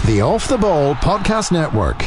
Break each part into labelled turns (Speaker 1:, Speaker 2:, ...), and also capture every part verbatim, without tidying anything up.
Speaker 1: The Off the Ball Podcast Network.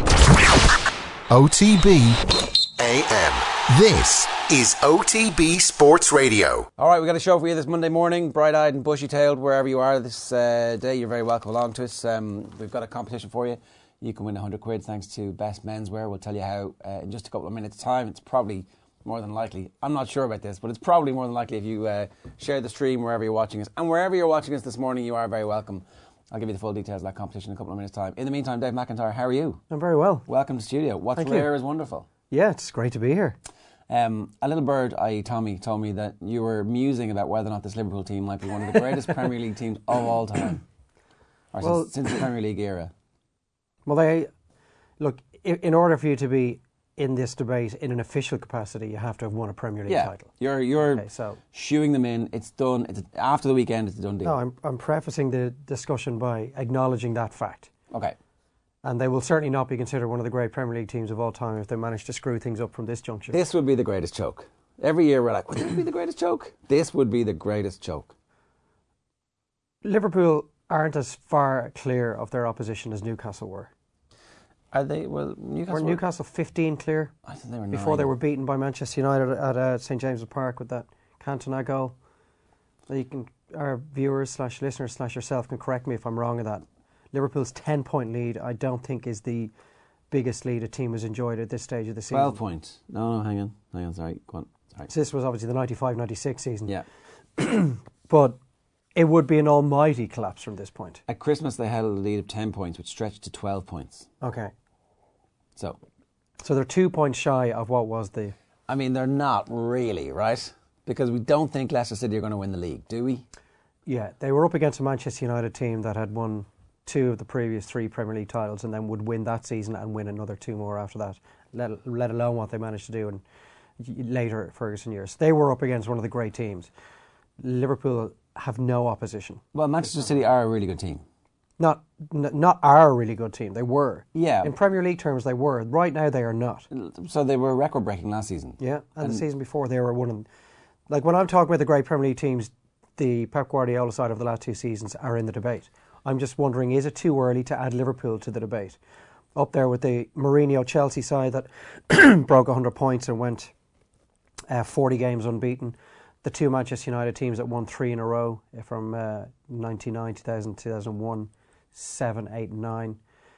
Speaker 1: O T B A M. This is O T B Sports Radio.
Speaker 2: All right, we've got a show for you this Monday morning, bright-eyed and bushy-tailed, wherever you are this uh, day. You're very welcome along to us. Um, we've got a competition for you. You can win one hundred quid thanks to Best Menswear. We'll tell you how uh, in just a couple of minutes' time. It's probably more than likely. I'm not sure about this, but it's probably more than likely if you uh, share the stream wherever you're watching us. And wherever you're watching us this morning, you are very welcome. I'll give you the full details of that competition in a couple of minutes' time. In the meantime, Dave McIntyre, how are you?
Speaker 3: I'm very well.
Speaker 2: Welcome to the studio. What's
Speaker 3: Thank
Speaker 2: rare
Speaker 3: you.
Speaker 2: is wonderful.
Speaker 3: Yeah, it's great to be here.
Speaker 2: Um, a little bird, that is. Tommy, told me that you were musing about whether or not this Liverpool team might be one of the greatest Premier League teams of all time. Or
Speaker 3: Well-
Speaker 2: since, since the Premier League era.
Speaker 3: Well, they look, in, in order for you to be in this debate in an official capacity, you have to have won a Premier League
Speaker 2: Yeah,
Speaker 3: title.
Speaker 2: you're you're
Speaker 3: Okay, so
Speaker 2: shooing them in. It's done. It's after the weekend. It's a done deal.
Speaker 3: no, I'm I'm prefacing the discussion by acknowledging that fact,
Speaker 2: Okay.
Speaker 3: and they will certainly not be considered one of the great Premier League teams of all time if they manage to screw things up from this juncture.
Speaker 2: This would be the greatest choke. Every year we're like, would this be the greatest choke? This would be the greatest choke.
Speaker 3: Liverpool aren't as far clear of their opposition as Newcastle were.
Speaker 2: Are they? Well, Newcastle.
Speaker 3: Were Newcastle fifteen clear
Speaker 2: I think they were
Speaker 3: before
Speaker 2: nine.
Speaker 3: they were beaten by Manchester United at uh, St James's Park with that Cantona goal? You can, our viewers slash listeners slash yourself can correct me if I'm wrong in that. Liverpool's ten point lead, I don't think, is the biggest lead a team has enjoyed at this stage of the season.
Speaker 2: Twelve points. No, no, hang on, hang on. Sorry, go on. Sorry.
Speaker 3: So this was obviously the ninety-five ninety-six season.
Speaker 2: Yeah.
Speaker 3: But it would be an almighty collapse from this point.
Speaker 2: At Christmas they had a lead of ten points, which stretched to twelve points.
Speaker 3: Okay.
Speaker 2: So,
Speaker 3: So they're two points shy of what was the...
Speaker 2: I mean, they're not really, right? Because we don't think Leicester City are going to win the league, do we?
Speaker 3: Yeah, they were up against a Manchester United team that had won two of the previous three Premier League titles and then would win that season and win another two more after that, let, let alone what they managed to do in later Ferguson years. They were up against one of the great teams. Liverpool have no opposition.
Speaker 2: Well, Manchester City are a really good team.
Speaker 3: Not n- not are a really good team. They were.
Speaker 2: Yeah.
Speaker 3: In Premier League terms, they were. Right now, they are not.
Speaker 2: So they were record-breaking last season.
Speaker 3: Yeah, and,
Speaker 2: And-
Speaker 3: the season before, they were one of them. Like, when I'm talking about the great Premier League teams, the Pep Guardiola side of the last two seasons are in the debate. I'm just wondering, is it too early to add Liverpool to the debate? Up there with the Mourinho-Chelsea side that broke one hundred points and went uh, forty games unbeaten. The two Manchester United teams that won three in a row from uh, ninety-nine, two thousand, two thousand one, seven, eight and nine.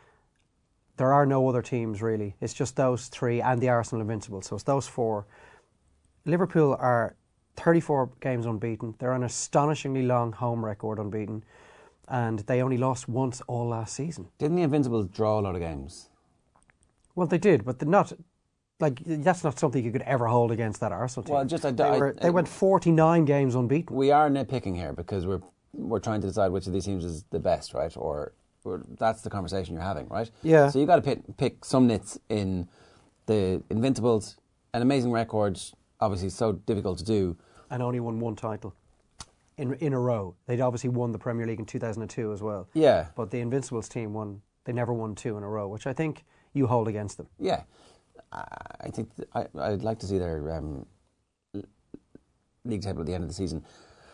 Speaker 3: There are no other teams really. It's just those three and the Arsenal Invincibles. So it's those four. Liverpool are thirty-four games unbeaten. They're on an astonishingly long home record unbeaten. And they only lost once all last season.
Speaker 2: Didn't the Invincibles draw a lot of games?
Speaker 3: Well, they did, but they're not... Like, that's not something you could ever hold against that Arsenal team.
Speaker 2: Well, just I,
Speaker 3: they,
Speaker 2: I-
Speaker 3: were, they went forty-nine games unbeaten.
Speaker 2: We are nitpicking here because we're we're trying to decide which of these teams is the best, right? Or, or that's the conversation you're having, right?
Speaker 3: Yeah.
Speaker 2: So you got to pick pick some nits in the Invincibles. An amazing record, obviously so difficult to do.
Speaker 3: And only won one title in in a row. They'd obviously won the Premier League in two thousand two as well.
Speaker 2: Yeah,
Speaker 3: But the Invincibles team won, they never won two in a row, which I think you hold against them.
Speaker 2: yeah. I think th- I, I'd like to see their um, l- league table at the end of the season.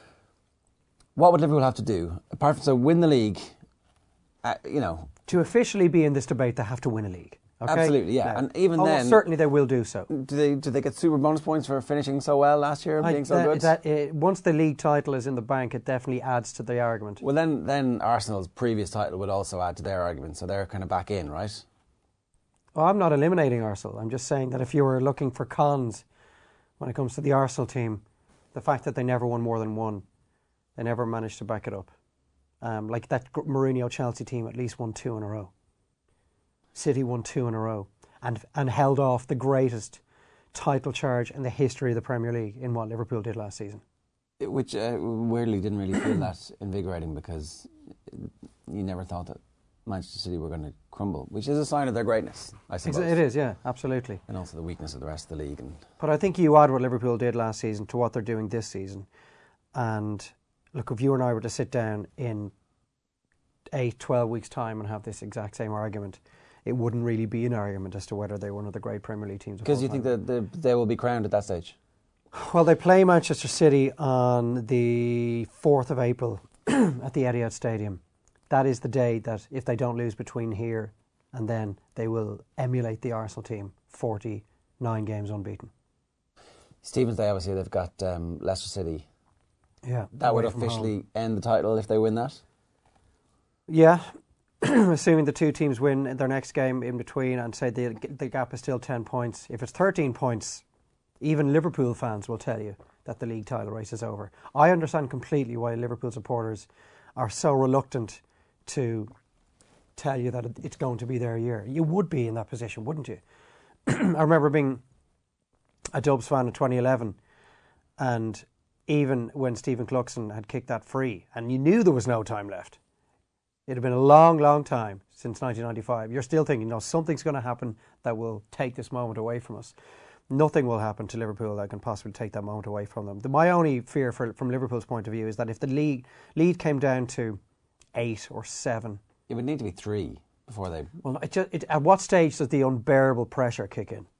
Speaker 2: What would Liverpool have to do apart from so win the league? Uh, you know,
Speaker 3: To officially be in this debate, they have to win a league. Okay?
Speaker 2: Absolutely, yeah.
Speaker 3: Now,
Speaker 2: And even
Speaker 3: almost
Speaker 2: then-
Speaker 3: certainly they will do so.
Speaker 2: do they do they get super bonus points for finishing so well last year,
Speaker 3: I-
Speaker 2: being so
Speaker 3: that-
Speaker 2: good?
Speaker 3: that, uh, once the league title is in the bank, it definitely adds to the argument.
Speaker 2: Well, then, then Arsenal's previous title would also add to their argument, so they're kind of back in, right?
Speaker 3: Well, I'm not eliminating Arsenal. I'm just saying that if you were looking for cons when it comes to the Arsenal team, the fact that they never won more than one, they never managed to back it up. Um, like that Mourinho-Chelsea team at least won two in a row. City won two in a row and and held off the greatest title charge in the history of the Premier League in what Liverpool did last season.
Speaker 2: It- Which uh, weirdly didn't really feel that invigorating because you never thought that Manchester City were going to crumble, which is a sign of their greatness, I suppose.
Speaker 3: It is, yeah, absolutely.
Speaker 2: And also the weakness of the rest of the league. And
Speaker 3: But I think you add what Liverpool did last season to what they're doing this season. And look, if you and I were to sit down in eight, twelve weeks' time and have this exact same argument, it wouldn't really be an argument as to whether they're one of the great Premier League teams. of
Speaker 2: because
Speaker 3: all
Speaker 2: you think
Speaker 3: time.
Speaker 2: that they, they will be crowned at that stage?
Speaker 3: Well, they play Manchester City on the fourth of April at the Etihad Stadium. that is the day that if they don't lose between here and then, they will emulate the Arsenal team, forty-nine games unbeaten.
Speaker 2: Stephen's Day, obviously, they've got um, Leicester City.
Speaker 3: Yeah,
Speaker 2: that would officially home. end the title if they win that.
Speaker 3: Yeah, assuming the two teams win their next game in between, and say the the gap is still ten points. If it's thirteen points, even Liverpool fans will tell you that the league title race is over. I understand completely why Liverpool supporters are so reluctant to tell you that it's going to be their year. You would be in that position, wouldn't you? I remember being a Dubs fan in twenty eleven, and even when Stephen Cluxon had kicked that free, and you knew there was no time left, it had been a long, long time since nineteen ninety-five. You're still thinking, no, something's going to happen that will take this moment away from us. Nothing will happen to Liverpool that can possibly take that moment away from them. The, my only fear for, from Liverpool's point of view is that if the league lead came down to eight or seven,
Speaker 2: it would need to be three before they.
Speaker 3: Well, it just, it, at what stage does the unbearable pressure kick in?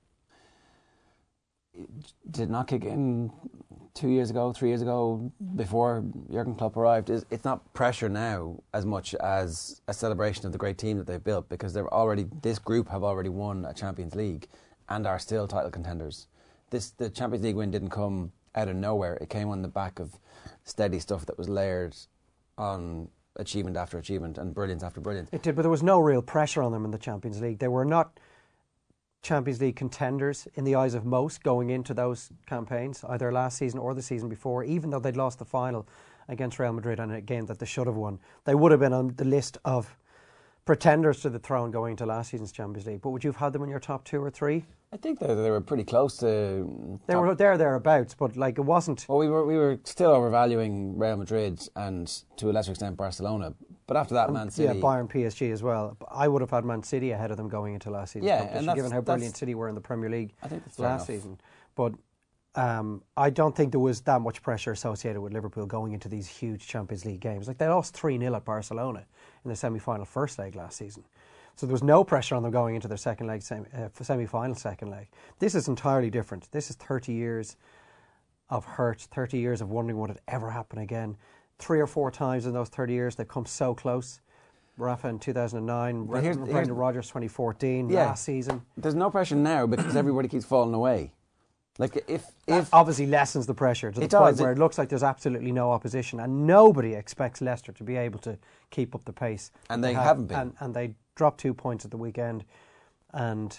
Speaker 2: It did not kick in two years ago, three years ago, before Jurgen Klopp arrived. It's not pressure now as much as a celebration of the great team that they've built, because they're already this group have already won a Champions League and are still title contenders. This the Champions League win didn't come out of nowhere. It came on the back of steady stuff that was layered on achievement after achievement and brilliance after brilliance.
Speaker 3: It did, but there was no real pressure on them in the Champions League. They were not Champions League contenders in the eyes of most going into those campaigns, either last season or the season before, even though they'd lost the final against Real Madrid in a game that they should have won. They would have been on the list of pretenders to the throne going into last season's Champions League. But would you have had them in your top two or three?
Speaker 2: I think they, they were pretty close to.
Speaker 3: They were there, thereabouts, but like it wasn't.
Speaker 2: Well, we were we were still overvaluing Real Madrid and to a lesser extent Barcelona. But after that, Man City,
Speaker 3: yeah, Bayern, P S G as well. I would have had Man City ahead of them going into last season's
Speaker 2: yeah,
Speaker 3: competition,
Speaker 2: and
Speaker 3: given how brilliant City were in the Premier League
Speaker 2: I think that's
Speaker 3: last season. But um, I don't think there was that much pressure associated with Liverpool going into these huge Champions League games. Like they lost three nil at Barcelona in the semi-final first leg last season. So there was no pressure on them going into their second leg, semi, uh, semi-final second leg. This is entirely different. This is thirty years of hurt, thirty years of wondering would it ever happen again. Three or four times in those thirty years they've come so close. Rafa in two thousand nine, Brendan Rodgers twenty fourteen, yeah, last season.
Speaker 2: There's no pressure now because everybody keeps falling away. Like if,
Speaker 3: that
Speaker 2: if
Speaker 3: obviously lessens the pressure to the point where it looks like there's absolutely no opposition, and nobody expects Leicester to be able to keep up the pace.
Speaker 2: And they, they have, haven't been.
Speaker 3: And, and they dropped two points at the weekend, and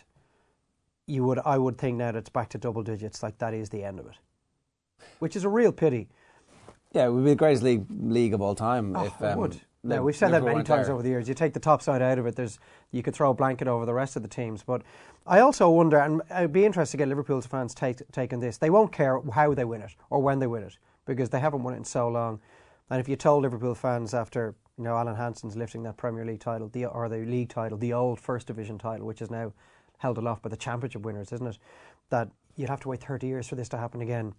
Speaker 3: you would, I would think now that it's back to double digits, like that is the end of it, which is a real pity.
Speaker 2: Yeah, it would be the greatest league league of all time.
Speaker 3: Oh,
Speaker 2: if
Speaker 3: it
Speaker 2: um,
Speaker 3: would. No, we've said that many times over the years. You take the top side out of it, there's you could throw a blanket over the rest of the teams. But I also wonder, and I'd be interested to get Liverpool's fans take taking this. They won't care how they win it or when they win it because they haven't won it in so long. And if you told Liverpool fans after you know Alan Hansen's lifting that Premier League title, the or the league title, the old First Division title, which is now held aloft by the Championship winners, isn't it? That you'd have to wait thirty years for this to happen again.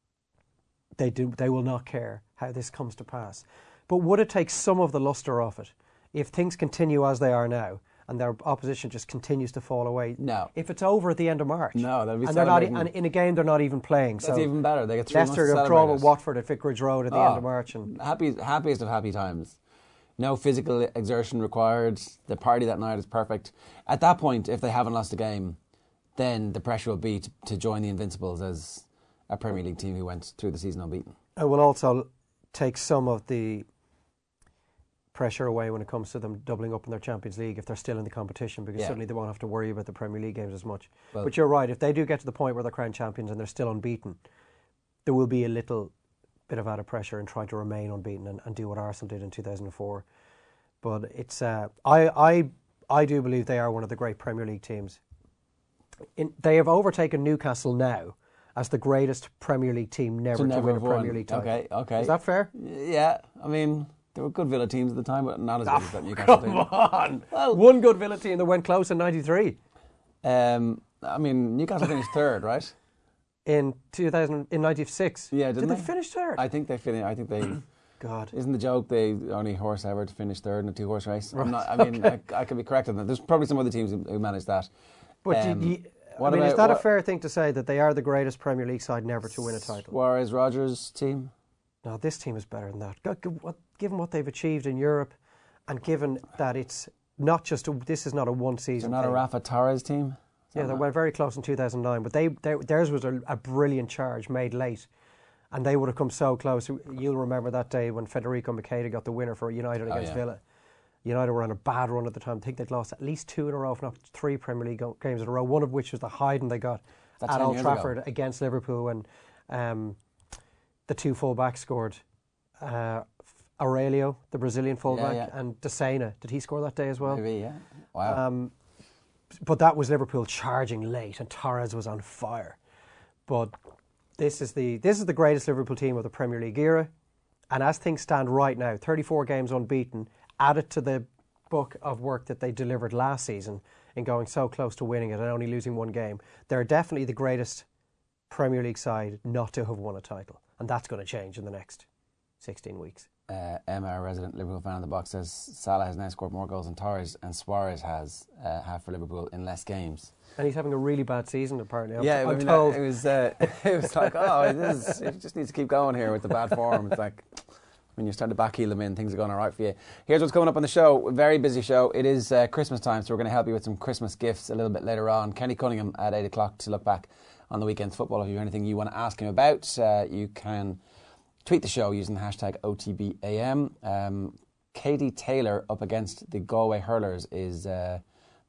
Speaker 3: They do. They will not care how this comes to pass. But would it take some of the lustre off it if things continue as they are now and their opposition just continues to fall away?
Speaker 2: No.
Speaker 3: If it's over at the end of March.
Speaker 2: No, that'd be
Speaker 3: and they're not, and in a game they're not even playing.
Speaker 2: That's
Speaker 3: so
Speaker 2: even better. They get three
Speaker 3: Leicester
Speaker 2: months to
Speaker 3: have drawn
Speaker 2: celebrate
Speaker 3: with
Speaker 2: it.
Speaker 3: Watford at Vicarage Road at the
Speaker 2: oh,
Speaker 3: end of March. And
Speaker 2: happy, happiest of happy times. No physical exertion required. The party that night is perfect. At that point, if they haven't lost a game, then the pressure will be to, to join the Invincibles as a Premier League team who went through the season unbeaten.
Speaker 3: It will also take some of the pressure away when it comes to them doubling up in their Champions League if they're still in the competition, because
Speaker 2: yeah.
Speaker 3: suddenly they won't have to worry about the Premier League games as much.
Speaker 2: Well,
Speaker 3: but you're right, if they do get to the point where they're crowned champions and they're still unbeaten, there will be a little bit of added pressure in trying to remain unbeaten and, and do what Arsenal did in two thousand four. But it's uh, I, I, I do believe they are one of the great Premier League teams. In, they have overtaken Newcastle now as the greatest Premier League team never to,
Speaker 2: to never
Speaker 3: win a
Speaker 2: won.
Speaker 3: Premier League title.
Speaker 2: Okay, okay.
Speaker 3: Is that fair?
Speaker 2: Yeah, I mean, there were good Villa teams at the time, but not as good as that Newcastle team.
Speaker 3: Come on! Well, one good Villa team that went close in ninety-three.
Speaker 2: Um, I mean, Newcastle finished third, right?
Speaker 3: In two thousand, in ninety-six.
Speaker 2: Yeah, didn't
Speaker 3: Did they,
Speaker 2: they
Speaker 3: finish third?
Speaker 2: I think they finished. I think they.
Speaker 3: God,
Speaker 2: isn't the joke they only horse ever to finish third in a two horse race?
Speaker 3: Right.
Speaker 2: I'm not, I mean, okay. I, I could be corrected on that. There's probably some other teams who, who manage that.
Speaker 3: But
Speaker 2: um,
Speaker 3: you, you,
Speaker 2: what
Speaker 3: I mean,
Speaker 2: about,
Speaker 3: is that
Speaker 2: what,
Speaker 3: a fair thing to say that they are the greatest Premier League side never to win a title?
Speaker 2: Suarez Rodgers team?
Speaker 3: No, this team is better than that. Given what they've achieved in Europe and given that it's not just a, this is not a one season.
Speaker 2: They're not
Speaker 3: thing.
Speaker 2: a Rafa Torres team.
Speaker 3: Yeah, they went very close in two thousand nine, but they, they theirs was a, a brilliant charge made late, and they would have come so close. You'll remember that day when Federico Macheda got the winner for United against
Speaker 2: oh, yeah.
Speaker 3: Villa. United were on a bad run at the time. I think they'd lost at least two in a row, if not three Premier League games in a row, one of which was the hiding they got
Speaker 2: That's
Speaker 3: at Old Trafford
Speaker 2: ago.
Speaker 3: against Liverpool when um, the two full-backs scored. Uh, Aurelio, the Brazilian full-back,
Speaker 2: yeah, yeah.
Speaker 3: and De Sena. Did he score that day as well?
Speaker 2: Maybe, yeah. Wow.
Speaker 3: Um, but that was Liverpool charging late, and Torres was on fire. But this is the this is the greatest Liverpool team of the Premier League era, and as things stand right now, thirty-four games unbeaten, added to the book of work that they delivered last season in going so close to winning it and only losing one game. They're definitely the greatest Premier League side not to have won a title, and that's going to change in the next sixteen weeks.
Speaker 2: Uh, Emma, a resident Liverpool fan in the box, says Salah has now scored more goals than Torres, and Suarez has uh, have for Liverpool in less games.
Speaker 3: And he's having a really bad season, apparently. I'm,
Speaker 2: yeah,
Speaker 3: I'm
Speaker 2: I mean,
Speaker 3: told.
Speaker 2: It was, uh, it was like, oh, this is, it just needs to keep going here with the bad form. It's like when you start to backheel them in, things are going all right for you. Here's what's coming up on the show. A very busy show. It is uh, Christmas time, so we're going to help you with some Christmas gifts a little bit later on. Kenny Cunningham at eight o'clock to look back on the weekend's football. If you have anything you want to ask him about, uh, you can tweet the show using the hashtag O T B A M. Um, Katie Taylor up against the Galway Hurlers is uh,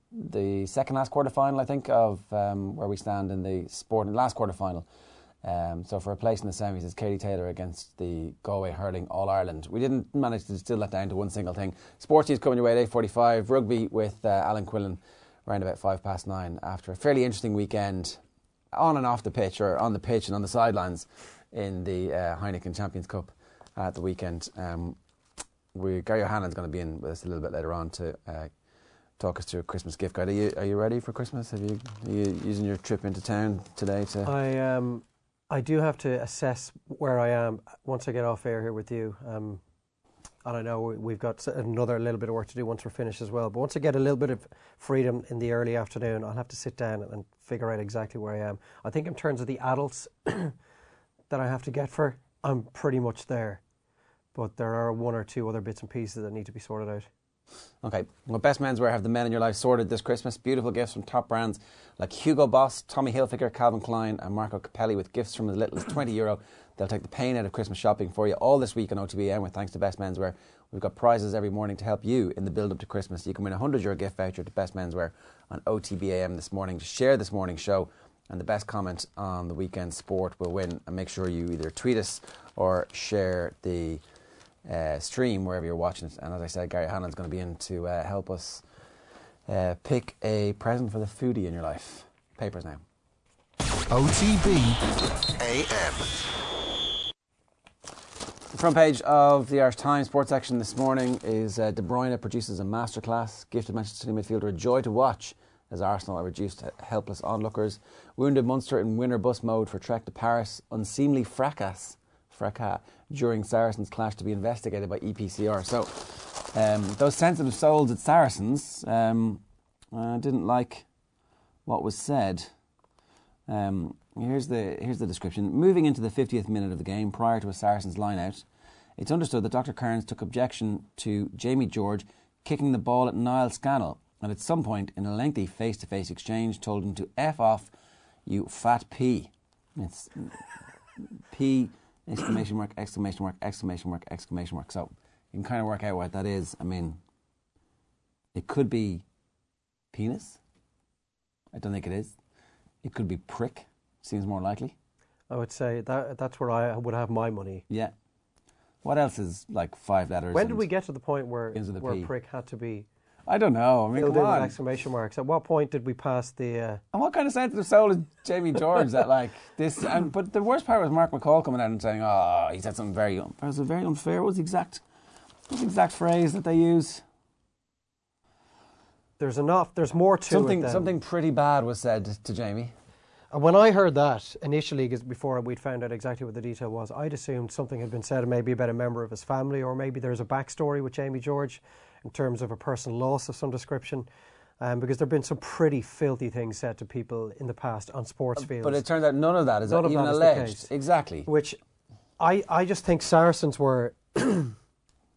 Speaker 2: the second last quarter final, I think, of um, where we stand in the sport, last quarter final. Um, so for a place in the semis, it's Katie Taylor against the Galway Hurling All Ireland. We didn't manage to distill that down to one single thing. Sports News coming your way at eight forty-five. Rugby with uh, Alan Quillen around about five past nine after a fairly interesting weekend on and off the pitch, or on the pitch and on the sidelines, in the uh, Heineken Champions Cup at the weekend. Um, we Gary O'Hannon's going to be in with us a little bit later on to uh, talk us through a Christmas gift guide. Are you are you ready for Christmas? Have you are you using your trip into town today to?
Speaker 3: I um I do have to assess where I am once I get off air here with you. Um, and I know we've got another little bit of work to do once we're finished as well. But once I get a little bit of freedom in the early afternoon, I'll have to sit down and figure out exactly where I am. I think in terms of the adults that I have to get for, I'm pretty much there. But there are one or two other bits and pieces that need to be sorted out.
Speaker 2: Okay, well, Best Menswear have the men in your life sorted this Christmas. Beautiful gifts from top brands like Hugo Boss, Tommy Hilfiger, Calvin Klein and Marco Capelli, with gifts from as little as twenty euro. They'll take the pain out of Christmas shopping for you all this week on O T B M with thanks to Best Menswear. We've got prizes every morning to help you in the build-up to Christmas. You can win a one hundred euro gift voucher to Best Menswear on O T B A M this morning. Just share this morning's show, and the best comment on the weekend sport will win. And make sure you either tweet us or share the uh, stream wherever you're watching it. And as I said, Gary Hannon's going to be in to uh, help us uh, pick a present for the foodie in your life. Papers now.
Speaker 1: O T B A M.
Speaker 2: The front page of the Irish Times sports section this morning is uh, De Bruyne produces a masterclass. Gifted Manchester City midfielder a joy to watch as Arsenal are reduced to helpless onlookers. Wounded Munster in winner bus mode for trek to Paris. Unseemly fracas, fracas during Saracens' clash to be investigated by E P C R. So um, those sensitive souls at Saracens um, uh, didn't like what was said. Um, here's the here's the description. Moving into the fiftieth minute of the game, prior to a Saracens line-out, it's understood that Doctor Kearns took objection to Jamie George kicking the ball at Niall Scannell, and at some point in a lengthy face-to-face exchange told him to F off, you fat P. It's P, exclamation mark, exclamation mark, exclamation mark, exclamation mark. So you can kind of work out what that is. I mean, it could be penis. I don't think it is. It could be prick. Seems more likely.
Speaker 3: I would say that that's where I would have my money.
Speaker 2: Yeah. What else is like five letters?
Speaker 3: When did we get to the point where
Speaker 2: Begins with a
Speaker 3: where
Speaker 2: P.
Speaker 3: prick had to be
Speaker 2: I don't know. I mean,
Speaker 3: filled
Speaker 2: come
Speaker 3: in with
Speaker 2: on.
Speaker 3: exclamation marks? At what point did we pass the? Uh,
Speaker 2: And what kind of sensitive soul is Jamie George that like this? And but the worst part was Mark McCall coming out and saying, "Oh, he said something very, un- it was very unfair." What was the exact, what was the exact phrase that they use?
Speaker 3: there's enough. There's more to
Speaker 2: Something,
Speaker 3: it. Than,
Speaker 2: something pretty bad was said to Jamie.
Speaker 3: And when I heard that initially, 'cause before we'd found out exactly what the detail was, I'd assumed something had been said maybe about a member of his family, or maybe there's a backstory with Jamie George in terms of a personal loss of some description. Um, because there have been some pretty filthy things said to people in the past on sports fields.
Speaker 2: But it turns out none of that is
Speaker 3: None of
Speaker 2: even
Speaker 3: that is the
Speaker 2: alleged.
Speaker 3: case.
Speaker 2: Exactly.
Speaker 3: Which I, I just think Saracens were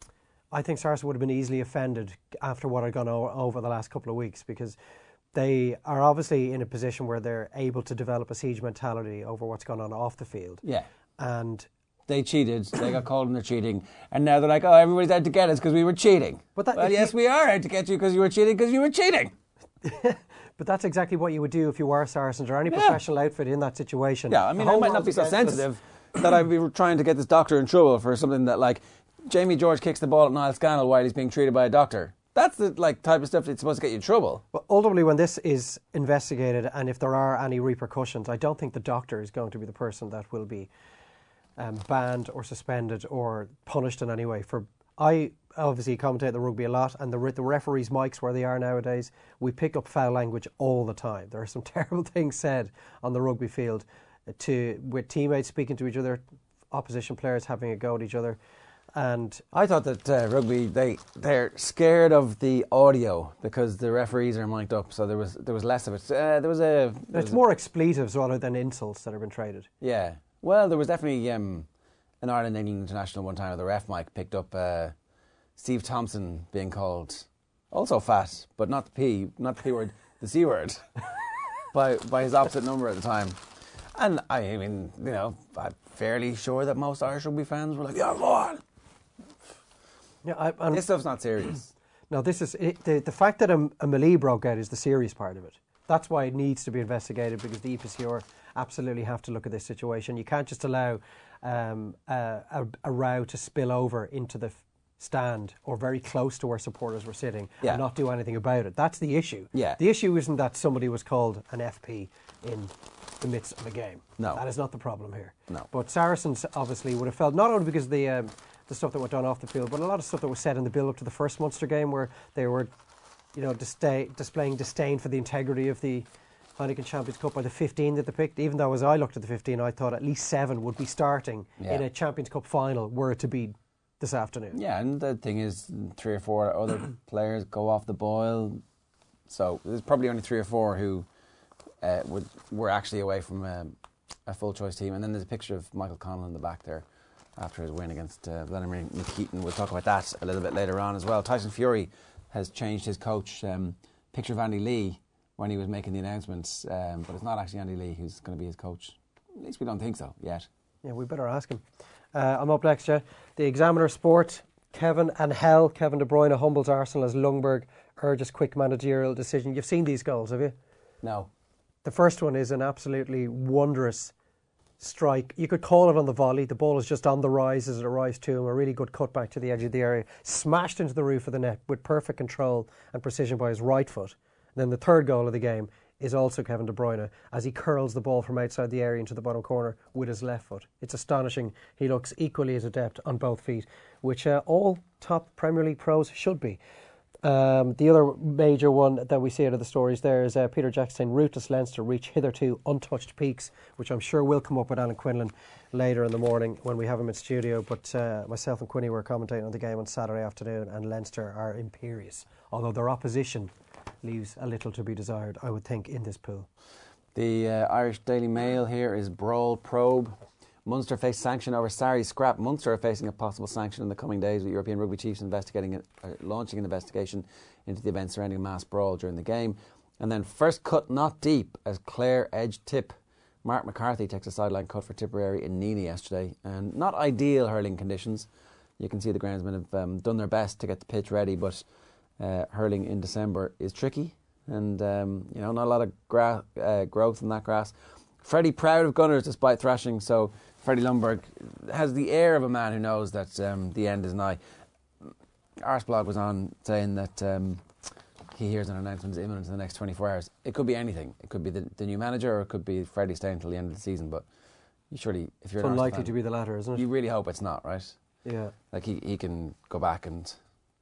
Speaker 3: I think Saracen would have been easily offended after what had gone o- over the last couple of weeks, because they are obviously in a position where they're able to develop a siege mentality over what's gone on off the field.
Speaker 2: Yeah.
Speaker 3: And
Speaker 2: they cheated. They got called and they're cheating. And now they're like, oh, everybody's out to get us because we were cheating. But that, well, yes, you, we are out to get you because you were cheating because you were cheating.
Speaker 3: But that's exactly what you would do if you were Saracens or any yeah. professional outfit in that situation.
Speaker 2: Yeah, I mean, I might not be so sensitive that I'd be trying to get this doctor in trouble for something that, like, Jamie George kicks the ball at Niall Scannell while he's being treated by a doctor. That's the like type of stuff that's supposed to get you in trouble.
Speaker 3: But ultimately, when this is investigated and if there are any repercussions, I don't think the doctor is going to be the person that will be um, banned or suspended or punished in any way. For I obviously commentate the rugby a lot, and the, the referees' mics where they are nowadays, we pick up foul language all the time. There are some terrible things said on the rugby field to with teammates speaking to each other, opposition players having a go at each other. And
Speaker 2: I thought that uh, rugby, they they're scared of the audio because the referees are mic'd up, so there was there was less of it. Uh, there was a there
Speaker 3: it's
Speaker 2: was
Speaker 3: more
Speaker 2: a,
Speaker 3: expletives rather than insults that have been traded.
Speaker 2: Yeah, well, there was definitely um, an Ireland England international one time where the ref mic picked up uh, Steve Thompson being called also fat, but not the P, not the P word, the C word, by by his opposite number at the time. And I mean, you know, I'm fairly sure that most Irish rugby fans were like, "Yeah, go on."
Speaker 3: Yeah, I, and
Speaker 2: this stuff's not serious.
Speaker 3: No, this is it, the the fact that a, a melee broke out is the serious part of it. That's why it needs to be investigated, because the E P C R absolutely have to look at this situation. You can't just allow um, a, a, a row to spill over into the f- stand or very close to where supporters were sitting
Speaker 2: yeah.
Speaker 3: and not do anything about it. That's the issue.
Speaker 2: Yeah.
Speaker 3: The issue isn't that somebody was called an F P in the midst of a game.
Speaker 2: No.
Speaker 3: That is not the problem here.
Speaker 2: No.
Speaker 3: But Saracens obviously would have felt, not only because of the um, the stuff that went on off the field, but a lot of stuff that was said in the build-up to the first Munster game, where they were, you know, disda- displaying disdain for the integrity of the Heineken Champions Cup by the fifteen that they picked. Even though, as I looked at the fifteen, I thought at least seven would be starting
Speaker 2: yeah.
Speaker 3: in a Champions Cup final were it to be this afternoon.
Speaker 2: Yeah, and the thing is, three or four other players go off the boil, so there's probably only three or four who uh, would were actually away from a, a full choice team. And then there's a picture of Michael Connell in the back there after his win against uh, Vladimir Nikitin. We'll talk about that a little bit later on as well. Tyson Fury has changed his coach. Um, picture of Andy Lee when he was making the announcements, um, but it's not actually Andy Lee who's going to be his coach. At least we don't think so yet.
Speaker 3: Yeah, we better ask him. Uh, I'm up next, yeah. The Examiner Sport, Kevin and Hell. Kevin De Bruyne humbles Arsenal as Lundberg urges quick managerial decision. You've seen these goals, have you?
Speaker 2: No.
Speaker 3: The first one is an absolutely wondrous strike. You could call it on the volley. The ball is just on the rise as it arrives to him. A really good cutback to the edge of the area. Smashed into the roof of the net with perfect control and precision by his right foot. And then the third goal of the game is also Kevin De Bruyne as he curls the ball from outside the area into the bottom corner with his left foot. It's astonishing. He looks equally as adept on both feet, which uh, all top Premier League pros should be. Um, the other major one that we see out of the stories there is uh, Peter Jackson, ruthless Leinster reach hitherto untouched peaks, which I'm sure will come up with Alan Quinlan later in the morning when we have him in studio. But uh, myself and Quinny were commentating on the game on Saturday afternoon, and Leinster are imperious, although their opposition leaves a little to be desired, I would think, in this pool.
Speaker 2: The uh, Irish Daily Mail here is Brawl Probe. Munster face sanction over Sarri scrap. Munster are facing a possible sanction in the coming days, with European rugby chiefs investigating it, uh, launching an investigation into the events surrounding a mass brawl during the game. And then first cut not deep as Clare edge tip. Mark McCarthy takes a sideline cut for Tipperary in Neenah yesterday, and not ideal hurling conditions. You can see the groundsmen have um, done their best to get the pitch ready, but uh, hurling in December is tricky, and um, you know, not a lot of gra- uh, growth in that grass. Freddie proud of Gunners despite thrashing, so Freddie Lundberg has the air of a man who knows that um, the end is nigh. Arseblog was on saying that um, he hears an announcement is imminent in the next twenty-four hours. It could be anything. It could be the, the new manager, or it could be Freddie staying until the end of the season. But you surely, if you're
Speaker 3: it's
Speaker 2: an
Speaker 3: unlikely
Speaker 2: fan,
Speaker 3: to be the latter, isn't it?
Speaker 2: You really hope it's not, right?
Speaker 3: Yeah.
Speaker 2: Like he, he can go back and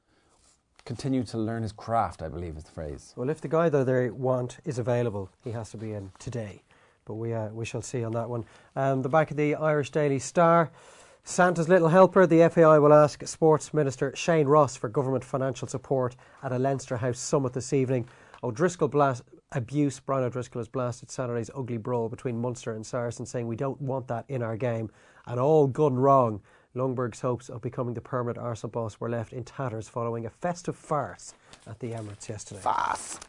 Speaker 2: continue to learn his craft, I believe is the phrase.
Speaker 3: Well, if the guy that they want is available, he has to be in today. But we uh, we shall see on that one. Um, the back of the Irish Daily Star. Santa's little helper. The F A I will ask Sports Minister Shane Ross for government financial support at a Leinster House summit this evening. O'Driscoll blast abuse. Brian O'Driscoll has blasted Saturday's ugly brawl between Munster and Saracens, saying we don't want that in our game, and all gone wrong Ljungberg's hopes of becoming the permanent Arsenal boss were left in tatters following a festive farce at the Emirates yesterday.
Speaker 2: Farce.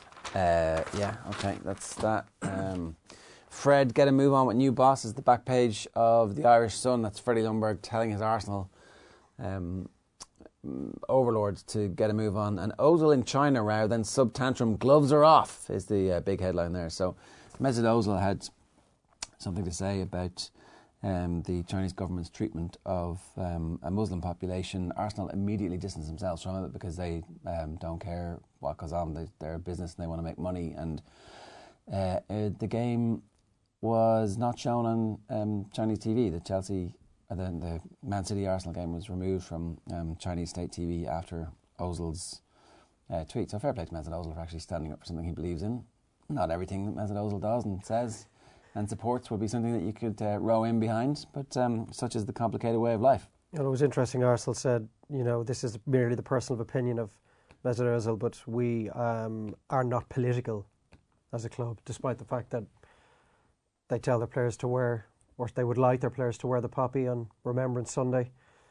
Speaker 2: Uh, yeah, okay, that's that. Um, Fred, get a move on with new bosses. The back page of the Irish Sun. That's Freddie Ljungberg telling his Arsenal um, overlords to get a move on. And Ozil in China row, then sub tantrum, gloves are off, is the uh, big headline there. So Mesut Ozil had something to say about um, the Chinese government's treatment of um, a Muslim population. Arsenal immediately distanced themselves from it because they um, don't care what goes on. They, they're a business and they want to make money. And uh, uh, the game was not shown on um, Chinese T V. The Chelsea, uh, the, the Man City Arsenal game was removed from um, Chinese state T V after Ozil's uh, tweet. So fair play to Mesut Ozil for actually standing up for something he believes in. Not everything that Mesut Ozil does and says and supports would be something that you could uh, row in behind, but um, such is the complicated way of life.
Speaker 3: You know, it was interesting. Arsenal said, you know, this is merely the personal opinion of Mesut Ozil, but we um, are not political as a club, despite the fact that they tell their players to wear, or they would like their players to wear the poppy on Remembrance Sunday,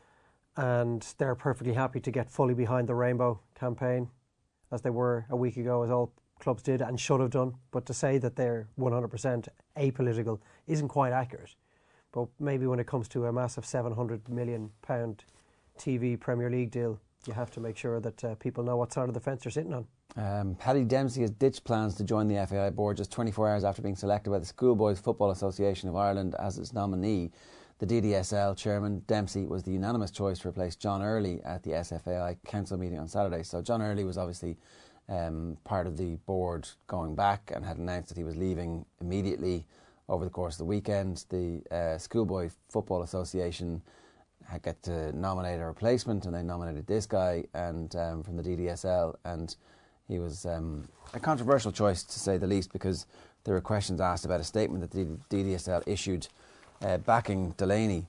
Speaker 3: and they're perfectly happy to get fully behind the Rainbow campaign, as they were a week ago, as all clubs did and should have done. But to say that they're one hundred percent apolitical isn't quite accurate. But maybe when it comes to a massive seven hundred million pound T V Premier League deal, you have to make sure that uh, people know what side of the fence they're sitting on.
Speaker 2: Um, Paddy Dempsey has ditched plans to join the F A I board just twenty-four hours after being selected by the Schoolboys Football Association of Ireland as its nominee. The D D S L chairman, Dempsey, was the unanimous choice to replace John Early at the S F A I council meeting on Saturday. So John Early was obviously um, part of the board going back and had announced that he was leaving immediately over the course of the weekend. The uh, Schoolboy Football Association had got to nominate a replacement, and they nominated this guy and um, from the D D S L, and he was um, a controversial choice to say the least, because there were questions asked about a statement that the D D S L issued uh, backing Delaney.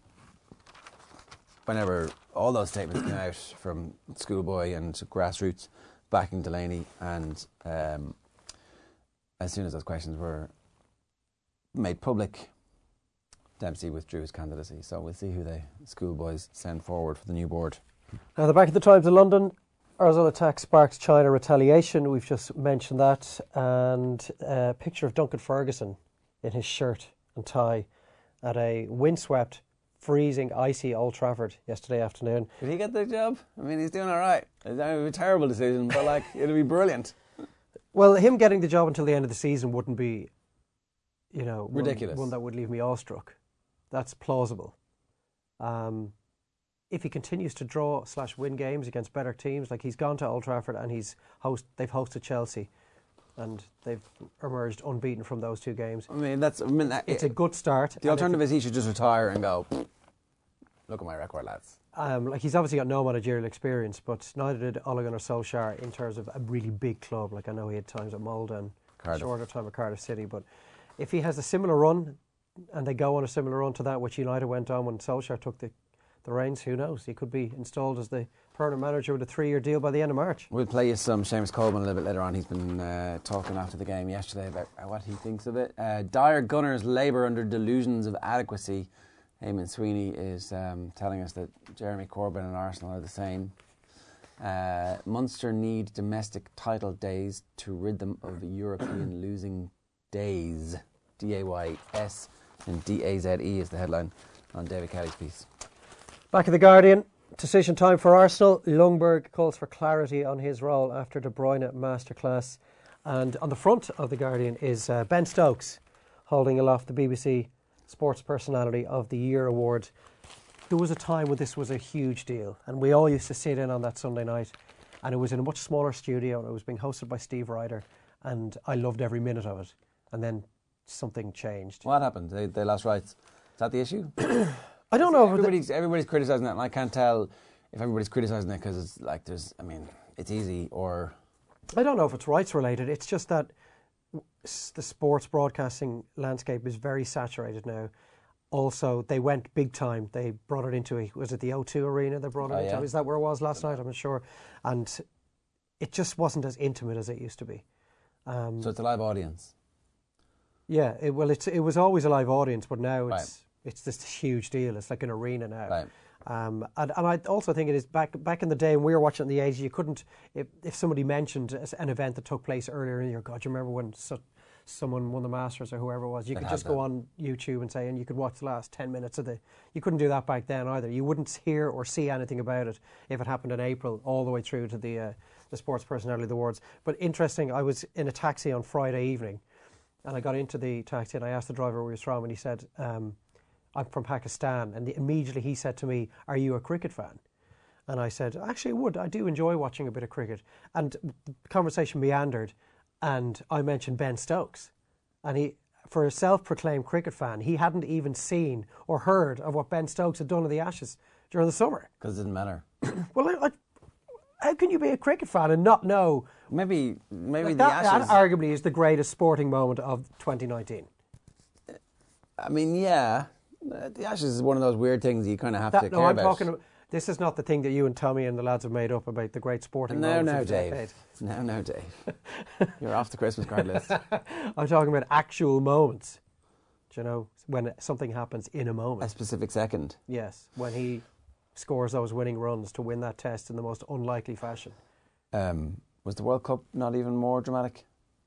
Speaker 2: Whenever all those statements came out from Schoolboy and grassroots backing Delaney, and um, as soon as those questions were made public, Dempsey withdrew his candidacy. So we'll see who the Schoolboys send forward for the new board.
Speaker 3: Now, the back of the Times of London, Ozil attack sparks China retaliation. We've just mentioned that. And a picture of Duncan Ferguson in his shirt and tie at a windswept, freezing, icy Old Trafford yesterday afternoon.
Speaker 2: Did he get the job? I mean, he's doing all right. It's a terrible decision, but like, it'll be brilliant.
Speaker 3: Well, him getting the job until the end of the season wouldn't be, you know,
Speaker 2: ridiculous.
Speaker 3: One, one that would leave me awestruck. That's plausible. Um, if he continues to draw slash win games against better teams, like he's gone to Old Trafford and he's host, they've hosted Chelsea, and they've emerged unbeaten from those two games.
Speaker 2: I mean, that's. I mean, that,
Speaker 3: it's a good start.
Speaker 2: The alternative is he should just retire and go, look at my record, lads.
Speaker 3: Um, like he's obviously got no managerial experience, but neither did Ole Gunnar Solskjaer in terms of a really big club. Like I know he had times at Molde and
Speaker 2: Cardiff.
Speaker 3: Shorter time at Cardiff City, but if he has a similar run, and they go on a similar run to that which United went on when Solskjaer took the, the reins, who knows? He could be installed as the permanent manager with a three-year deal by the end of March.
Speaker 2: We'll play you some Seamus Coleman a little bit later on. He's been uh, talking after the game yesterday about what he thinks of it. Uh, dire Gunners labour under delusions of adequacy. Eamon Sweeney is um, telling us that Jeremy Corbyn and Arsenal are the same. Uh, Munster need domestic title days to rid them of European losing days. D A Y S and D A Z E is the headline on David Kelly's piece.
Speaker 3: Back of the Guardian, decision time for Arsenal. Ljungberg calls for clarity on his role after De Bruyne masterclass. And on the front of the Guardian is uh, Ben Stokes holding aloft the B B C Sports Personality of the Year award. There was a time when this was a huge deal, and we all used to sit in on that Sunday night, and it was in a much smaller studio, and it was being hosted by Steve Ryder, and I loved every minute of it. And then something changed.
Speaker 2: What happened? They, they lost rights. Is that the issue?
Speaker 3: I don't know.
Speaker 2: Everybody's, everybody's criticising that, and I can't tell if everybody's criticising it because it's like there's, I mean, it's easy or...
Speaker 3: I don't know if it's rights related. It's just that the sports broadcasting landscape is very saturated now. Also, they went big time. They brought it into, a, was it the O two Arena they brought it
Speaker 2: oh,
Speaker 3: into?
Speaker 2: Yeah.
Speaker 3: Is that where it was last night? I'm not sure. And it just wasn't as intimate as it used to be. Um,
Speaker 2: so it's a live audience?
Speaker 3: Yeah, it, well, it's, it was always a live audience, but now it's
Speaker 2: right.
Speaker 3: it's this huge deal. It's like an arena now.
Speaker 2: Right.
Speaker 3: Um, and, and I also think it is back back in the day when we were watching in the eighties, you couldn't, if, if somebody mentioned an event that took place earlier in the year, God, you remember when so, someone won the Masters or whoever it was, you
Speaker 2: It
Speaker 3: could
Speaker 2: had
Speaker 3: just
Speaker 2: that.
Speaker 3: go on YouTube and say, and you could watch the last ten minutes of the, you couldn't do that back then either. You wouldn't hear or see anything about it if it happened in April all the way through to the, uh, the Sports Personality of the Awards. But interesting, I was in a taxi on Friday evening and I got into the taxi and I asked the driver where he was from and he said, um, I'm from Pakistan, and the, immediately he said to me, are you a cricket fan? And I said, actually I would, I do enjoy watching a bit of cricket. And the conversation meandered and I mentioned Ben Stokes. And he, for a self-proclaimed cricket fan, he hadn't even seen or heard of what Ben Stokes had done in the Ashes during the summer.
Speaker 2: Because it didn't matter.
Speaker 3: Well, I, I, how can you be a cricket fan and not know?
Speaker 2: Maybe maybe
Speaker 3: Like
Speaker 2: the
Speaker 3: that,
Speaker 2: Ashes...
Speaker 3: that arguably is the greatest sporting moment of twenty nineteen.
Speaker 2: I mean, yeah. Uh, The Ashes is one of those weird things you kind of have
Speaker 3: That,
Speaker 2: to
Speaker 3: no,
Speaker 2: care
Speaker 3: I'm
Speaker 2: about.
Speaker 3: talking about, this is not the thing that you and Tommy and the lads have made up about the great sporting
Speaker 2: No,
Speaker 3: moments
Speaker 2: no,
Speaker 3: of the
Speaker 2: Dave.
Speaker 3: decade.
Speaker 2: No, no, Dave. You're off the Christmas card list.
Speaker 3: I'm talking about actual moments. Do you know, when something happens in a
Speaker 2: A
Speaker 3: moment.
Speaker 2: specific second.
Speaker 3: Yes, when he scores those winning runs to win that test in the most unlikely fashion.
Speaker 2: Um, was the World Cup not even more dramatic?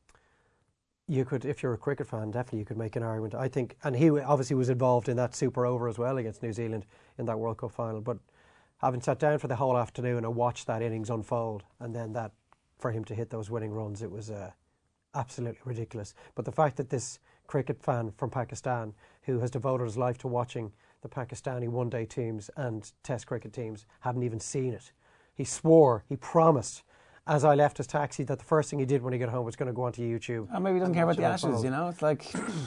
Speaker 3: You could, if you're a cricket fan, definitely you could make an argument. I think, and he obviously was involved in that super over as well against New Zealand in that World Cup final. But having sat down for the whole afternoon and watched that innings unfold, and then that for him to hit those winning runs, it was uh, absolutely ridiculous. But the fact that this cricket fan from Pakistan, who has devoted his life to watching the Pakistani one-day teams and Test cricket teams, hadn't even seen it. He swore, he promised, as I left his taxi, that the first thing he did when he got home was going to go onto YouTube.
Speaker 2: Oh, maybe he doesn't
Speaker 3: and
Speaker 2: care about
Speaker 3: watch
Speaker 2: the
Speaker 3: it
Speaker 2: Ashes,
Speaker 3: unfold.
Speaker 2: you know? It's like...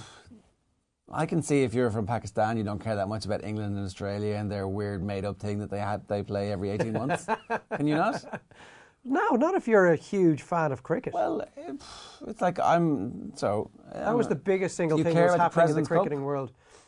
Speaker 2: I can see if you're from Pakistan, you don't care that much about England and Australia and their weird made-up thing that they had they play every eighteen months. Can you not?
Speaker 3: No, not if you're a huge fan of cricket.
Speaker 2: Well, it, it's like I'm... So...
Speaker 3: that was the biggest single
Speaker 2: do you
Speaker 3: thing
Speaker 2: care
Speaker 3: that was
Speaker 2: about the
Speaker 3: happening in the
Speaker 2: President's Cup?
Speaker 3: cricketing world.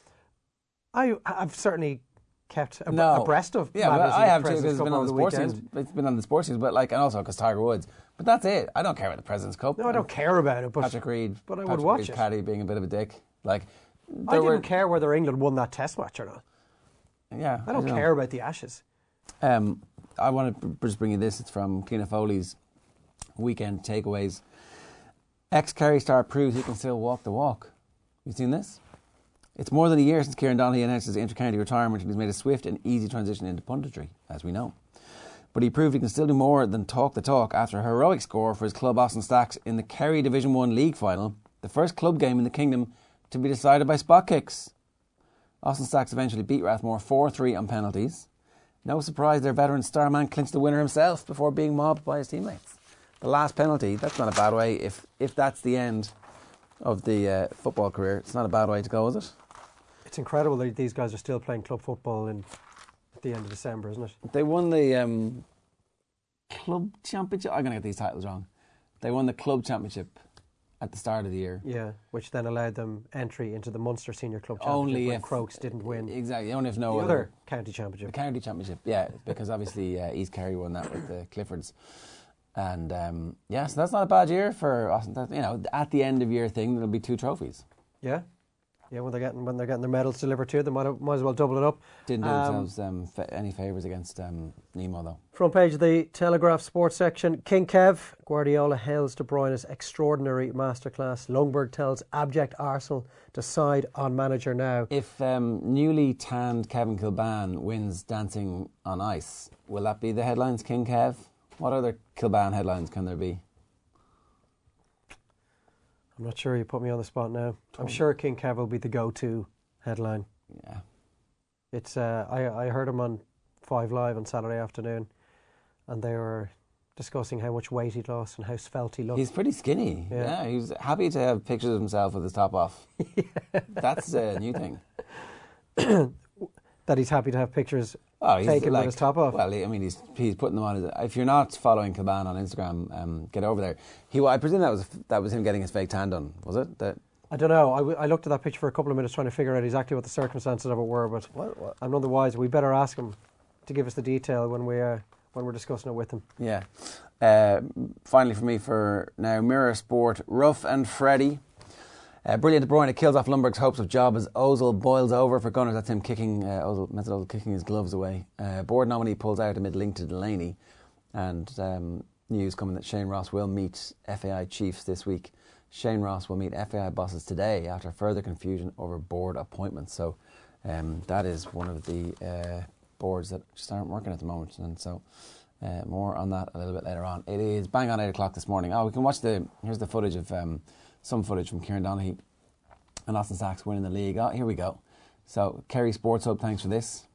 Speaker 3: I, I've certainly kept ab-
Speaker 2: No.
Speaker 3: abreast of
Speaker 2: Yeah,
Speaker 3: matters
Speaker 2: but
Speaker 3: in
Speaker 2: I
Speaker 3: the
Speaker 2: have too,
Speaker 3: President's
Speaker 2: because it's
Speaker 3: Cup
Speaker 2: been on
Speaker 3: over
Speaker 2: the
Speaker 3: the
Speaker 2: sports
Speaker 3: weekend.
Speaker 2: news. It's been on the sports news, but like, and also because Tiger Woods. But that's it. I don't care about the President's Cup.
Speaker 3: No, I don't care about it, but
Speaker 2: Patrick Reed.
Speaker 3: but I would
Speaker 2: Patrick
Speaker 3: watch
Speaker 2: Reed's
Speaker 3: it.
Speaker 2: caddy being a bit of a dick. Like,
Speaker 3: I
Speaker 2: there
Speaker 3: didn't
Speaker 2: were,
Speaker 3: care whether England won that Test match or not.
Speaker 2: Yeah,
Speaker 3: I don't
Speaker 2: know.
Speaker 3: care about the Ashes.
Speaker 2: Um, I want to just bring you this. It's from Cliona Foley's weekend takeaways. Ex-Kerry star proves he can still walk the walk. You seen this? It's more than a year since Kieran Donnelly announced his inter-county retirement, and he's made a swift and easy transition into punditry, as we know. But he proved he can still do more than talk the talk after a heroic score for his club Austin Stacks in the Kerry Division one League final, the first club game in the Kingdom to be decided by spot kicks. Austin Stacks eventually beat Rathmore four three on penalties. No surprise their veteran star man clinched the winner himself before being mobbed by his teammates. The last penalty, that's not a bad way. If if that's the end of the uh, football career, it's not a bad way to go, is it?
Speaker 3: It's incredible that these guys are still playing club football in, at the end of December, isn't it?
Speaker 2: They won the um, club championship. I'm going to get these titles wrong. They won the club championship at the start of the year.
Speaker 3: Yeah, which then allowed them entry into the Munster Senior Club Championship
Speaker 2: Only
Speaker 3: when
Speaker 2: if
Speaker 3: Crokes didn't win
Speaker 2: Exactly. Only if no
Speaker 3: the
Speaker 2: other,
Speaker 3: other county championship.
Speaker 2: the county championship. Yeah, because obviously uh, East Kerry won that with the Cliffords. And um, yeah, so that's not a bad year for Austin. That, you know, at the end of year thing, there'll be two trophies.
Speaker 3: Yeah, yeah. When they're getting when they're getting their medals delivered to them, they might, might as well double it up.
Speaker 2: Didn't do
Speaker 3: Um,
Speaker 2: themselves um, fa- any favours against um, Nemo though.
Speaker 3: Front page of the Telegraph sports section. King Kev, Guardiola hails De Bruyne's extraordinary masterclass. Lundberg tells abject Arsenal decide on manager now.
Speaker 2: If um, newly tanned Kevin Kilban wins Dancing on Ice, will that be the headlines, King Kev? What other Kilban headlines can there be?
Speaker 3: I'm not sure, you put me on the spot now. I'm sure King Kev will be the go-to headline.
Speaker 2: Yeah.
Speaker 3: It's uh, I, I heard him on Five Live on Saturday afternoon, and they were discussing how much weight he'd lost and how svelte he looked.
Speaker 2: He's pretty skinny.
Speaker 3: Yeah.
Speaker 2: Yeah, he's happy to have pictures of himself with his top off. That's a new thing.
Speaker 3: that he's happy to have pictures
Speaker 2: Oh, he's
Speaker 3: taken
Speaker 2: like,
Speaker 3: with his top off.
Speaker 2: Well, he, I mean, he's he's putting them on. His, if you're not following Kilban on Instagram, um, get over there. He, I presume that was that was him getting his fake tan done, was it? That
Speaker 3: I don't know. I, w- I looked at that picture for a couple of minutes trying to figure out exactly what the circumstances of it were, but
Speaker 2: What- what?
Speaker 3: I'm none the wiser. We better ask him to give us the detail when we uh, when we're discussing it with him.
Speaker 2: Yeah. Uh, finally, for me, for now, Mirror Sport, Rough and Freddie. Uh, brilliant De Bruyne kills off Lundberg's hopes of job as Ozil boils over for Gunners. That's him kicking, uh, Ozil, Mesut Ozil kicking his gloves away. Uh, board nominee pulls out amid link to Delaney. And um, news coming that Shane Ross will meet F A I chiefs this week. Shane Ross will meet F A I bosses today after further confusion over board appointments. So um, that is one of the uh, boards that just aren't working at the moment. And so uh, more on that a little bit later on. It is bang on eight o'clock this morning. Oh, we can watch the, here's the footage of... Um, some footage from Kieran Donaghy and Austin Sachs winning the league. Oh, here we go. So, Kerry Sports Hub, thanks for this.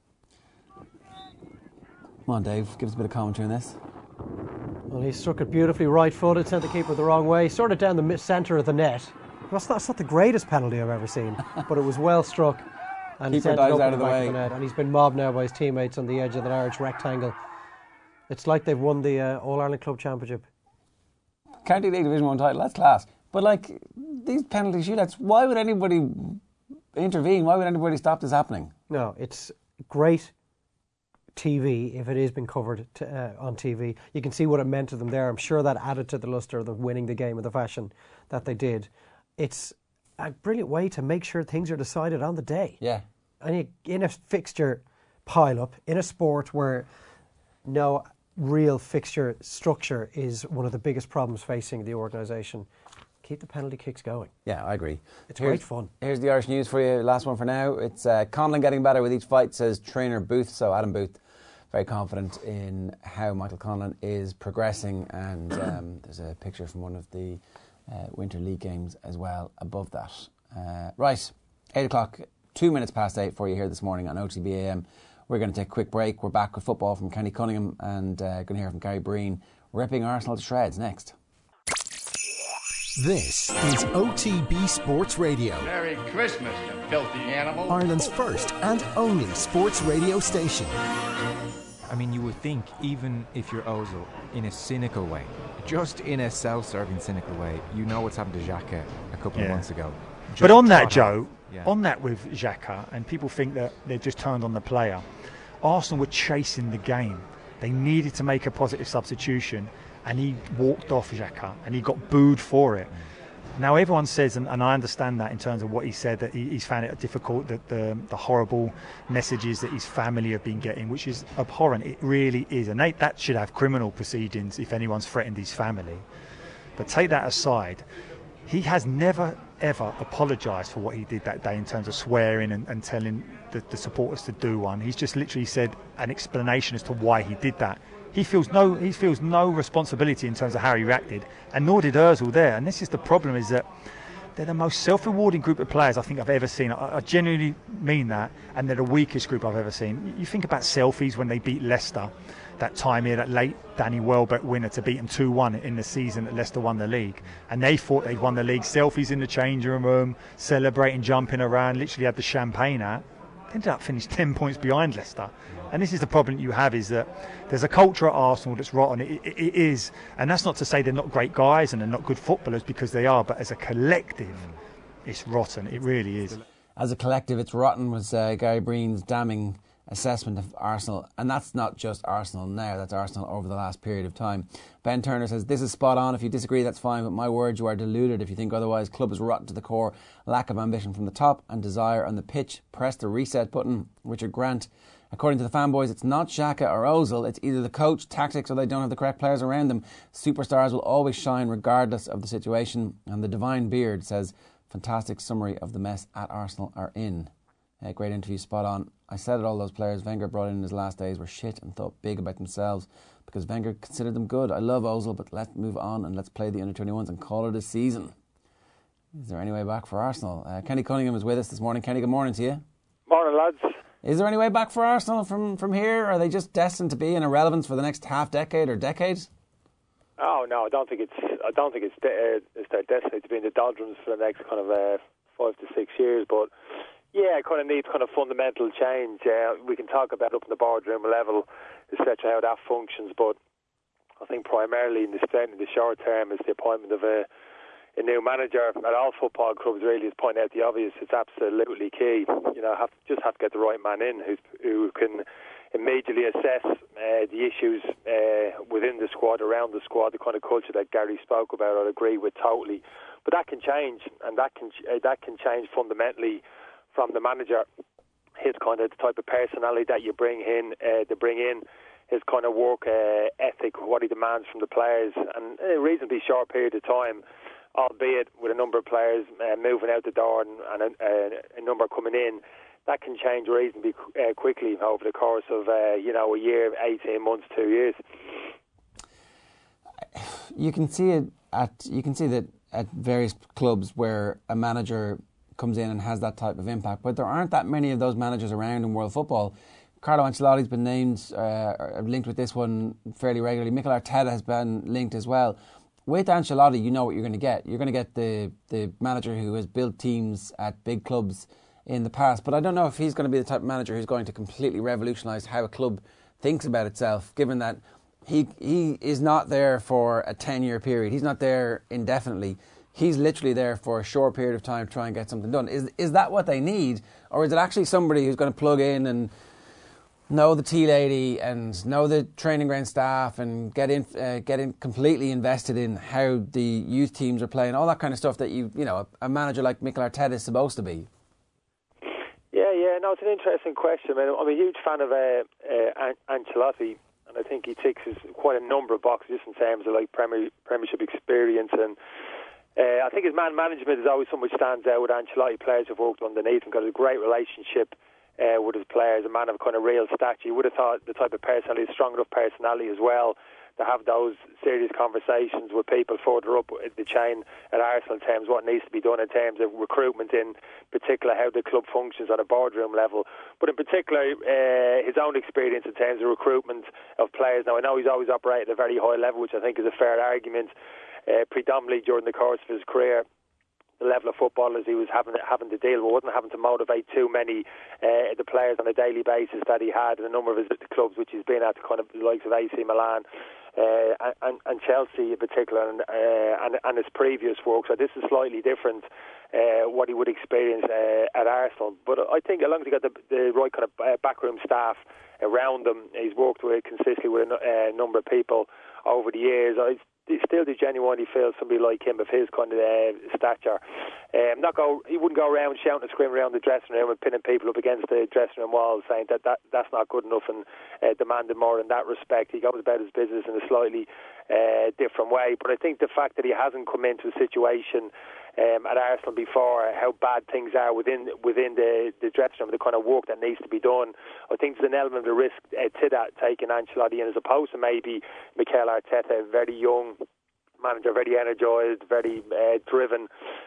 Speaker 2: Come on, Dave, give us a bit of commentary on this.
Speaker 3: Well, he struck it beautifully right-footed, sent the keeper the wrong way, sort of down the centre of the net. That's not, that's not the greatest penalty I've ever seen, but it was well struck. And
Speaker 2: keeper dives out of the way.
Speaker 3: Of the net, and he's been mobbed now by his teammates on the edge of the large rectangle. It's like they've won the uh, All-Ireland Club Championship.
Speaker 2: County League Division one title, that's class. But like, these penalty shootouts, why would anybody intervene? Why would anybody stop this happening?
Speaker 3: No, it's great T V if it is being covered to, uh, on T V. You can see what it meant to them there. I'm sure that added to the lustre of them winning the game in the fashion that they did. It's a brilliant way to make sure things are decided on the day.
Speaker 2: Yeah.
Speaker 3: And you, in a fixture pile-up, in a sport where no real fixture structure is one of the biggest problems facing the organisation, keep the penalty kicks going.
Speaker 2: Yeah, I agree.
Speaker 3: It's
Speaker 2: here's,
Speaker 3: great fun.
Speaker 2: Here's the Irish news for you. Last one for now. It's uh, Conlon getting better with each fight, says trainer Booth. So Adam Booth, very confident in how Michael Conlon is progressing. And um, there's a picture from one of the uh, Winter League games as well above that. Uh, right, eight o'clock, two minutes past eight for you here this morning on O T B A M. We're going to take a quick break. We're back with football from Kenny Cunningham and uh, going to hear from Gary Breen ripping Arsenal to shreds next.
Speaker 1: This is O T B Sports Radio.
Speaker 4: Merry Christmas, you filthy animal.
Speaker 1: Ireland's first and only sports radio station.
Speaker 5: I mean, you would think, even if you're Ozil, in a cynical way, just in a self-serving cynical way, you know what's happened to Xhaka a couple
Speaker 6: yeah.
Speaker 5: of months ago. Just
Speaker 6: but on that, Joe,
Speaker 5: yeah.
Speaker 6: on that with Xhaka, and people think that they've just turned on the player, Arsenal were chasing the game. They needed to make a positive substitution, and he walked off Xhaka, and he got booed for it. Now everyone says, and, and I understand that in terms of what he said, that he, he's found it difficult, that the, the horrible messages that his family have been getting, which is abhorrent. It really is, and they, that should have criminal proceedings if anyone's threatened his family. But take that aside, he has never ever apologised for what he did that day in terms of swearing and, and telling the, the supporters to do one. He's just literally said an explanation as to why he did that. He feels no he feels no responsibility in terms of how he reacted, and nor did Ozil there. And this is the problem, is that they're the most self-rewarding group of players I think I've ever seen. I, I genuinely mean that, and they're the weakest group I've ever seen. You think about selfies when they beat Leicester that time here, that late Danny Welbeck winner to beat them two one in the season that Leicester won the league, and they thought they'd won the league. Selfies in the changing room, celebrating, jumping around, literally had the champagne out. They ended up finished ten points behind Leicester. And this is the problem you have, is that there's a culture at Arsenal that's rotten. It, it, it is, and that's not to say they're not great guys and they're not good footballers, because they are, but as a collective, it's rotten. It really is.
Speaker 2: As a collective, it's rotten, was uh, Gary Breen's damning assessment of Arsenal. And that's not just Arsenal now, that's Arsenal over the last period of time. Ben Turner says, this is spot on. If you disagree, that's fine, but my word, you are deluded if you think otherwise. Club is rotten to the core. Lack of ambition from the top and desire on the pitch. Press the reset button. Richard Grant, according to the fanboys, it's not Xhaka or Ozil. It's either the coach, tactics, or they don't have the correct players around them. Superstars will always shine regardless of the situation. And the Divine Beard says, fantastic summary of the mess at Arsenal are in. Uh, great interview, spot on. I said it, all those players Wenger brought in in his last days were shit and thought big about themselves because Wenger considered them good. I love Ozil, but let's move on and let's play the under twenty-ones and call it a season. Is there any way back for Arsenal? Uh, Kenny Cunningham is with us this morning. Kenny, good morning to you.
Speaker 7: Morning, lads.
Speaker 2: Is there any way back for Arsenal from, from here? Are they just destined to be in irrelevance for the next half decade or decade?
Speaker 7: Oh no, I don't think it's. I don't think it's. De- uh, it's their destiny to be in the doldrums for the next kind of uh, five to six years. But yeah, it kind of needs kind of fundamental change. Uh, we can talk about up in the boardroom level, et cetera, how that functions. But I think primarily in the in the short term is the appointment of a. A new manager at all football clubs really is pointing out the obvious. It's absolutely key. You know, have just have to get the right man in who's, who can immediately assess uh, the issues uh, within the squad, around the squad, the kind of culture that Gary spoke about. I'd agree with totally. But that can change, and that can uh, that can change fundamentally from the manager, his kind of the type of personality that you bring in, uh, to bring in, his kind of work uh, ethic, what he demands from the players, and in a reasonably short period of time, albeit with a number of players uh, moving out the door and, and a, a number coming in, that can change reasonably uh, quickly over the course of uh, you know a year, eighteen months, two years.
Speaker 2: You can see it at you can see that at various clubs where a manager comes in and has that type of impact, but there aren't that many of those managers around in world football. Carlo Ancelotti's been named, uh, linked with this one fairly regularly. Mikel Arteta has been linked as well. With Ancelotti, you know what you're going to get. You're going to get the, the manager who has built teams at big clubs in the past, but I don't know if he's going to be the type of manager who's going to completely revolutionise how a club thinks about itself, given that he he is not there for a ten-year period. He's not there indefinitely. He's literally there for a short period of time to try and get something done. Is is that what they need? Or is it actually somebody who's going to plug in and know the tea lady and know the training ground staff and get in, uh, get in completely invested in how the youth teams are playing, all that kind of stuff that you you know a manager like Mikel Arteta is supposed to be?
Speaker 7: Yeah, yeah, no, it's an interesting question. I mean, I'm a huge fan of uh, uh, Ancelotti, and I think he ticks quite a number of boxes just in terms of like Premier, Premiership experience, and uh, I think his man management is always something which stands out with Ancelotti. Players have worked underneath him, got a great relationship uh, with his players, a man of kind of real stature. You would have thought the type of personality, strong enough personality as well, to have those serious conversations with people further up the chain at Arsenal in terms of what needs to be done in terms of recruitment, in particular how the club functions on a boardroom level, but in particular uh, his own experience in terms of recruitment of players. Now I know he's always operated at a very high level, which I think is a fair argument, uh, predominantly during the course of his career. The level of footballers he was having having to deal with, wasn't having to motivate too many uh, the players on a daily basis that he had in a number of his clubs, which he's been at, the kind of the likes of A C Milan uh, and, and Chelsea in particular, and, uh, and and his previous work. So this is slightly different uh, what he would experience uh, at Arsenal. But I think as long as he got the, the right kind of uh, backroom staff around him, he's worked with consistently with a uh, number of people over the years. I still do genuinely feel somebody like him of his kind of uh, stature. Um, not go, he wouldn't go around shouting and screaming around the dressing room and pinning people up against the dressing room walls saying that, that that's not good enough and uh, demanding more in that respect. He goes about his business in a slightly uh, different way. But I think the fact that he hasn't come into a situation Um, at Arsenal before, how bad things are within within the, the dressing room, the kind of work that needs to be done. I think there's an element of risk uh, to that, taking Ancelotti in as opposed to maybe Mikel Arteta, a very young manager, very energised, very uh, driven,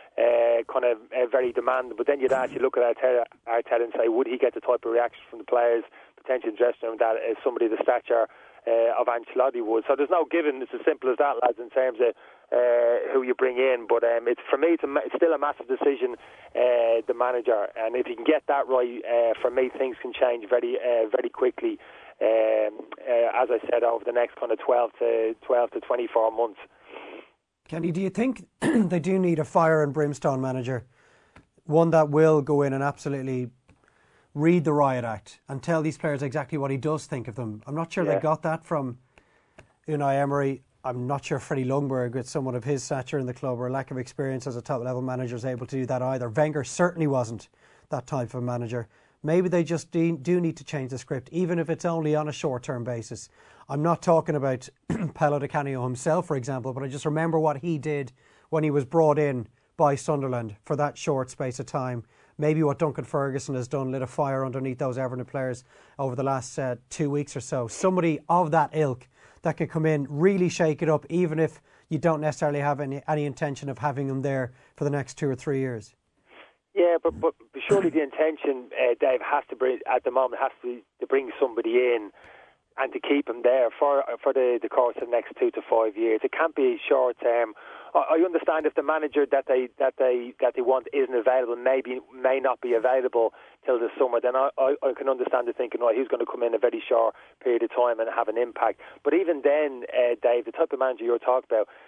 Speaker 7: uh, kind of uh, very demanding. But then you'd actually look at Arteta, Arteta and say, would he get the type of reaction from the players, potentially in the dressing room, that is somebody of the stature Uh, of Ancelotti would. So there's no given. It's as simple as that, lads, in terms of uh, who you bring in. But um, it's for me, it's, a, it's still a massive decision, uh, the manager. And if you can get that right, uh, for me, things can change very, uh, very quickly. Um, uh, as I said, over the next kind of twelve to twenty-four months.
Speaker 3: Kenny, do you think they do need a fire and brimstone manager, one that will go in and absolutely read the riot act and tell these players exactly what he does think of them? I'm not sure yeah. they got that from Unai Emery. I'm not sure Freddie Ljungberg, with someone of his stature in the club or lack of experience as a top level manager, is able to do that either. Wenger certainly wasn't that type of manager. Maybe they just do, do need to change the script, even if it's only on a short term basis. I'm not talking about Paolo Di Canio himself, for example, but I just remember what he did when he was brought in by Sunderland for that short space of time. Maybe what Duncan Ferguson has done, lit a fire underneath those Everton players over the last uh, two weeks or so. Somebody of that ilk that can come in, really shake it up, even if you don't necessarily have any, any intention of having them there for the next two or three years.
Speaker 7: Yeah, but, but surely the intention, uh, Dave, has to bring, at the moment, has to be to bring somebody in and to keep him there for for the, the course of the next two to five years. It can't be short term. I understand if the manager that they that they that they want isn't available, maybe may not be available till the summer. Then I, I, I can understand the thinking, right, he's going to come in a very short period of time and have an impact. But even then, uh, Dave, the type of manager you're talking about,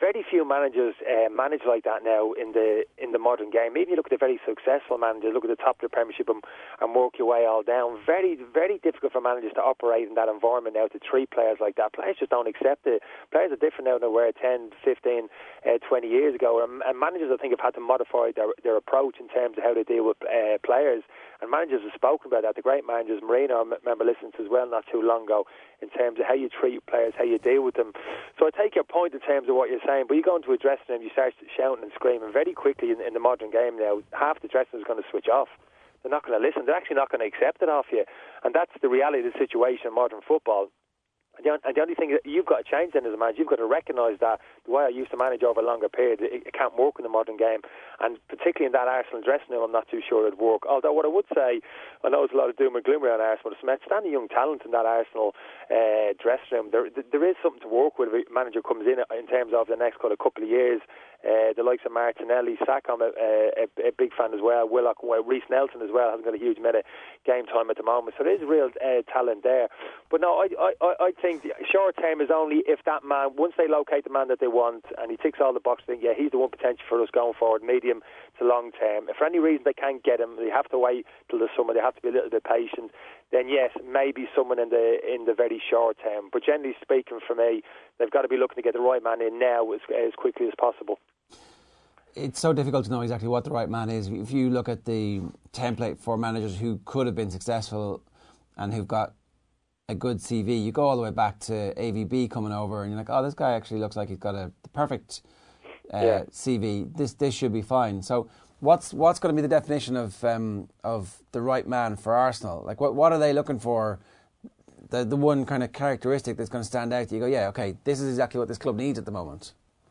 Speaker 7: very few managers uh, manage like that now in the in the modern game. Even you look at the very successful managers, look at the top of the Premiership and, and work your way all down. Very, very difficult for managers to operate in that environment now to treat players like that. Players just don't accept it. Players are different now than they were ten, fifteen, uh, twenty years ago. And, and managers, I think, have had to modify their, their approach in terms of how they deal with uh, players. And managers have spoken about that. The great managers, Mourinho, I remember listening to as well not too long ago, in terms of how you treat players, how you deal with them. So I take your point in terms of what you're saying, but you go into a dressing room, you start shouting and screaming very quickly in, in the modern game now. Half the dressing room is going to switch off. They're not going to listen. They're actually not going to accept it off you. And that's the reality of the situation in modern football. And the, and the only thing that you've got to change then as a manager, you've got to recognise that the way I used to manage over a longer period, it, it can't work in the modern game. And particularly in that Arsenal dressing room, I'm not too sure it'd work. Although what I would say, I know there's a lot of doom and gloom around Arsenal, but some outstanding young talent in that Arsenal uh, dressing room. There, there is something to work with if a manager comes in in terms of the next couple of years. Uh, the likes of Martinelli, Saka, I'm a, a, a big fan as well. Willock, well, Reece Nelson as well hasn't got a huge amount of game time at the moment, so there is real uh, talent there. But no, I, I, I think short term is only if that man, once they locate the man that they want and he ticks all the boxes, think, yeah, he's the one potential for us going forward, medium to long term. If for any reason they can't get him, they have to wait till the summer. They have to be a little bit patient. Then yes, maybe someone in the in the very short term. But generally speaking, for me, they've got to be looking to get the right man in now as, as quickly as possible.
Speaker 2: It's so difficult to know exactly what the right man is. If you look at the template for managers who could have been successful and who've got a good C V, you go all the way back to A V B coming over and you're like, oh, this guy actually looks like he's got a the perfect uh, yeah. C V. This this should be fine. So what's what's going to be the definition of um, of the right man for Arsenal? Like what what are they looking for? The the one kind of characteristic that's going to stand out. You go, yeah, okay, this is exactly what this club needs at the moment.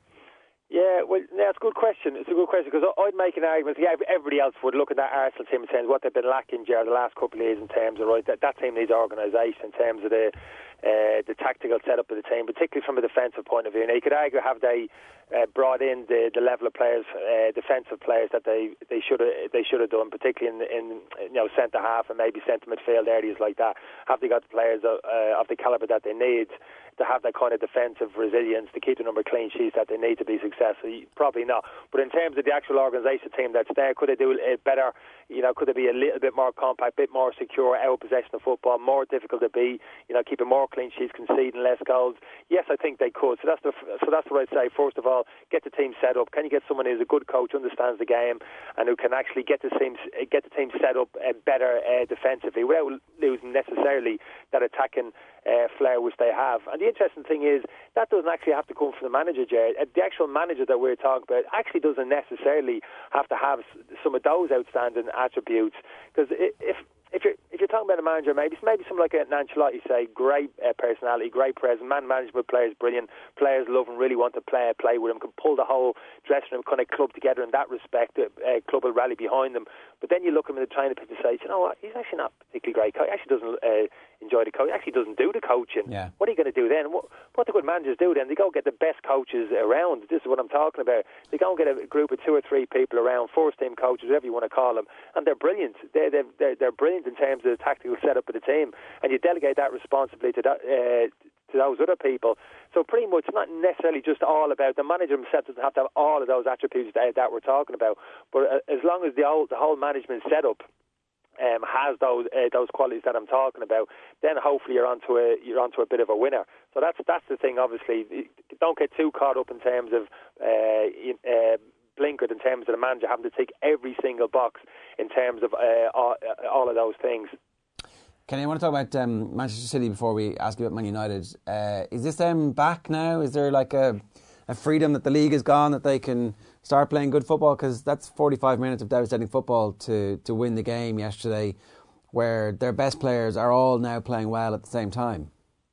Speaker 7: Yeah, well, that's a good question. It's a good question because I'd make an argument. Yeah, everybody else would look at that Arsenal team and say what they've been lacking, Gerard, the last couple of years in terms of right that, that team needs organisation in terms of the uh, the tactical setup of the team, particularly from a defensive point of view. Now you could argue have they uh, brought in the, the level of players, uh, defensive players that they they should have they should have done, particularly in, in you know centre half and maybe centre midfield areas like that. Have they got the players of, uh, of the calibre that they need to have that kind of defensive resilience to keep the number of clean sheets that they need to be successful? Probably not. But in terms of the actual organisation team that's there, could they do it better? You know, could they be a little bit more compact, a bit more secure, out of possession of football, more difficult to be? You know, keeping more clean sheets, conceding less goals. Yes, I think they could. So that's the so that's what I'd say. First of all, get the team set up. Can you get someone who's a good coach, understands the game, and who can actually get the team get the team set up uh, better uh, defensively without losing necessarily that attacking Uh, flair which they have. And the interesting thing is that doesn't actually have to come from the manager, Jared. The actual manager that we're talking about actually doesn't necessarily have to have some of those outstanding attributes, because if if you're if you're talking about a manager, maybe maybe someone like an Ancelotti, say, great uh, personality, great presence, man management, players brilliant, players love and really want to play play with him, can pull the whole dressing room kind of club together in that respect. Uh, club will rally behind them. But then you look at him in the training pitch and say, you know what, he's actually not particularly great coach. He actually doesn't uh, enjoy the coach. He actually doesn't do the coaching.
Speaker 2: Yeah.
Speaker 7: What are you going to do then? What, what the good managers do then? They go get the best coaches around. This is what I'm talking about. They go and get a group of two or three people around, first team coaches, whatever you want to call them, and they're brilliant. They're they're they're, they're brilliant in terms of the tactical setup of the team, and you delegate that responsibility to that. Uh, to those other people. So pretty much not necessarily just all about the manager himself doesn't have to have all of those attributes that, that we're talking about, but uh, as long as the whole, the whole management setup um, has those uh, those qualities that I'm talking about, then hopefully you're onto a you're onto a bit of a winner. So that's that's the thing. Obviously, don't get too caught up in terms of uh, uh, blinkered in terms of the manager having to tick every single box in terms of uh, all, all of those things.
Speaker 2: Kenny, I want to talk about um, Manchester City before we ask you about Man United. Uh, is this them back now? Is there like a, a freedom that the league is gone, that they can start playing good football? Because that's forty-five minutes of devastating football to, to win the game yesterday, where their best players are all now playing well at the same time.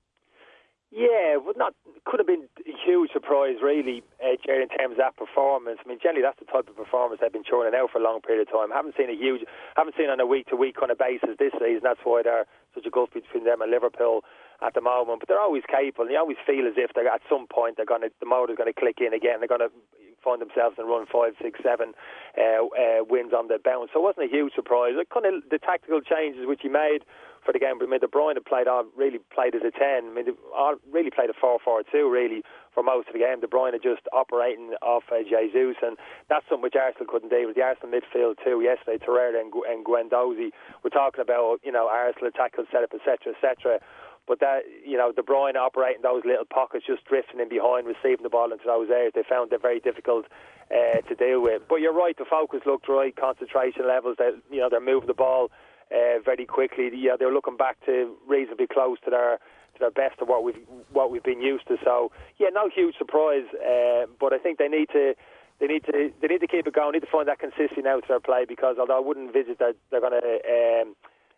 Speaker 2: Yeah, but not could have been a huge surprise, really, uh, Jerry, in terms of that performance. I mean, generally that's the type of performance they've been churning out for a long period of time. I haven't seen a huge, haven't seen on a week-to-week kind of basis this season. That's why there's such a gulf between them and Liverpool at the moment. But they're always capable, and you always feel as if they're at some point they're going to, the motor's going to click in again. They're going to find themselves and run five, six, seven uh, uh, wins on the bounce. So it wasn't a huge surprise. Like, kind of the tactical changes which he made
Speaker 7: for the game. But I mean, De Bruyne had played on, really played as a ten. I mean, they all really played a four four two really for most of the game. De Bruyne just operating off uh, Jesus, and that's something which Arsenal couldn't do. With the Arsenal midfield too yesterday, Torreira and, Gu- and Guendouzi, we're talking about, you know, Arsenal attack setup, et cetera, et cetera. But that, you know, De Bruyne operating those little pockets, just drifting in behind, receiving the ball into those areas, they found it very difficult uh, to deal with. But you're right, the focus looked right, concentration levels, they, you know, they're moving the ball uh, very quickly. Yeah, they're looking back to reasonably close to their to their best of what we've what we've been used to. So yeah, no huge surprise. Uh, but I think they need to. They need to they need to keep it going. They need to find that consistency now to their play, because although I wouldn't envisage that they're going to um,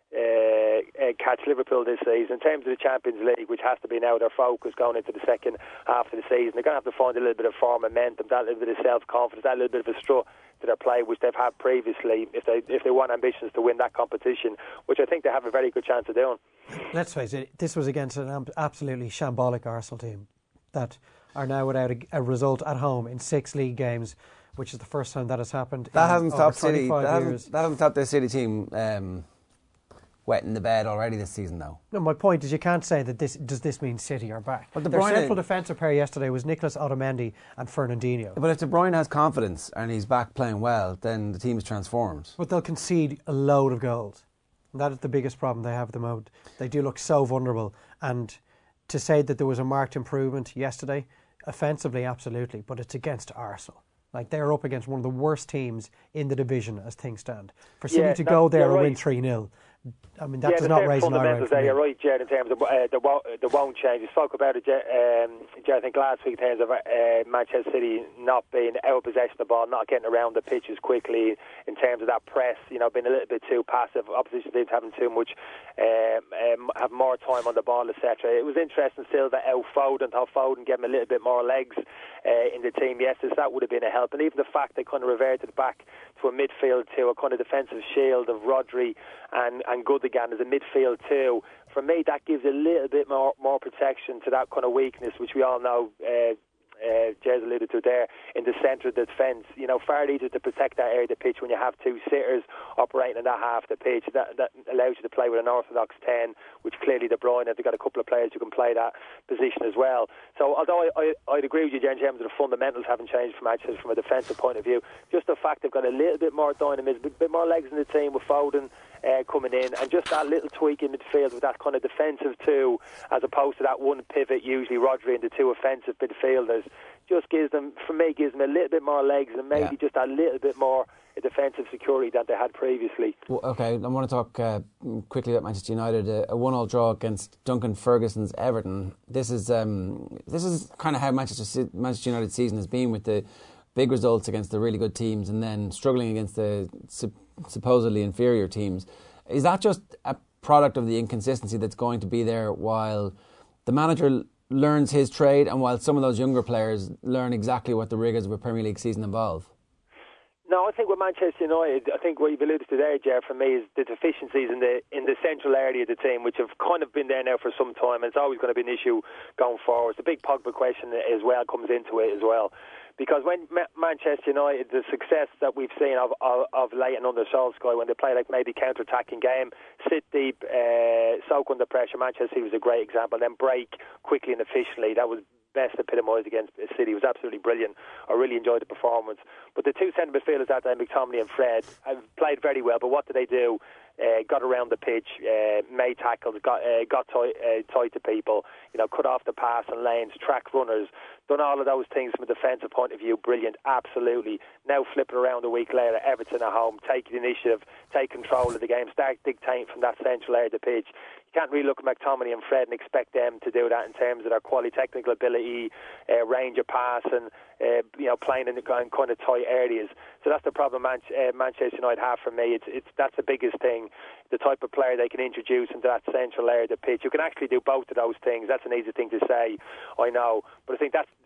Speaker 7: uh, uh, catch Liverpool this season, in terms of the Champions League, which has to be now their focus going into the second half of the season, they're going to have to find a little bit of form, momentum, that little bit of self-confidence, that little bit of a strut to their play, which they've had previously, if they if they want ambitions to win that competition, which I think they have a very good chance of doing.
Speaker 3: Let's face it, this was against an absolutely shambolic Arsenal team that are now without a, a result at home in six league games, which is the first time that has happened.
Speaker 2: That
Speaker 3: in
Speaker 2: hasn't
Speaker 3: over
Speaker 2: stopped City. That hasn't,
Speaker 3: years.
Speaker 2: that hasn't stopped the City team um, wetting the bed already this season, though.
Speaker 3: No, my point is you can't say that this does this mean City are back.
Speaker 2: But De
Speaker 3: Their
Speaker 2: Bruyne,
Speaker 3: central defensive pair yesterday was Nicolas Otamendi and Fernandinho.
Speaker 2: But if De Bruyne has confidence and he's back playing well, then the team is transformed.
Speaker 3: But they'll concede a load of goals. And that is the biggest problem they have at the moment. They do look so vulnerable. And to say that there was a marked improvement yesterday, offensively, absolutely, but it's against Arsenal. Like, they're up against one of the worst teams in the division as things stand. For City
Speaker 7: Yeah,
Speaker 3: to
Speaker 7: that-
Speaker 3: go there
Speaker 7: you're
Speaker 3: and
Speaker 7: right.
Speaker 3: win three nil, I mean, that
Speaker 7: yeah,
Speaker 3: does
Speaker 7: the
Speaker 3: not
Speaker 7: same
Speaker 3: raise an eyebrow
Speaker 7: fundamentals
Speaker 3: for
Speaker 7: there.
Speaker 3: me.
Speaker 7: You're right, Jared, in terms of uh, the, wo- the won't change. You spoke about it, Jared, um, Jared, I think last week, in terms of uh, Manchester City not being out of possession of the ball, not getting around the pitches quickly, in terms of that press, you know, being a little bit too passive, opposition teams having too much, um, um, have more time on the ball, et cetera. It was interesting still that out Foden, how Foden gave him a little bit more legs uh, in the team yesterday. That would have been a help. And even the fact they kind of reverted back to a midfield to a kind of defensive shield of Rodri and, and Gundogan as a midfield too. For me, that gives a little bit more more protection to that kind of weakness, which we all know uh, uh, Jez alluded to there, in the centre of the defence. You know, far easier to protect that area of the pitch when you have two sitters operating in that half of the pitch. That, that allows you to play with an orthodox ten, which clearly De Bruyne, they've got a couple of players who can play that position as well. So although I, I, I'd agree with you, Jen, in terms of the fundamentals haven't changed for Manchester from a defensive point of view, just the fact they've got a little bit more dynamism, a bit more legs in the team with Foden Uh, coming in, and just that little tweak in midfield with that kind of defensive two, as opposed to that one pivot, usually Rodri and the two offensive midfielders, just gives them, for me, gives them a little bit more legs and maybe
Speaker 2: Yeah.
Speaker 7: just a little bit more defensive security that they had previously.
Speaker 2: Well, okay, I want to talk uh, quickly about Manchester United. A, a one-all draw against Duncan Ferguson's Everton. This is um, this is kind of how Manchester Manchester United's season has been, with the big results against the really good teams and then struggling against the su- supposedly inferior teams. Is that just a product of the inconsistency that's going to be there while the manager learns his trade and while some of those younger players learn exactly what the rigours of a Premier League season involve?
Speaker 7: No, I think with Manchester United, I think what you've alluded to there, Jeff, for me, is the deficiencies in the in the central area of the team, which have kind of been there now for some time, and it's always going to be an issue going forward. The big Pogba question as well comes into it as well. Because when Ma- Manchester United, the success that we've seen of, of, of late and under Solskjaer, when they play like maybe counter-attacking game, sit deep, uh, soak under pressure, Manchester City was a great example, then break quickly and efficiently. That was best epitomised against City. It was absolutely brilliant. I really enjoyed the performance. But the two centre midfielders that day, McTominay and Fred, have played very well, but what did they do? Uh, got around the pitch, uh, made tackles, got uh, got tight, uh, tight to people, you know, cut off the pass and lanes, track runners, done all of those things from a defensive point of view. Brilliant, absolutely. Now flipping around a week later, Everton at home, take the initiative, take control of the game, start dictating from that central area of the pitch. You can't really look at McTominay and Fred and expect them to do that in terms of their quality, technical ability, uh, range of pass, and uh, you know, playing in the kind of tight areas. So that's the problem Man- uh, Manchester United have for me. It's it's that's the biggest thing. The type of player they can introduce into that central area of the pitch. You can actually do both of those things. That's an easy thing to say, I know, but I think that's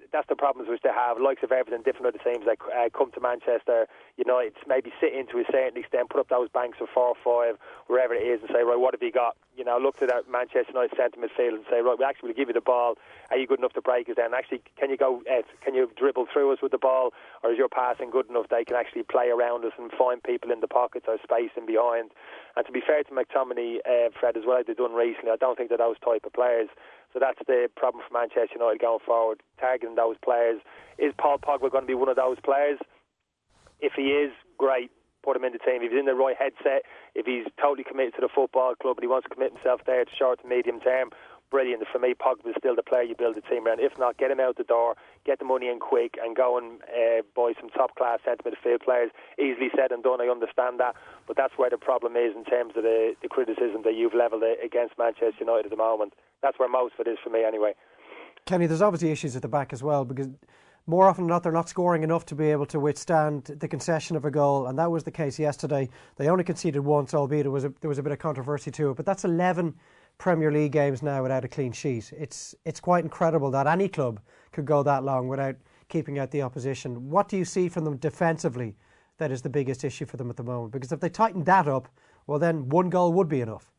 Speaker 7: that's the problems which they have. Likes of Everton, different other teams that uh, come to Manchester United, maybe sit into a certain extent, put up those banks of four or five, wherever it is, and say, right, what have you got? You know, look to that Manchester United centre midfield and say, right, we actually will give you the ball. Are you good enough to break us down? Actually, can you go? Uh, can you dribble through us with the ball, or is your passing good enough they can actually play around us and find people in the pockets or space in behind? And to be fair to McTominay, uh, Fred, as well as they've done recently, I don't think they're those type of players. So that's the problem for Manchester United going forward, targeting those players. Is Paul Pogba going to be one of those players? If he is, great. Put him in the team. If he's in the right headset, if he's totally committed to the football club and he wants to commit himself there to short to medium term, brilliant. For me, Pogba is still the player you build a team around. If not, get him out the door, get the money in quick, and go and uh, buy some top-class centre midfield players. Easily said and done, I understand that, but that's where the problem is in terms of the, the criticism that you've levelled against Manchester United at the moment. That's where most of it is for me anyway.
Speaker 3: Kenny, there's obviously issues at the back as well, because more often than not, they're not scoring enough to be able to withstand the concession of a goal, and that was the case yesterday. They only conceded once, albeit it was a, there was a bit of controversy to it, but that's eleven Premier League games now without a clean sheet. It's it's quite incredible that any club could go that long without keeping out the opposition. What do you see from them defensively that is the biggest issue for them at the moment? Because if they tighten that up, well, then one goal would be enough.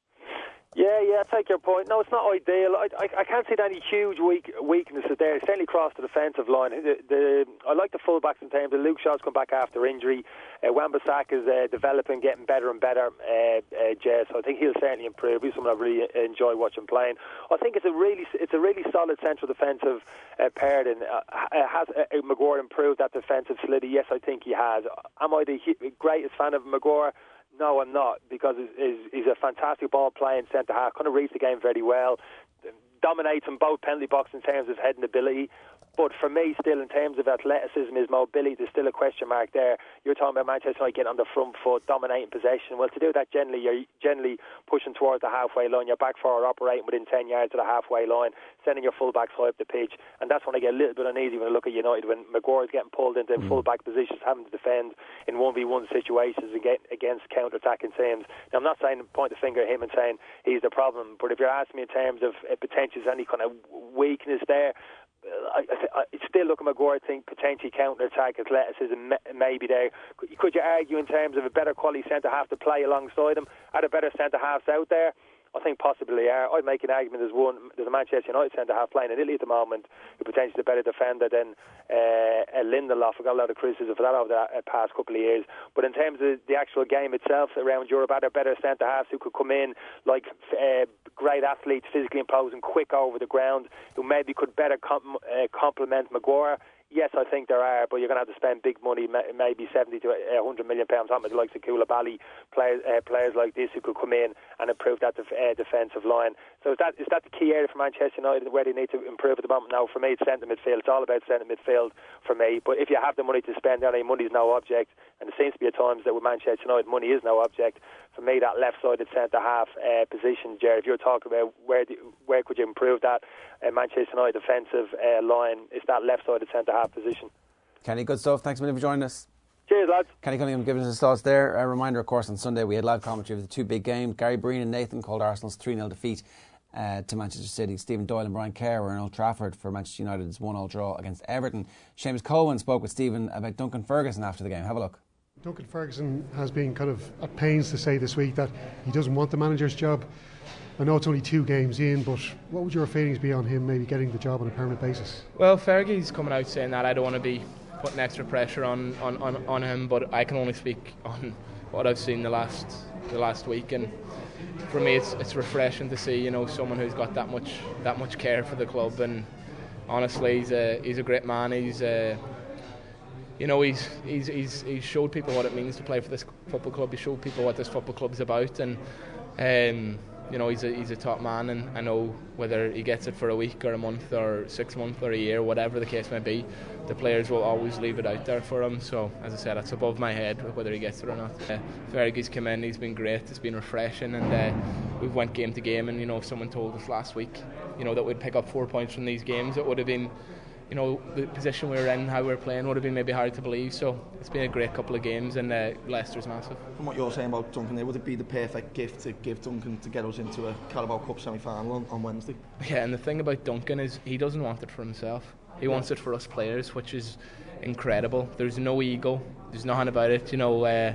Speaker 7: Yeah, yeah, I take your point. No, it's not ideal. I, I, I can't see any huge weak, weaknesses there. Certainly across the defensive line. The, the, I like the fullbacks in terms of Luke Shaw's come back after injury. Uh, Wan-Bissaka is uh, developing, getting better and better. Uh, uh, Jez, so I think he'll certainly improve. He's someone I really enjoy watching playing. I think it's a really, it's a really solid central defensive uh, pairing. Uh, has uh, Maguire improved that defensive solidity? Yes, I think he has. Am I the greatest fan of Maguire? No, I'm not, because he's a fantastic ball-playing centre-half, kind of reads the game very well, dominates in both penalty box in terms of heading ability. But for me, still, in terms of athleticism, his mobility, there's still a question mark there. You're talking about Manchester United getting on the front foot, dominating possession. Well, to do that, generally, you're generally pushing towards the halfway line. Your back four are operating within ten yards of the halfway line, sending your full-backs high up the pitch. And that's when I get a little bit uneasy when I look at United, when Maguire's getting pulled into mm. full-back positions, having to defend in one v one situations and get against counter-attacking teams. Now, I'm not saying point the finger at him and saying he's the problem, but if you're asking me in terms of uh, potential, any kind of weakness there, I, I, I still look at Maguire, think potentially counter-attack, athleticism may, maybe there. Could, could you argue in terms of a better quality centre-half to play alongside him? Are there better centre-halves out there? I think possibly are. I'd make an argument there's one, there's a Manchester United centre-half playing in Italy at the moment who potentially is a better defender than uh, Lindelof. I got a lot of criticism for that over the uh, past couple of years. But in terms of the actual game itself around Europe, are there better centre-halves who could come in like uh, great athletes, physically imposing, quick over the ground, who maybe could better com- uh, complement Maguire? Yes, I think there are, but you're going to have to spend big money, maybe seventy to one hundred million pounds on the likes of Koulibaly, players, uh, players like this who could come in and improve that def- uh, defensive line. So is that is that the key area for Manchester United where they need to improve at the moment? Now, for me, it's centre midfield. It's all about centre midfield for me. But if you have the money to spend, I mean, money is no object, and there seems to be at times that with Manchester United, money is no object. For me, that left-sided centre-half uh, position, Jared, if you're talking about where do, where could you improve that uh, Manchester United defensive uh, line, it's that left-sided centre-half position.
Speaker 2: Kenny, good stuff. Thanks a million for joining us.
Speaker 7: Cheers, lads.
Speaker 2: Kenny Cunningham giving us his thoughts there. A reminder, of course, on Sunday we had live commentary of the two big games. Gary Breen and Nathan called Arsenal's three nil defeat uh, to Manchester City. Stephen Doyle and Brian Kerr were in Old Trafford for Manchester United's one all draw against Everton. Seamus Coleman spoke with Stephen about Duncan Ferguson after the game. Have a look.
Speaker 8: Duncan Ferguson has been kind of at pains to say this week that he doesn't want the manager's job. I know it's only two games in, but what would your feelings be on him maybe getting the job on a permanent basis?
Speaker 9: Well, Fergie's coming out saying that. I don't want to be putting extra pressure on, on, on, on him, but I can only speak on what I've seen the last the last week, and for me it's it's refreshing to see, you know, someone who's got that much that much care for the club. And honestly, he's a he's a great man. He's a You know, he's he's he's he's showed people what it means to play for this football club. He showed people what this football club's about, and um, you know, he's a he's a top man. And I know whether he gets it for a week or a month or six months or a year, whatever the case may be, the players will always leave it out there for him. So, as I said, that's above my head whether he gets it or not. Uh, Fergie's come in, he's been great. It's been refreshing, and uh, we've went game to game. And you know, if someone told us last week, you know, that we'd pick up four points from these games, it would have been, you know, the position we were in, how we were playing, would have been maybe hard to believe. So it's been a great couple of games, and uh, Leicester's massive.
Speaker 10: From what you're saying about Duncan, would it be the perfect gift to give Duncan to get us into a Carabao Cup semi-final on, on Wednesday?
Speaker 9: Yeah, and the thing about Duncan is he doesn't want it for himself. He wants it for us players, which is incredible. There's no ego. There's nothing about it. You know, uh,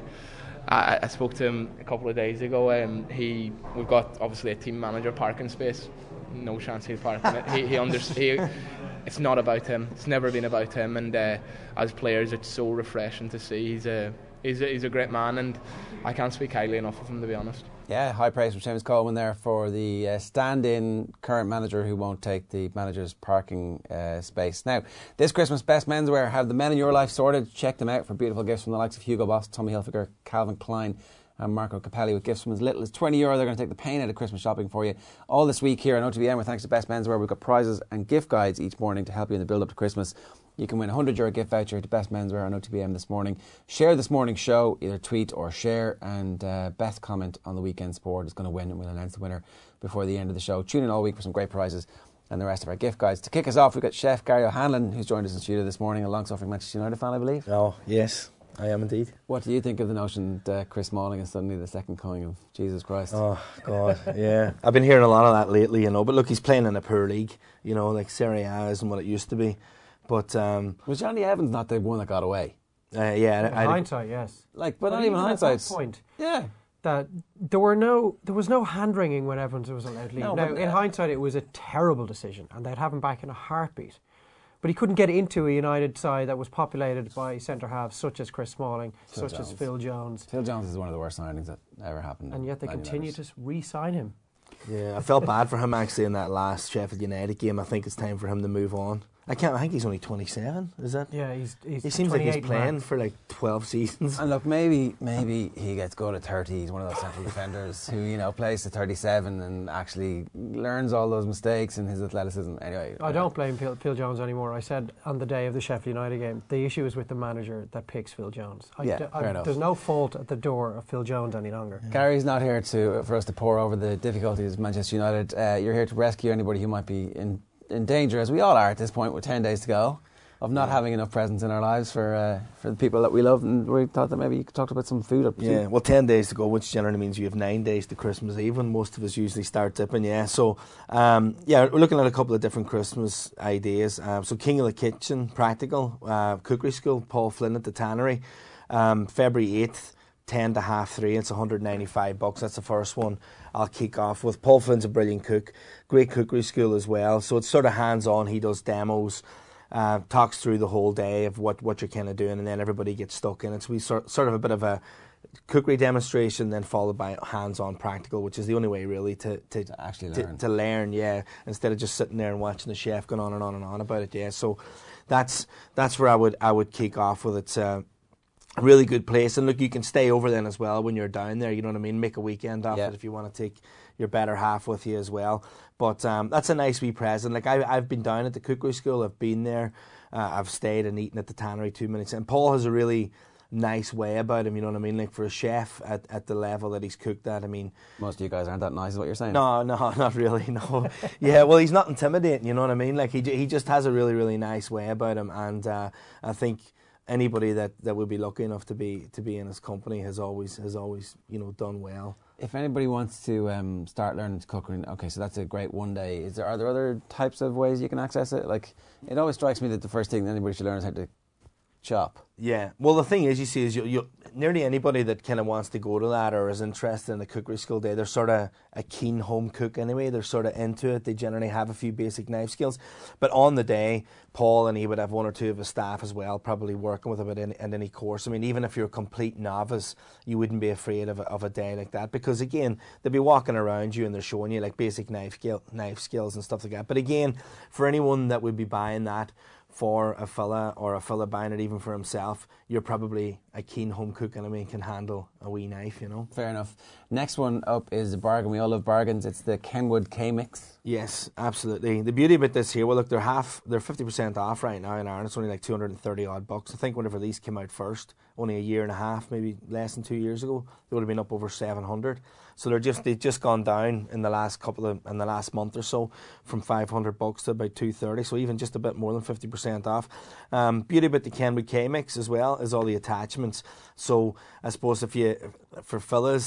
Speaker 9: I, I spoke to him a couple of days ago. Um, he, we've got obviously a team manager parking space. No chance he'll park in it. He, he, under, he It's not about him. It's never been about him. And uh, as players, it's so refreshing to see. He's a he's a, he's a great man, and I can't speak highly enough of him, to be honest.
Speaker 2: Yeah, high praise from Seamus Coleman there for the uh, stand-in current manager who won't take the manager's parking uh, space. Now, this Christmas, Best Menswear have the men in your life sorted. Check them out for beautiful gifts from the likes of Hugo Boss, Tommy Hilfiger, Calvin Klein and Marco Capelli, with gifts from as little as twenty euro. They're going to take the pain out of Christmas shopping for you. All this week here on O T B M, with thanks to Best Menswear, we've got prizes and gift guides each morning to help you in the build-up to Christmas. You can win a one hundred euro gift voucher to Best Menswear on O T B M this morning. Share this morning's show, either tweet or share, and uh, best comment on the weekend sport is going to win, and we'll announce the winner before the end of the show. Tune in all week for some great prizes and the rest of our gift guides. To kick us off, we've got Chef Gary O'Hanlon, who's joined us in studio this morning, a long-suffering Manchester United fan, I believe.
Speaker 11: Oh, yes, I am indeed.
Speaker 2: What do you think of the notion that uh, Chris Smalling is suddenly the second coming of Jesus Christ?
Speaker 11: Oh, God, yeah. I've been hearing a lot of that lately, you know, but look, he's playing in a poor league, you know, like Serie A isn't what it used to be. But um,
Speaker 2: was Johnny Evans not the one that got away?
Speaker 11: Uh, yeah,
Speaker 3: in hindsight, yes.
Speaker 2: Like, but, but not
Speaker 3: even
Speaker 2: even hindsight.
Speaker 3: At that point,
Speaker 2: yeah,
Speaker 3: that there were no, there was no hand wringing when Evans was allowed to leave.
Speaker 2: No,
Speaker 3: now,
Speaker 2: but,
Speaker 3: in
Speaker 2: uh,
Speaker 3: hindsight, it was a terrible decision, and they'd have him back in a heartbeat. But he couldn't get into a United side that was populated by centre halves such as Chris Smalling,
Speaker 2: Phil
Speaker 3: such
Speaker 2: Jones.
Speaker 3: as Phil Jones.
Speaker 2: Phil Jones is one of the worst signings that ever happened.
Speaker 3: And yet they continue to re-sign him.
Speaker 11: Yeah, I felt bad for him actually in that last Sheffield United game. I think it's time for him to move on. I can't. I think he's only twenty-seven. Is that?
Speaker 3: Yeah, he's. he's
Speaker 11: he seems like he's playing
Speaker 3: mark.
Speaker 11: for like twelve seasons.
Speaker 2: And look, maybe maybe he gets good at thirty. He's one of those central defenders who, you know, plays to thirty-seven and actually learns all those mistakes in his athleticism. Anyway,
Speaker 3: I don't blame Phil, Phil Jones anymore. I said on the day of the Sheffield United game, the issue is with the manager that picks Phil Jones. I,
Speaker 2: yeah,
Speaker 3: I,
Speaker 2: fair enough.
Speaker 3: There's no fault at the door of Phil Jones any longer.
Speaker 2: Yeah. Gary's not here to for us to pour over the difficulties of Manchester United. Uh, you're here to rescue anybody who might be in. in danger, as we all are at this point with ten days to go, of not yeah. having enough presents in our lives for uh, for the people that we love. And we thought that maybe you could talk about some food up.
Speaker 11: Yeah, well, ten days to go, which generally means you have nine days to Christmas Eve, when most of us usually start dipping. Yeah, so um, yeah, we're looking at a couple of different Christmas ideas. Um, so King of the Kitchen, practical uh, cookery school, Paul Flynn at the Tannery, um, February eighth. ten to half three, it's one hundred ninety-five bucks. That's the first one I'll kick off with. Paul Flynn's a brilliant cook, great cookery school as well. So it's sort of hands-on. He does demos, uh, talks through the whole day of what, what you're kind of doing, and then everybody gets stuck in it. So we sort, sort of a bit of a cookery demonstration, then followed by hands-on practical, which is the only way really to, to,
Speaker 2: to actually
Speaker 11: to,
Speaker 2: learn.
Speaker 11: To learn, yeah, instead of just sitting there and watching the chef going on and on and on about it. Yeah, so that's that's where I would I would kick off with it. Uh, A really good place, and look, you can stay over then as well when you're down there, you know what I mean, make a weekend off
Speaker 2: yeah.
Speaker 11: it if you want to take your better half with you as well. But um, that's a nice wee present. Like I, I've been down at the cookery school, I've been there, uh, I've stayed and eaten at the Tannery two minutes, and Paul has a really nice way about him, you know what I mean, like for a chef at, at the level that he's cooked at. I mean,
Speaker 2: most of you guys aren't that nice, is what you're saying.
Speaker 11: No, no, not really, no. Yeah, well, he's not intimidating, you know what I mean, like he he just has a really, really nice way about him, and uh, I think anybody that, that would be lucky enough to be to be in his company has always has always you know done well.
Speaker 2: If anybody wants to um, start learning to cook, okay, so that's a great one day. Is there are there other types of ways you can access it? Like, it always strikes me that the first thing anybody should learn is how to chop.
Speaker 11: Yeah. Well, the thing is, you see, is you, you nearly anybody that kind of wants to go to that or is interested in the cookery school day, they're sort of a keen home cook anyway. They're sort of into it. They generally have a few basic knife skills. But on the day, Paul and he would have one or two of his staff as well, probably working with him at any, at any course. I mean, even if you're a complete novice, you wouldn't be afraid of a, of a day like that, because again, they'll be walking around you and they're showing you like basic knife skill, knife skills and stuff like that. But again, for anyone that would be buying that for a fella, or a fella buying it even for himself, you're probably a keen home cook and I mean can handle a wee knife, you know.
Speaker 2: Fair enough. Next one up is a bargain. We all love bargains. It's the Kenwood K-Mix.
Speaker 11: Yes, absolutely. The beauty about this here, well look, they're half, they're fifty percent off right now in Ireland. It's only like two hundred thirty odd bucks. I think whenever these came out first, only a year and a half, maybe less than two years ago, they would have been up over seven hundred. So they're just they've just gone down in the last couple of in the last month or so from five hundred bucks to about two thirty. So even just a bit more than fifty percent off. Um, beauty about the Kenwood K-Mix as well is all the attachments. So I suppose if you for fellas,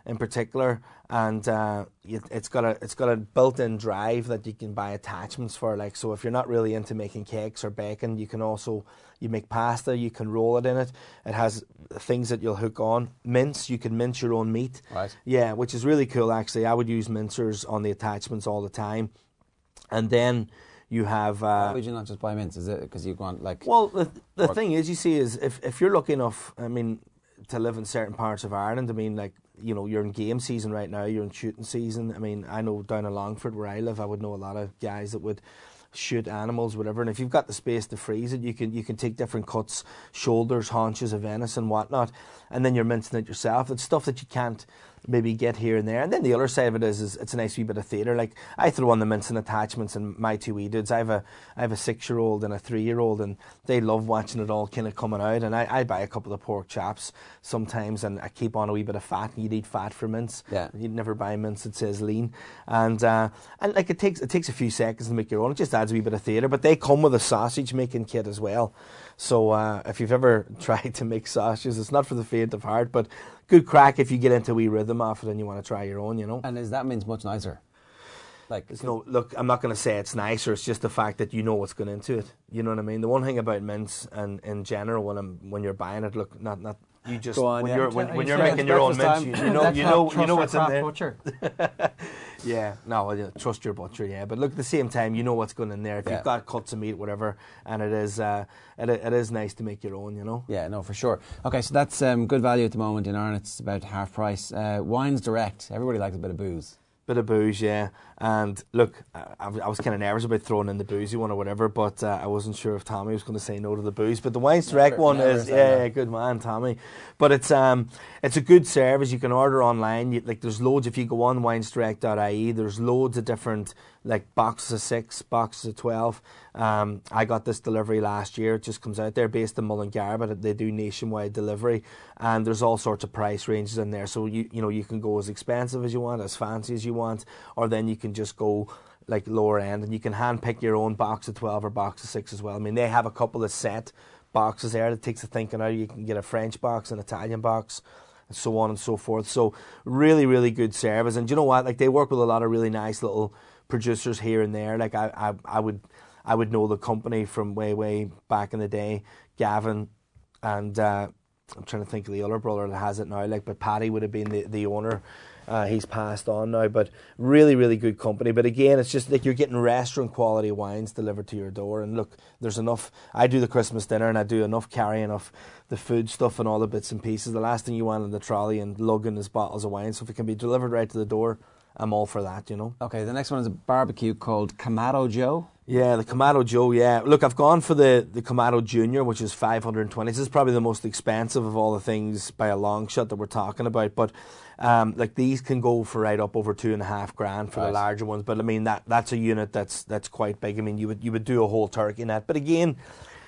Speaker 11: in particular, and uh, it, it's got a it's got a built-in drive that you can buy attachments for. Like, so if you're not really into making cakes or baking, you can also you make pasta, you can roll it in it. It has things that you'll hook on. Mince, you can mince your own meat.
Speaker 2: Right.
Speaker 11: Yeah, which is really cool actually. I would use mincers on the attachments all the time, and then you have. Uh,
Speaker 2: Why would you not just buy mince? Is it because you want like?
Speaker 11: Well, the the thing is, you see, is if if you're lucky enough, I mean, to live in certain parts of Ireland, I mean, like, you know, you're in game season right now, you're in shooting season. I mean, I know down in Longford where I live, I would know a lot of guys that would shoot animals, whatever. And if you've got the space to freeze it, you can you can take different cuts, shoulders, haunches of venison, whatnot, and then you're mincing it yourself. It's stuff that you can't maybe get here and there. And then the other side of it is, is it's a nice wee bit of theatre. Like, I throw on the mincing attachments and my two wee dudes. I have a I have a six year old and a three year old, and they love watching it all kind of coming out. And I, I buy a couple of pork chops sometimes, and I keep on a wee bit of fat. And you'd eat fat for mince.
Speaker 2: Yeah.
Speaker 11: You'd never buy mince that says lean. And uh, and like it takes it takes a few seconds to make your own. It just adds a wee bit of theatre. But they come with a sausage making kit as well. So uh, if you've ever tried to make sausages, it's not for the faint of heart, but good crack if you get into a wee rhythm off it and you want to try your own, you know.
Speaker 2: And is that mince much nicer? Like,
Speaker 11: There's no look. I'm not going to say it's nicer. It's just the fact that you know what's going into it. You know what I mean. The one thing about mince and in general, when I'm when you're buying it, look, not not you just
Speaker 2: Go on,
Speaker 11: when
Speaker 2: yeah.
Speaker 11: you're when,
Speaker 3: Are
Speaker 11: when
Speaker 3: you
Speaker 11: you're
Speaker 3: saying
Speaker 11: making
Speaker 3: it's
Speaker 11: your own
Speaker 3: breakfast
Speaker 11: mince,
Speaker 3: time?
Speaker 11: you, you know
Speaker 3: That's
Speaker 11: you
Speaker 3: not
Speaker 11: know
Speaker 3: trust
Speaker 11: you know
Speaker 3: for
Speaker 11: what's in
Speaker 3: craft
Speaker 11: there.
Speaker 3: butcher.
Speaker 11: Yeah, no, well, yeah, trust your butcher, yeah. But look, at the same time, you know what's going in there. If
Speaker 2: Yeah.
Speaker 11: you've got cuts of meat, whatever, and it is, uh, it, it is nice to make your own, you know.
Speaker 2: Yeah, no, for sure. Okay, so that's um, good value at the moment in Ireland. It's about half price. Uh, Wines Direct. Everybody likes a bit of booze.
Speaker 11: Bit of booze, yeah. And look, I, I was kind of nervous about throwing in the boozy one or whatever, but uh, I wasn't sure if Tommy was going to say no to the booze. But the Wines Direct
Speaker 2: Never-
Speaker 11: one
Speaker 2: never
Speaker 11: is,
Speaker 2: say
Speaker 11: yeah,
Speaker 2: no.
Speaker 11: good man, Tommy. But it's um, it's a good service. You can order online. You, like, there's loads. If you go on wines direct dot I E, there's loads of different, like, boxes of six, boxes of twelve. Um, I got this delivery last year. It just comes out there, based in Mullingar, but they do nationwide delivery, and there's all sorts of price ranges in there. So you you know you can go as expensive as you want, as fancy as you want, or then you can just go like lower end, and you can hand pick your own box of twelve or box of six as well. I mean, they have a couple of set boxes there that takes the thinking out. You can get a French box, an Italian box, and so on and so forth. So really, really good service. And you know what? Like, they work with a lot of really nice little producers here and there. Like, I, I, I would, I would know the company from way, way back in the day, Gavin, and uh, I'm trying to think of the other brother that has it now. Like, but Paddy would have been the the owner. Uh, he's passed on now, but really, really good company. But again, it's just like you're getting restaurant quality wines delivered to your door. And look, there's enough. I do the Christmas dinner, and I do enough carrying of the food stuff and all the bits and pieces. The last thing you want in the trolley and lugging is bottles of wine. So if it can be delivered right to the door, I'm all for that, you know.
Speaker 2: Okay, the next one is a barbecue called Kamado Joe.
Speaker 11: Yeah, the Kamado Joe, yeah. Look, I've gone for the, the Kamado Junior, which is five hundred twenty. This is probably the most expensive of all the things by a long shot that we're talking about. But um, like, these can go for right up over two and a half grand for
Speaker 2: Right.
Speaker 11: the larger ones. But I mean, that that's a unit that's that's quite big. I mean, you would you would do a whole turkey in that. But again,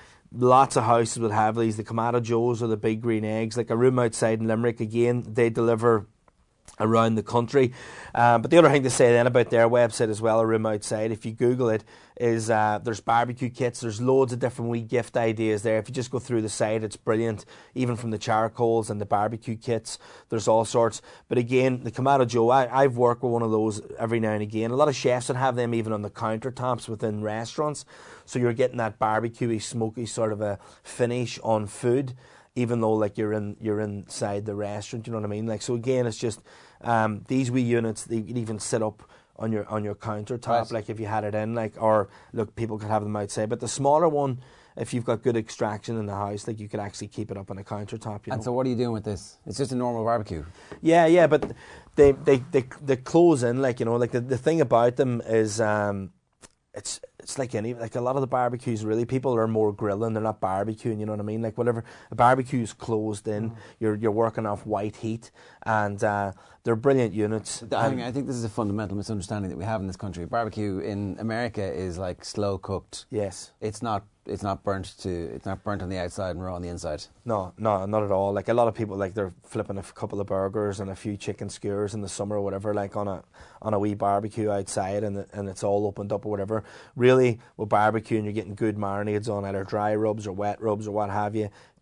Speaker 11: lots of houses would have these. The Kamado Joes or the big green eggs. Like a room outside in Limerick, again, they deliver around the country. Um, but the other thing to say then about their website as well, A Room Outside, if you Google it, is uh, there's barbecue kits. There's loads of different wee gift ideas there. If you just go through the site, it's brilliant. Even from the charcoals and the barbecue kits, there's all sorts. But again, the Kamado Joe, I, I've worked with one of those every now and again. A lot of chefs would have them even on the countertops within restaurants. So you're getting that barbecuey, smoky sort of a finish on food, even though like you're in you're inside the restaurant, you know what I mean? Like, so again, it's just um, these wee units, they could even sit up on your on your countertop,
Speaker 2: Right.
Speaker 11: like if you had it in, like, or look, people could have them outside. But the smaller one, if you've got good extraction in the house, like, you could actually keep it up on a countertop. You
Speaker 2: And
Speaker 11: know?
Speaker 2: so what are you doing with this? It's just a normal barbecue.
Speaker 11: Yeah, yeah, but they they they they close in, like, you know, like the the thing about them is um, it's it's like any like a lot of the barbecues, really, people are more grilling, they're not barbecuing, you know what I mean? Like, whatever, a barbecue is closed in, mm. you're you're working off white heat, and uh, they're brilliant units.
Speaker 2: I, mean, I think this is a fundamental misunderstanding that we have in this country. Barbecue in America is like slow cooked.
Speaker 11: Yes,
Speaker 2: it's not. It's not burnt to. It's not burnt on the outside and raw on the inside.
Speaker 11: No, no, not at all. Like, a lot of people, like, they're flipping a couple of burgers and a few chicken skewers in the summer or whatever, like on a on a wee barbecue outside, and and it's all opened up or whatever. Really, with barbecue, and you're getting good marinades on, either dry rubs or wet rubs or what have you.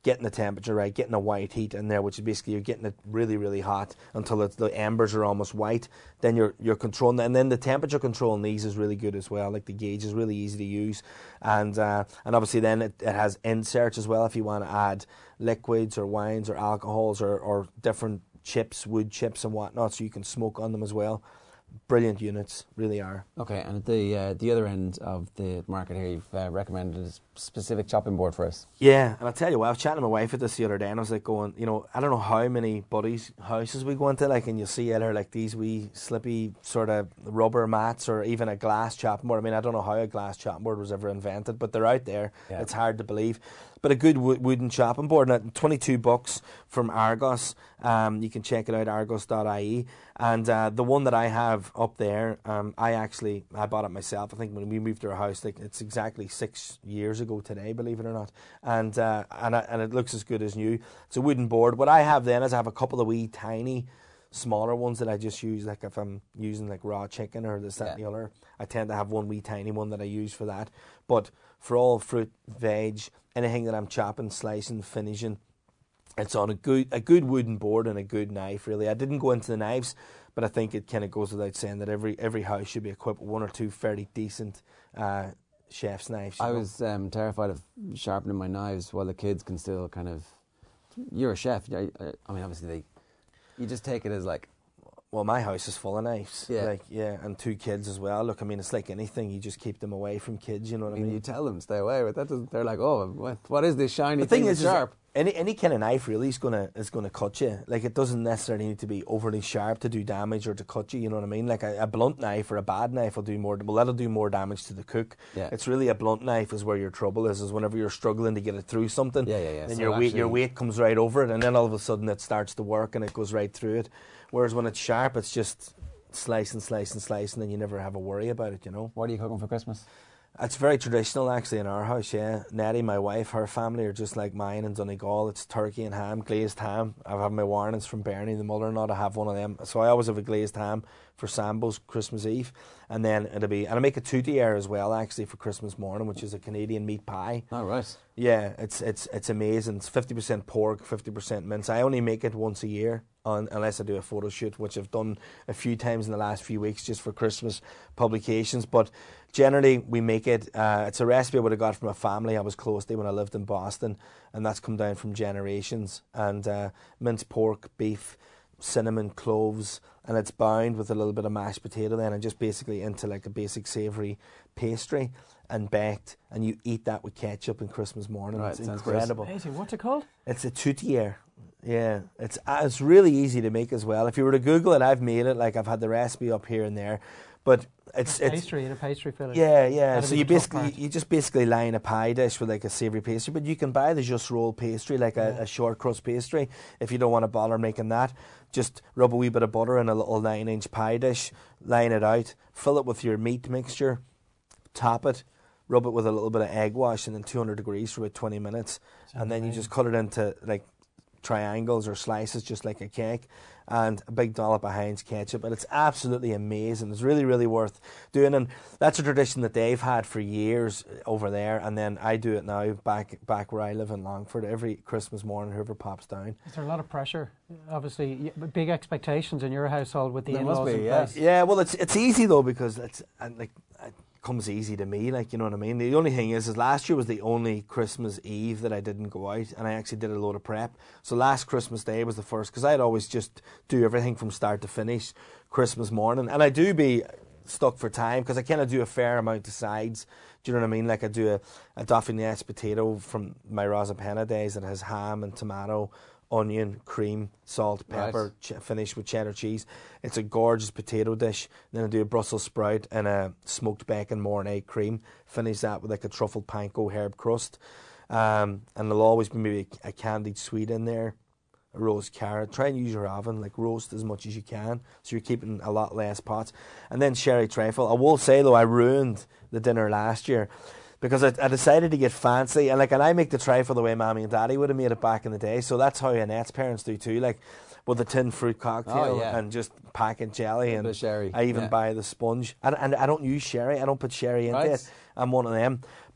Speaker 11: getting the temperature right, getting a white heat in there, which is basically you're getting it really, really hot until it's, the embers are almost white. Then you're you're controlling, and then the temperature control in these is really good as well. Like the gauge is really easy to use, and uh, and obviously then it, it has inserts as well if you want to add liquids or wines or alcohols or, or different chips, wood chips and whatnot, so you can smoke on them as well. Brilliant units, really are.
Speaker 2: Okay, and at the uh, the other end of the market here, you've uh, recommended a specific chopping board for us.
Speaker 11: Yeah, and I'll tell you what, I was chatting to my wife at this the other day, and I was like going, you know, I don't know how many buddies' houses we go into, like, and you'll see either like these wee slippy sort of rubber mats or even a glass chopping board. I mean, I don't know how a glass chopping board was ever invented, but they're out there. Yeah. It's hard to believe. But a good wo- wooden chopping board, and at twenty-two bucks from Argos. Um, you can check it out, argos dot I E. And uh, the one that I have up there, um, I actually I bought it myself. I think when we moved to our house, like it's exactly six years ago today, believe it or not. And uh, and I, and it looks as good as new. It's a wooden board. What I have then is I have a couple of wee tiny, smaller ones that I just use. Like if I'm using like raw chicken or this, that, yeah. and the other, I tend to have one wee tiny one that I use for that. But for all fruit, veg, anything that I'm chopping, slicing, finishing, it's on a good a good wooden board and a good knife, really. I didn't go into the knives, but I think it kind of goes without saying that every every house should be equipped with one or two fairly decent uh, chef's knives.
Speaker 2: I know? was um, terrified of sharpening my knives while the kids can still kind of... You're a chef. I, I mean, obviously, they you just take it as like...
Speaker 11: Well, my house is full of knives.
Speaker 2: Yeah.
Speaker 11: Like, yeah, and two kids as well. Look, I mean, it's like anything. You just keep them away from kids, you know what I mean? I mean?
Speaker 2: You tell them, stay away. But that doesn't, they're like, oh, what, what is this shiny
Speaker 11: the thing,
Speaker 2: thing
Speaker 11: is,
Speaker 2: that's sharp?
Speaker 11: Any any kind of knife really is gonna is gonna cut you. Like it doesn't necessarily need to be overly sharp to do damage or to cut you. You know what I mean? Like a, a blunt knife or a bad knife will do more. Well, that'll do more damage to the cook.
Speaker 2: Yeah.
Speaker 11: It's really a blunt knife is where your trouble is. Is whenever you're struggling to get it through something.
Speaker 2: Yeah, yeah, yeah.
Speaker 11: Then
Speaker 2: so
Speaker 11: your weight
Speaker 2: actually,
Speaker 11: your weight comes right over it, and then all of a sudden it starts to work and it goes right through it. Whereas when it's sharp, it's just slice and slice and slice, and then you never have a worry about it. You know.
Speaker 2: What are you cooking for Christmas?
Speaker 11: It's very traditional actually in our house, yeah. Nettie, my wife, her family are just like mine in Donegal. It's turkey and ham, glazed ham. I've had my warnings from Bernie, the mother-in-law, to have one of them. So I always have a glazed ham for Sambo's Christmas Eve. And then it'll be, and I make a toutière as well actually for Christmas morning, which is a Canadian meat pie.
Speaker 2: Oh, right.
Speaker 11: Yeah, it's it's it's amazing. It's fifty percent pork, fifty percent mince. I only make it once a year. On, unless I do a photo shoot, which I've done a few times in the last few weeks just for Christmas publications. But generally, we make it. Uh, it's a recipe I would have got from a family I was close to when I lived in Boston, and that's come down from generations. And uh, minced pork, beef, cinnamon, cloves, and it's bound with a little bit of mashed potato then, and just basically into like a basic savoury pastry and baked, and you eat that with ketchup on Christmas morning.
Speaker 2: Right,
Speaker 11: it's incredible.
Speaker 3: Amazing. What's it called?
Speaker 11: It's a toutière. Yeah, it's uh, it's really easy to make as well. If you were to Google it, I've made it. Like I've had the recipe up here and there, but it's
Speaker 3: a
Speaker 11: it's
Speaker 3: pastry in a pastry filling.
Speaker 11: Yeah, yeah.
Speaker 3: That'd
Speaker 11: so
Speaker 3: be
Speaker 11: you
Speaker 3: the tough
Speaker 11: basically
Speaker 3: part.
Speaker 11: you just basically line a pie dish with like a savoury pastry, but you can buy the just roll pastry, like a,
Speaker 3: Yeah.
Speaker 11: a short crust pastry. If you don't want to bother making that, just rub a wee bit of butter in a little nine inch pie dish, line it out, fill it with your meat mixture, top it, rub it with a little bit of egg wash, and then two hundred degrees for about twenty minutes, and then you just cut it into like triangles or slices just like a cake, and a big dollop of Heinz ketchup, and it's absolutely amazing. It's really really worth doing, and that's a tradition that they've had for years over there, and then I do it now back back where I live in Longford every Christmas morning. Whoever pops down.
Speaker 3: Is there a lot of pressure? Obviously, y- big expectations in your household with the
Speaker 2: There
Speaker 3: in-laws
Speaker 2: must be,
Speaker 3: in
Speaker 2: yeah.
Speaker 3: place.
Speaker 11: Yeah, well, it's it's easy though because it's and like it comes easy to me, like you know what I mean. The only thing is, is last year was the only Christmas Eve that I didn't go out, and I actually did a load of prep. So last Christmas Day was the first, because I'd always just do everything from start to finish Christmas morning, and I do be stuck for time because I kind of do a fair amount of sides. Do you know what I mean? Like I do a, a Dauphinese potato from my Rosapenna days that has ham and tomato, onion, cream, salt, pepper,
Speaker 2: Right.
Speaker 11: ch- finished with cheddar cheese. It's a gorgeous potato dish. Then I do a Brussels sprout and a smoked bacon mornay cream. Finish that with like a truffled panko herb crust. Um, and there'll always be maybe a, a candied sweet in there, a roast carrot. Try and use your oven, like roast as much as you can, so you're keeping a lot less pots. And then sherry trifle. I will say though, I ruined the dinner last year, because I, I decided to get fancy, and like, and I make the trifle the way Mommy and Daddy would have made it back in the day. So that's how Annette's parents do too, like with a tin fruit cocktail
Speaker 2: Oh, yeah.
Speaker 11: and just packet jelly,
Speaker 2: Bit
Speaker 11: and
Speaker 2: of sherry,
Speaker 11: I even
Speaker 2: yeah.
Speaker 11: buy the sponge. And, and I don't use sherry. I don't put sherry into
Speaker 2: Right.
Speaker 11: it. I'm one of them.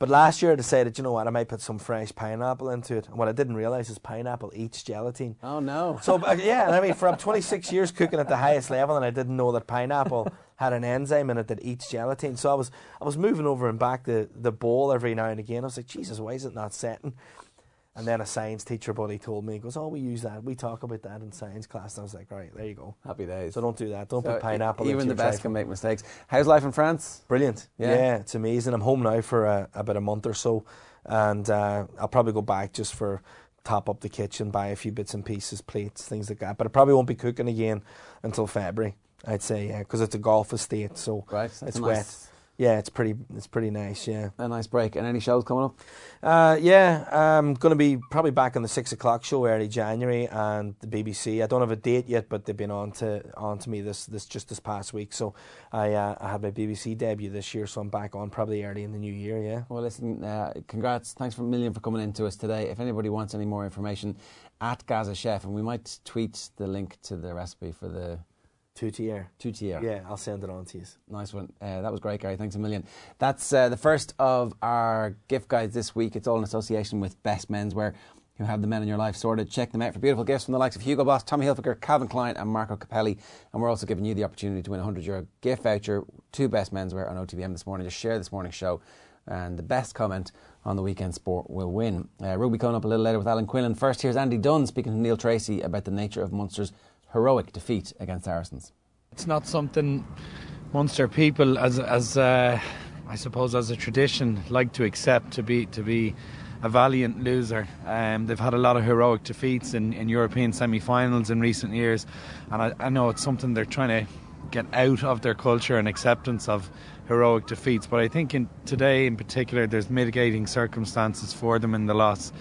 Speaker 11: But last year I decided, you know what, I might put some fresh pineapple into it. And what I didn't realise is pineapple eats gelatin.
Speaker 2: Oh no!
Speaker 11: So uh, yeah, and I mean, for twenty-six years cooking at the highest level, and I didn't know that pineapple had an enzyme in it that eats gelatin. So I was I was moving over and back the the bowl every now and again. I was like, Jesus, why is it not setting? And then a science teacher buddy told me, he goes, oh, we use that. We talk about that in science class. And I was like, right, there you go.
Speaker 2: Happy days.
Speaker 11: So don't do that. Don't
Speaker 2: So
Speaker 11: put pineapple
Speaker 2: even
Speaker 11: into
Speaker 2: the
Speaker 11: your
Speaker 2: best
Speaker 11: trifle.
Speaker 2: can make mistakes. How's life in France?
Speaker 11: Brilliant.
Speaker 2: Yeah.
Speaker 11: Yeah, it's amazing. I'm home now for uh, about a month or so. And uh, I'll probably go back just for top up the kitchen, buy a few bits and pieces, plates, things like that. But I probably won't be cooking again until February, I'd say, yeah, because it's a golf estate. So
Speaker 2: Right, that's
Speaker 11: it's
Speaker 2: a
Speaker 11: wet.
Speaker 2: nice-
Speaker 11: Yeah, it's pretty. It's pretty nice. Yeah,
Speaker 2: A nice break. And any shows coming up?
Speaker 11: uh, yeah. I'm going to be probably back on the six o'clock show early January and the B B C. I don't have a date yet, but they've been on to on to me this this just this past week. So I uh, I had my B B C debut this year, so I'm back on probably early in the new year. Yeah.
Speaker 2: Well, listen, uh, congrats. Thanks for a million for coming in to us today. If anybody wants any more information, at Gaza Chef, and we might tweet the link to the recipe for the
Speaker 11: Two tier.
Speaker 2: two tier.
Speaker 11: Yeah, I'll send it on to you.
Speaker 2: Nice one. Uh, that was great, Gary. Thanks a million. That's uh, the first of our gift guides this week. It's all in association with Best Menswear, who have the men in your life sorted. Check them out for beautiful gifts from the likes of Hugo Boss, Tommy Hilfiger, Calvin Klein and Marco Capelli. And we're also giving you the opportunity to win a one hundred euro gift voucher to Best Menswear on O T B M this morning. Just share this morning's show, and the best comment on the weekend sport will win. Uh, rugby coming up a little later with Alan Quinlan. First, here's Andy Dunn speaking to Neil Tracy about the nature of Munster's heroic defeat against Saracens.
Speaker 12: It's not something Munster people, as as uh, I suppose as a tradition, like to accept to be to be a valiant loser. Um, they've had a lot of heroic defeats in, in European semi-finals in recent years, and I, I know it's something they're trying to get out of their culture and acceptance of heroic defeats. But I think in today in particular, there's mitigating circumstances for them in the loss.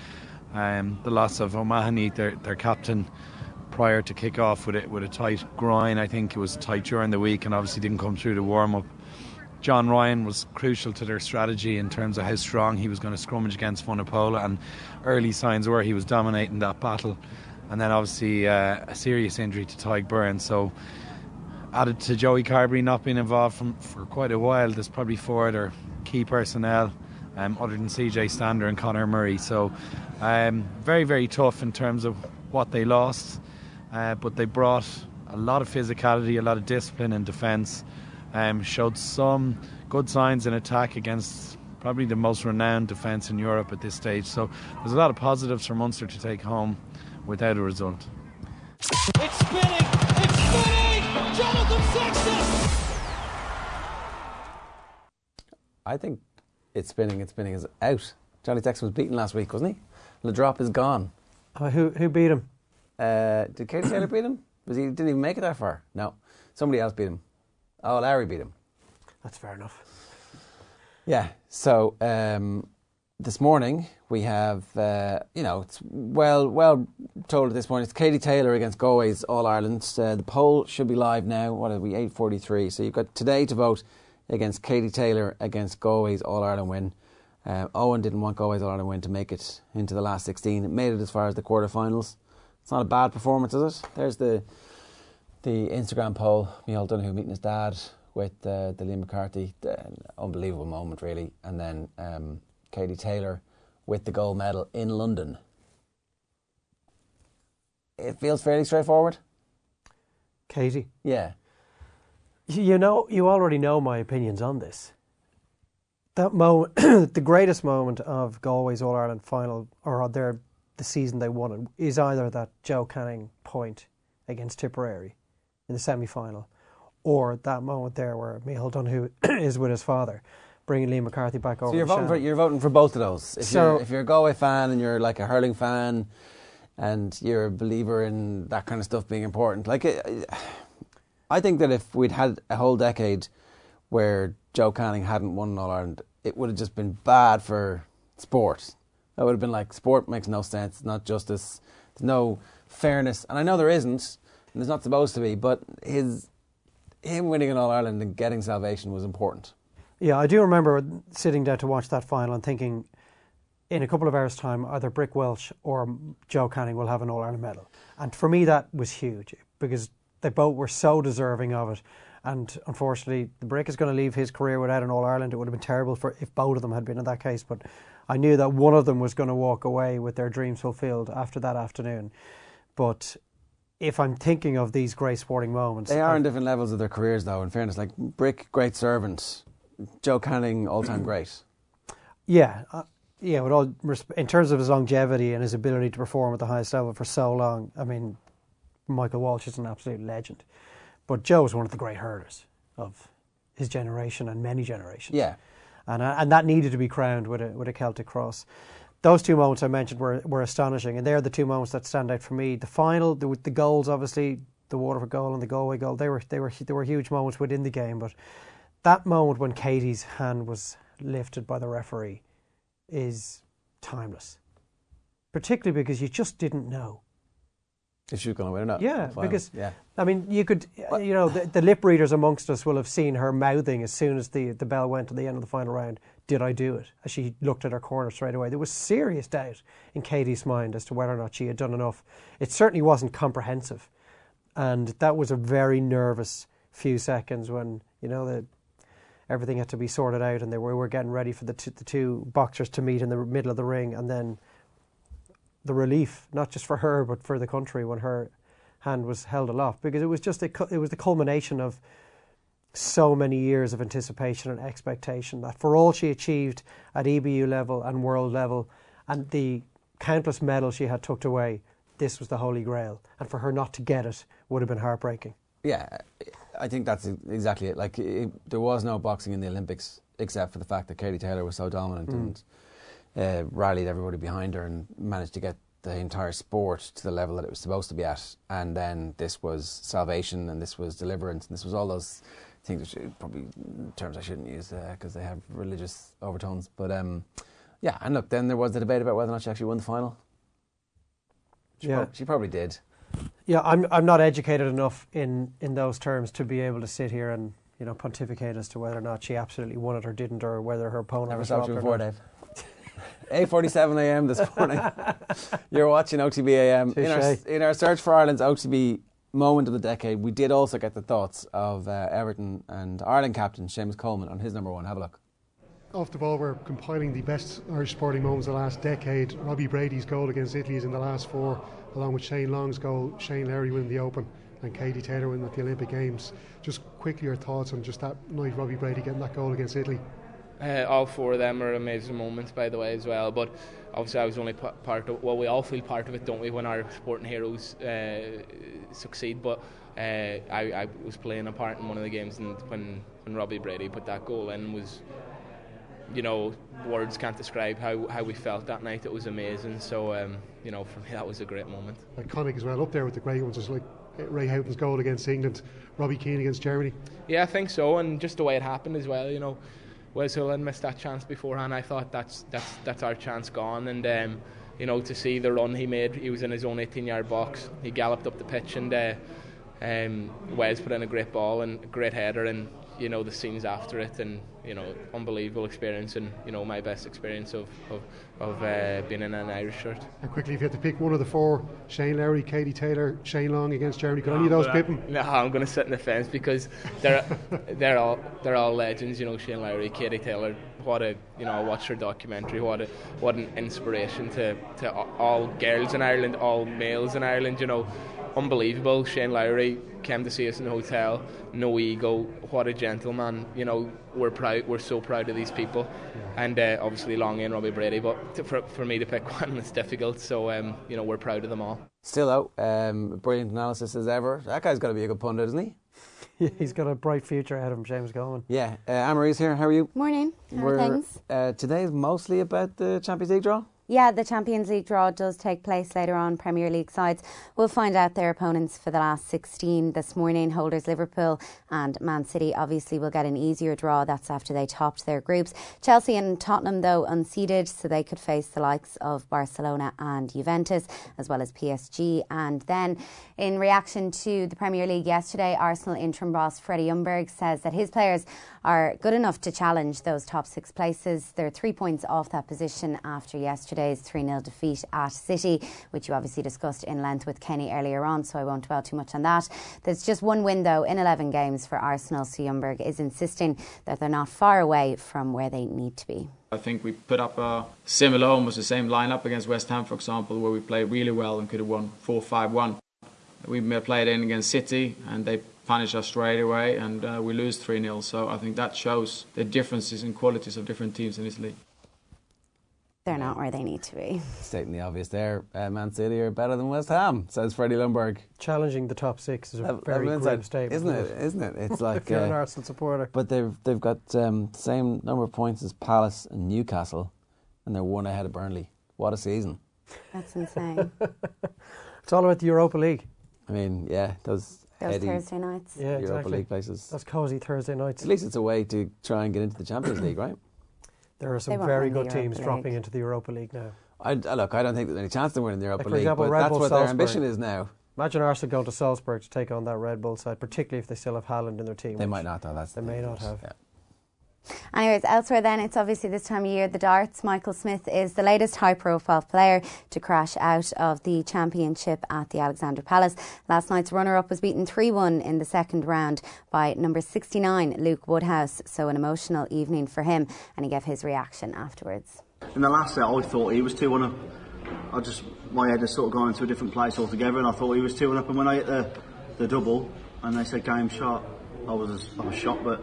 Speaker 12: Um, the loss of O'Mahony, their their captain, prior to kick off with it with a tight groin. I think it was tight during the week and obviously didn't come through the warm up. John Ryan was crucial to their strategy in terms of how strong he was going to scrummage against Funapola, and early signs were he was dominating that battle. And then obviously uh, a serious injury to Tyg Burns. So added to Joey Carberry not being involved from, for quite a while, there's probably four other key personnel um, other than C J Stander and Conor Murray. So um, very, very tough in terms of what they lost. Uh, but they brought a lot of physicality, a lot of discipline in defence, um, showed some good signs in attack against probably the most renowned defence in Europe at this stage. So there's a lot of positives for Munster to take home without a result.
Speaker 13: It's spinning! It's spinning! Jonathan Sexton!
Speaker 2: I think it's spinning, it's spinning is out. Johnny Sexton was beaten last week, wasn't he? Le Drop is gone.
Speaker 3: Uh, who who beat him?
Speaker 2: Uh, did Katie Taylor beat him? Was he didn't even make it that far? No. Somebody else beat him. Oh, Larry beat him.
Speaker 3: That's fair enough.
Speaker 2: Yeah. So um, this morning we have, uh, you know, it's well well told at this point. It's Katie Taylor against Galway's All Ireland. Uh, the poll should be live now. What are we? eight forty-three. So you've got today to vote against Katie Taylor against Galway's All Ireland win. Uh, Owen didn't want Galway's All Ireland win to make it into the last sixteen. It made it as far as the quarterfinals. It's not a bad performance, is it? There's the the Instagram poll. Micheál Donoghue meeting his dad with uh, the Liam McCarthy. Uh, unbelievable moment, really. And then um, Katie Taylor with the gold medal in London. It feels fairly straightforward.
Speaker 3: Katie?
Speaker 2: Yeah.
Speaker 3: You know, you already know my opinions on this. That moment, the greatest moment of Galway's All Ireland final, or their the season they won it, is either that Joe Canning point against Tipperary in the semi-final, or that moment there where Micheál Donoghue is with his father, bringing Liam McCarthy back over.
Speaker 2: So you're
Speaker 3: the
Speaker 2: voting for
Speaker 3: channel.
Speaker 2: you're voting for both of those. If
Speaker 3: So-
Speaker 2: you're if you're a Galway fan and you're like a hurling fan, and you're a believer in that kind of stuff being important, like it, I think that if we'd had a whole decade where Joe Canning hadn't won All Ireland, it would have just been bad for sport. That would have been like, sport makes no sense, it's not justice, there's no fairness. And I know there isn't, and there's not supposed to be, but his him winning an All Ireland and getting salvation was important.
Speaker 3: Yeah, I do remember sitting down to watch that final and thinking, in a couple of hours' time, either Brick Welsh or Joe Canning will have an All Ireland medal. And for me, that was huge, because they both were so deserving of it. And unfortunately, the Brick is going to leave his career without an All-Ireland. It would have been terrible for if both of them had been in that case. But I knew that one of them was going to walk away with their dreams fulfilled after that afternoon. But if I'm thinking of these great sporting moments...
Speaker 2: They are in different levels of their careers, though, in fairness. Like, Brick, great servant. Joe Canning, all-time great.
Speaker 3: Yeah. Uh, yeah, with all resp- in terms of his longevity and his ability to perform at the highest level for so long, I mean, Michael Walsh is an absolute legend. But Joe was one of the great hurlers of his generation and many generations.
Speaker 2: Yeah.
Speaker 3: And uh, and that needed to be crowned with a with a Celtic cross. Those two moments I mentioned were were astonishing, and they're the two moments that stand out for me. The final, the, the goals, obviously, the Waterford goal and the Galway goal, they were they were they were huge moments within the game. But that moment when Katie's hand was lifted by the referee is timeless, particularly because you just didn't know
Speaker 2: if she was going to win or not.
Speaker 3: Yeah, because
Speaker 2: yeah.
Speaker 3: I mean, you could, you know, the, the lip readers amongst us will have seen her mouthing as soon as the, the bell went at the end of the final round, "Did I do it?" As she looked at her corner straight away. There was serious doubt in Katie's mind as to whether or not she had done enough. It certainly wasn't comprehensive, and that was a very nervous few seconds when, you know, the everything had to be sorted out, and they were, were getting ready for the t- the two boxers to meet in the middle of the ring, and then the relief, not just for her but for the country, when her hand was held aloft, because it was just a, it was the culmination of so many years of anticipation and expectation that for all she achieved at E B U level and world level and the countless medals she had tucked away, this was the holy grail, and for her not to get it would have been heartbreaking.
Speaker 2: Yeah, I think that's exactly it. Like, it, there was no boxing in the Olympics except for the fact that Katie Taylor was so dominant mm. and Uh, rallied everybody behind her and managed to get the entire sport to the level that it was supposed to be at. And then this was salvation, and this was deliverance, and this was all those things, which are probably terms I shouldn't use because uh, they have religious overtones. But um, yeah, and look, then there was the debate about whether or not she actually won the final. She,
Speaker 3: yeah.
Speaker 2: prob- she probably did.
Speaker 3: Yeah, I'm I'm not educated enough in, in those terms to be able to sit here and, you know, pontificate as to whether or not she absolutely won it or didn't, or whether her opponent
Speaker 2: Never
Speaker 3: was
Speaker 2: stopped you
Speaker 3: robbed
Speaker 2: before,
Speaker 3: or not.
Speaker 2: Dave. eight forty-seven a m this morning. You're watching O T B A M. In our, in our search for Ireland's O T B moment of the decade, we did also get the thoughts of uh, Everton and Ireland captain Seamus Coleman on his number one. Have a look.
Speaker 8: Off the ball, we're compiling the best Irish sporting moments of the last decade. Robbie Brady's goal against Italy is in the last four, along with Shane Long's goal, Shane Lowry winning the Open, and Katie Taylor winning at the Olympic Games. Just quickly, your thoughts on just that night, Robbie Brady getting that goal against Italy?
Speaker 9: Uh, all four of them are amazing moments, by the way, as well. But obviously, I was only p- part of. Well, we all feel part of it, don't we, when our sporting heroes uh, succeed? But uh, I, I was playing a part in one of the games, and when, when Robbie Brady put that goal in, was, you know, words can't describe how, how we felt that night. It was amazing. So, um, you know, for me, that was a great moment.
Speaker 8: Iconic as well, up there with the great ones, just like Ray Houghton's goal against England, Robbie Keane against Germany. Yeah,
Speaker 9: I think so, and just the way it happened as well, you know. Wes Hill had missed that chance beforehand. I thought that's that's that's our chance gone, and um, you know, to see the run he made, he was in his own eighteen-yard box. He galloped up the pitch, and uh, um, Wes put in a great ball and a great header, and you know, the scenes after it, and you know, unbelievable experience, and you know, my best experience of of, of uh, being in an Irish shirt.
Speaker 8: And quickly, if you had to pick one of the four, Shane Lowry, Katie Taylor, Shane Long against Germany, could any of those pip him?
Speaker 9: No, I'm going to sit in the fence because they're they're all they're all legends. You know, Shane Lowry, Katie Taylor. What a you know, I watched her documentary. What a what an inspiration to to all girls in Ireland, all males in Ireland. You know, unbelievable. Shane Lowry came to see us in the hotel. No ego. What a gentleman. You know, we're proud. We're so proud of these people, yeah. and uh, obviously Longy and Robbie Brady. But to, for for me to pick one, it's difficult. So um, you know, we're proud of them all.
Speaker 2: Still out. Um, brilliant analysis as ever. That guy's got to be a good pundit, isn't he?
Speaker 3: Yeah, he's got a bright future ahead of him, Seamus Coleman.
Speaker 2: Yeah. Uh, Anne-Marie's here. How are you?
Speaker 14: Morning. How
Speaker 2: We're,
Speaker 14: are things?
Speaker 2: Uh, today's mostly about the Champions League draw.
Speaker 14: Yeah, the Champions League draw does take place later on. Premier League sides will find out their opponents for the last sixteen this morning. Holders Liverpool and Man City obviously will get an easier draw. That's after they topped their groups. Chelsea and Tottenham, though, unseeded, so they could face the likes of Barcelona and Juventus, as well as P S G. And then, in reaction to the Premier League yesterday, Arsenal interim boss Freddie Ljungberg says that his players are good enough to challenge those top six places. They're three points off that position after yesterday. yesterday's three nil defeat at City, which you obviously discussed in length with Kenny earlier on, so I won't dwell too much on that. There's just one win, though, in eleven games for Arsenal, so Ljungberg is insisting that they're not far away from where they need to be.
Speaker 15: I think we put up a similar, almost the same lineup against West Ham, for example, where we played really well and could have won four five one. We played in against City and they punish us straight away, and uh, we lose three nil. So I think that shows the differences in qualities of different teams in this league.
Speaker 14: They're not where they need to be.
Speaker 2: Stating the obvious there, uh, Man City are better than West Ham, says Freddie Ljungberg.
Speaker 3: Challenging the top six is a
Speaker 2: Ev-
Speaker 3: very
Speaker 2: Everyone's
Speaker 3: grim
Speaker 2: like,
Speaker 3: statement.
Speaker 2: isn't it? Isn't it? It's like
Speaker 3: if you're
Speaker 2: uh,
Speaker 3: an Arsenal supporter.
Speaker 2: But they've they've got um, the same number of points as Palace and Newcastle, and they're one ahead of Burnley. What a season!
Speaker 14: That's insane.
Speaker 3: It's all about the Europa League.
Speaker 2: I mean, yeah, those
Speaker 14: Those
Speaker 2: heady
Speaker 14: Thursday nights.
Speaker 3: Yeah,
Speaker 2: Europa
Speaker 3: exactly.
Speaker 2: League places.
Speaker 3: Those cosy Thursday nights.
Speaker 2: At least it's a way to try and get into the Champions League, right?
Speaker 3: There are
Speaker 14: They
Speaker 3: some
Speaker 14: won't
Speaker 3: very
Speaker 14: win the
Speaker 3: good
Speaker 14: Europa
Speaker 3: teams
Speaker 14: League.
Speaker 3: dropping into the Europa League now.
Speaker 2: I, I- look, I don't think there's any chance of winning the Europa
Speaker 3: Like, for
Speaker 2: League,
Speaker 3: example,
Speaker 2: but
Speaker 3: Red
Speaker 2: that's
Speaker 3: Bull
Speaker 2: what their
Speaker 3: Salzburg.
Speaker 2: ambition is now.
Speaker 3: Imagine Arsenal going to Salzburg to take on that Red Bull side, particularly if they still have Haaland in their team.
Speaker 2: They
Speaker 3: which
Speaker 2: might not, though. That's
Speaker 3: They
Speaker 2: the
Speaker 3: may
Speaker 2: thing,
Speaker 3: not
Speaker 2: but,
Speaker 3: have.
Speaker 2: yeah.
Speaker 14: Anyways, elsewhere then, it's obviously this time of year, the darts. Michael Smith is the latest high-profile player to crash out of the championship at the Alexandra Palace. Last night's runner-up was beaten three one in the second round by number sixty-nine, Luke Woodhouse. So an emotional evening for him, and he gave his reaction afterwards.
Speaker 10: In the last set, I thought he was two one up. I just, my head had sort of gone into a different place altogether, and I thought he was two one up. And when I hit the, the double, and they said game shot, I was I was shocked. But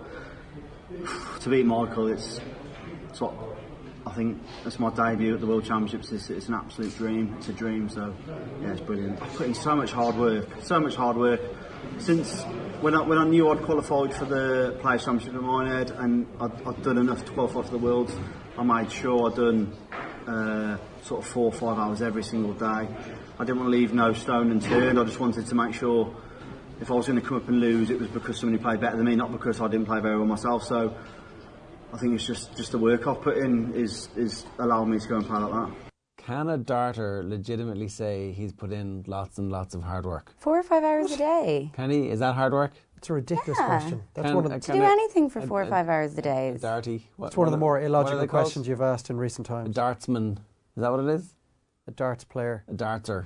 Speaker 10: to beat Michael, it's, it's what I think. It's my debut at the World Championships. It's, it's an absolute dream. It's a dream. So yeah, it's brilliant. I've put in so much hard work, so much hard work since when I when I knew I'd qualified for the Players Championship in my head, and I'd, I'd done enough to qualify for the Worlds. I made sure I'd done uh, sort of four or five hours every single day. I didn't want to leave no stone unturned. I just wanted to make sure if I was going to come up and lose, it was because somebody played better than me, not because I didn't play very well myself. So I think it's just, just the work I've put in is, is allowing me to go and play like that.
Speaker 2: Can a darter legitimately say he's put in lots and lots of hard work?
Speaker 14: Four or five hours a day.
Speaker 2: Can he? Is that hard work?
Speaker 3: It's a ridiculous
Speaker 14: Yeah.
Speaker 3: question. That's
Speaker 2: Can-
Speaker 3: one of
Speaker 2: uh,
Speaker 3: the,
Speaker 14: To
Speaker 2: Can
Speaker 14: do
Speaker 2: a-
Speaker 14: anything for
Speaker 2: a-
Speaker 14: four or
Speaker 2: a-
Speaker 14: five hours a day.
Speaker 2: A
Speaker 14: is-
Speaker 2: darty? What,
Speaker 3: it's one of the
Speaker 2: what
Speaker 3: more
Speaker 2: are- what are
Speaker 3: illogical
Speaker 2: they called?
Speaker 3: questions you've asked in recent
Speaker 2: A
Speaker 3: times.
Speaker 2: dartsman. Is that what it is?
Speaker 3: A darts player.
Speaker 2: A darter.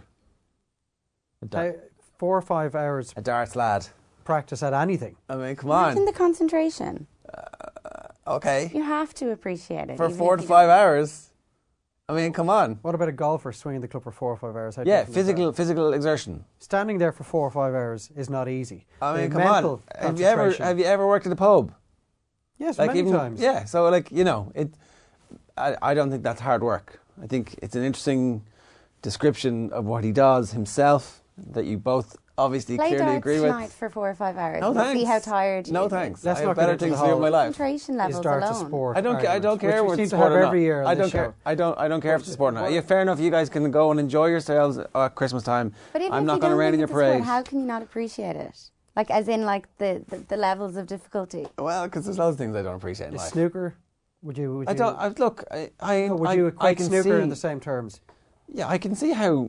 Speaker 2: A,
Speaker 3: How-
Speaker 2: dar-
Speaker 3: four or five hours
Speaker 2: a darts lad.
Speaker 3: practice at anything.
Speaker 2: I mean, come
Speaker 14: Imagine
Speaker 2: on.
Speaker 14: the concentration.
Speaker 2: Okay.
Speaker 14: You have to appreciate it.
Speaker 2: For
Speaker 14: even
Speaker 2: four
Speaker 14: if
Speaker 2: to
Speaker 14: you
Speaker 2: five
Speaker 14: don't.
Speaker 2: hours. I mean, come on.
Speaker 3: What about a golfer swinging the club for four or five hours? How
Speaker 2: Yeah,
Speaker 3: difficult is
Speaker 2: physical
Speaker 3: that?
Speaker 2: physical exertion.
Speaker 3: Standing there for four or five hours is not easy.
Speaker 2: I mean,
Speaker 3: The
Speaker 2: come
Speaker 3: mental
Speaker 2: on. Have you ever
Speaker 3: concentration-
Speaker 2: have you ever worked at a pub?
Speaker 3: Yes, many times.
Speaker 2: Yeah, so like you know, it. I, I don't think that's hard work. I think it's an interesting description of what he does himself that you both obviously
Speaker 14: Play
Speaker 2: clearly
Speaker 14: darts
Speaker 2: agree
Speaker 14: tonight
Speaker 2: with.
Speaker 14: for four or five hours.
Speaker 2: No
Speaker 14: and
Speaker 2: thanks.
Speaker 14: See how tired you
Speaker 2: No
Speaker 14: get.
Speaker 2: thanks.
Speaker 3: Let's
Speaker 2: I
Speaker 3: not
Speaker 2: have
Speaker 3: get
Speaker 2: better
Speaker 3: into
Speaker 2: things
Speaker 3: the
Speaker 2: to do in
Speaker 3: whole
Speaker 2: my life.
Speaker 14: Concentration
Speaker 3: Is
Speaker 14: levels
Speaker 3: darts a
Speaker 14: alone.
Speaker 3: sport?
Speaker 2: I don't. Ca- I
Speaker 3: argument,
Speaker 2: don't
Speaker 3: which
Speaker 2: care
Speaker 3: we
Speaker 2: what
Speaker 3: seem to
Speaker 2: sport
Speaker 3: have
Speaker 2: or
Speaker 3: every
Speaker 2: not.
Speaker 3: year on
Speaker 2: I
Speaker 3: this
Speaker 2: don't
Speaker 3: show.
Speaker 2: care. I don't. I don't care if it's a sport or not. Yeah, fair enough. You guys can go and enjoy yourselves at Christmas time.
Speaker 14: But even
Speaker 2: I'm
Speaker 14: if
Speaker 2: not
Speaker 14: you
Speaker 2: going to
Speaker 14: don't
Speaker 2: rain in
Speaker 14: think
Speaker 2: your
Speaker 14: it's a sport,
Speaker 2: parade.
Speaker 14: how can you not appreciate it? Like, as in, like the, the, the levels of difficulty.
Speaker 2: Well, because there's loads of things I don't appreciate in
Speaker 3: Is
Speaker 2: life.
Speaker 3: snooker? Would you? Would
Speaker 2: I
Speaker 3: you
Speaker 2: don't. I, look, I. I
Speaker 3: would
Speaker 2: I,
Speaker 3: you
Speaker 2: I
Speaker 3: equate
Speaker 2: can
Speaker 3: snooker
Speaker 2: see,
Speaker 3: in the same terms?
Speaker 2: Yeah, I can see how.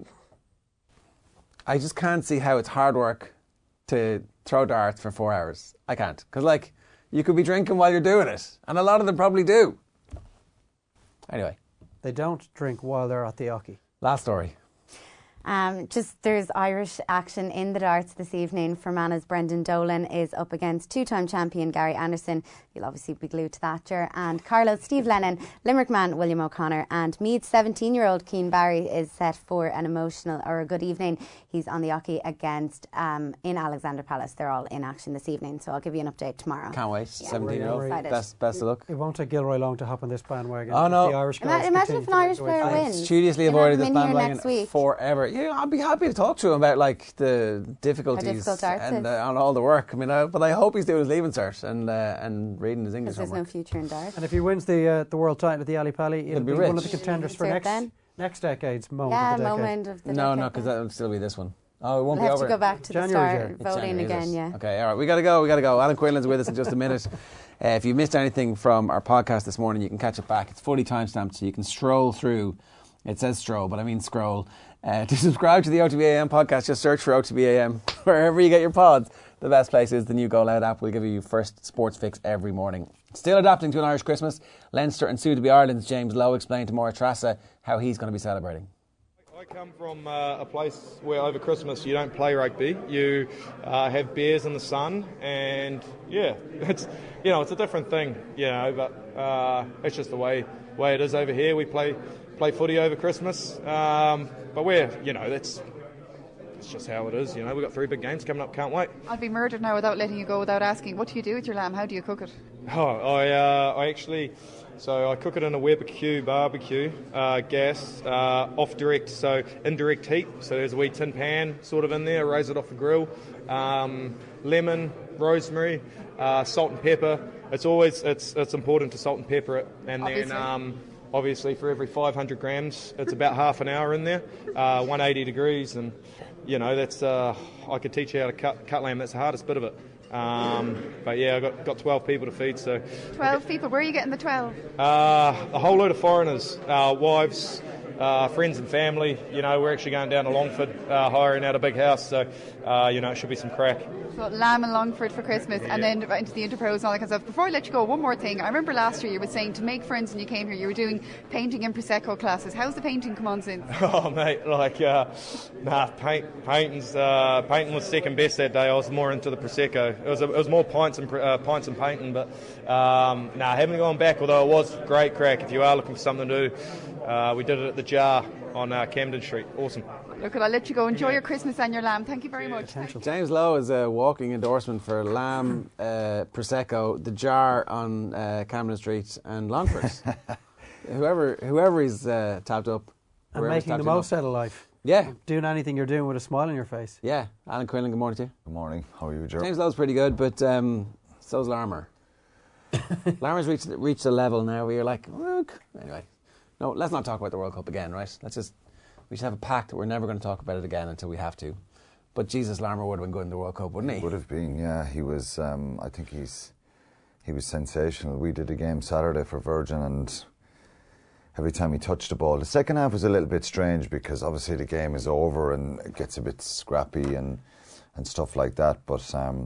Speaker 2: I just can't see how it's hard work to throw darts for four hours. I can't, because like you could be drinking while you're doing it, and a lot of them probably do. Anyway,
Speaker 3: They don't drink while they're at the Ocky.
Speaker 2: last story.
Speaker 14: Um, just there's Irish action in the darts this evening. Fermanagh Brendan Dolan is up against two-time champion Gary Anderson. You'll obviously be glued to that, Ger. And Carlo Steve Lennon, Limerick man William O'Connor, and Meath's seventeen-year-old Keane Barry is set for an emotional or a good evening. He's on the Ocky against um, in Alexandra Palace. They're all in action this evening, so I'll give you an update tomorrow.
Speaker 2: Can't wait.
Speaker 14: Yeah,
Speaker 2: seventeen-year-old.
Speaker 14: we're excited.
Speaker 2: Best, best of luck.
Speaker 3: It won't take Gilroy long to hop on this bandwagon.
Speaker 2: Oh,
Speaker 3: if
Speaker 2: no.
Speaker 3: The Irish
Speaker 14: Ima-
Speaker 3: guys
Speaker 14: imagine if
Speaker 3: continue
Speaker 14: an Irish
Speaker 3: to make
Speaker 14: player
Speaker 3: the way
Speaker 14: wins.
Speaker 3: forward.
Speaker 2: Studiously
Speaker 14: You'll
Speaker 2: avoided
Speaker 14: have
Speaker 2: this
Speaker 14: him in here
Speaker 2: bandwagon
Speaker 14: next week.
Speaker 2: forever. Yeah, I'd be happy to talk to him about like the difficulties
Speaker 14: difficult darts
Speaker 2: and,
Speaker 14: is.
Speaker 2: uh, and all the work. I mean, I, but I hope he's doing his leaving cert and uh, and reading his English
Speaker 14: Because there's no
Speaker 2: homework.
Speaker 14: future in darts.
Speaker 3: And if he wins the uh, the world title at the Ali Pali, it'll
Speaker 2: be
Speaker 3: be, one of
Speaker 2: rich.
Speaker 3: the contenders for
Speaker 14: Insert
Speaker 3: next
Speaker 14: then.
Speaker 3: next decade's moment
Speaker 14: Yeah,
Speaker 3: of the decade.
Speaker 14: moment of the
Speaker 2: No,
Speaker 14: decade
Speaker 2: no, because
Speaker 14: then.
Speaker 2: that'll still be this one. Oh, it won't
Speaker 14: We'll
Speaker 2: be
Speaker 14: have
Speaker 2: over.
Speaker 14: to go back to the
Speaker 3: January,
Speaker 14: start,
Speaker 3: January.
Speaker 2: It's
Speaker 14: voting
Speaker 2: January, is
Speaker 14: again,
Speaker 2: it?
Speaker 14: yeah.
Speaker 2: Okay, all right. We got to go. We got to go. Alan Quinlan's with us in just a minute. Uh, if you missed anything from our podcast this morning, you can catch it back. It's fully timestamped, so you can stroll through. It says stroll, but I mean scroll. Uh, to subscribe to the O T B A M podcast, just search for O T B A M wherever you get your pods. The best place is the new Go Loud app. We'll give you your first sports fix every morning. Still adapting to an Irish Christmas, Leinster and soon to be Ireland's James Lowe explained to Maura Trassa how he's going to be celebrating.
Speaker 16: I come from uh, a place where over Christmas you don't play rugby. You uh, have beers in the sun, and yeah, it's you know it's a different thing, you know. But uh, it's just the way way it is over here. We play play footy over Christmas, um, but we're you know that's it's just how it is. You know, we've got three big games coming up. Can't wait.
Speaker 17: I'd be murdered now without letting you go without asking. What do you do with your lamb? How do you cook it?
Speaker 16: Oh, I uh, I actually. So I cook it in a Weber-Q barbecue, uh, gas, uh, off direct, so indirect heat. So there's a wee tin pan sort of in there, raise it off the grill. Um, lemon, rosemary, uh, salt and pepper. It's always it's it's important to salt and pepper it, and
Speaker 17: obviously.
Speaker 16: then um, obviously for every five hundred grams, it's about half an hour in there, uh, one hundred eighty degrees, and you know that's uh, I could teach you how to cut cut lamb. That's the hardest bit of it. Um, but yeah, I've got, got twelve people to feed. So
Speaker 17: twelve people? Where are you getting the twelve?
Speaker 16: Uh, a whole load of foreigners, uh, wives, uh, friends and family. You know, we're actually going down to Longford, uh, hiring out a big house. So, uh, you know, it should be some crack.
Speaker 17: So lamb and Longford for Christmas,
Speaker 16: yeah.
Speaker 17: And then right into the Interpros and all that kind of stuff. Before I let you go, one more thing. I remember last year you were saying to make friends when you came here, you were doing painting and Prosecco classes. How's the painting come on since?
Speaker 16: Oh, mate, like, uh, nah, paint, painting's, uh, painting was second best that day. I was more into the Prosecco. It was, a, it was more pints and uh, pints and painting, but um, nah, haven't gone back. Although it was great crack. If you are looking for something to do, uh, we did it at the Jar on uh, Camden Street. Awesome.
Speaker 17: Look, I'll let you go. Enjoy your Christmas and your lamb. Thank you very much.
Speaker 2: James Lowe is a walking endorsement for lamb, uh, Prosecco, the Jar on uh, Camden Street and Longford. whoever whoever he's uh, tapped up.
Speaker 3: And making the most out of life.
Speaker 2: Yeah.
Speaker 3: Doing anything you're doing with a smile on your face.
Speaker 2: Yeah. Alan Quinlan, good morning to you.
Speaker 18: Good morning. How are you, Joe?
Speaker 2: James Lowe's pretty good, but um, so's Larmour. Larmour's reached, reached a level now where you're like, look. Anyway, no, let's not talk about the World Cup again, right? Let's just... We should have a pact that we're never going to talk about it again until we have to. But Jesus, Larmour would have been good in the World Cup, wouldn't he?
Speaker 18: He would have been, yeah. He was, um, I think he's, he was sensational. We did a game Saturday for Virgin, and every time he touched the ball, the second half was a little bit strange because obviously the game is over and it gets a bit scrappy and and stuff like that. But um,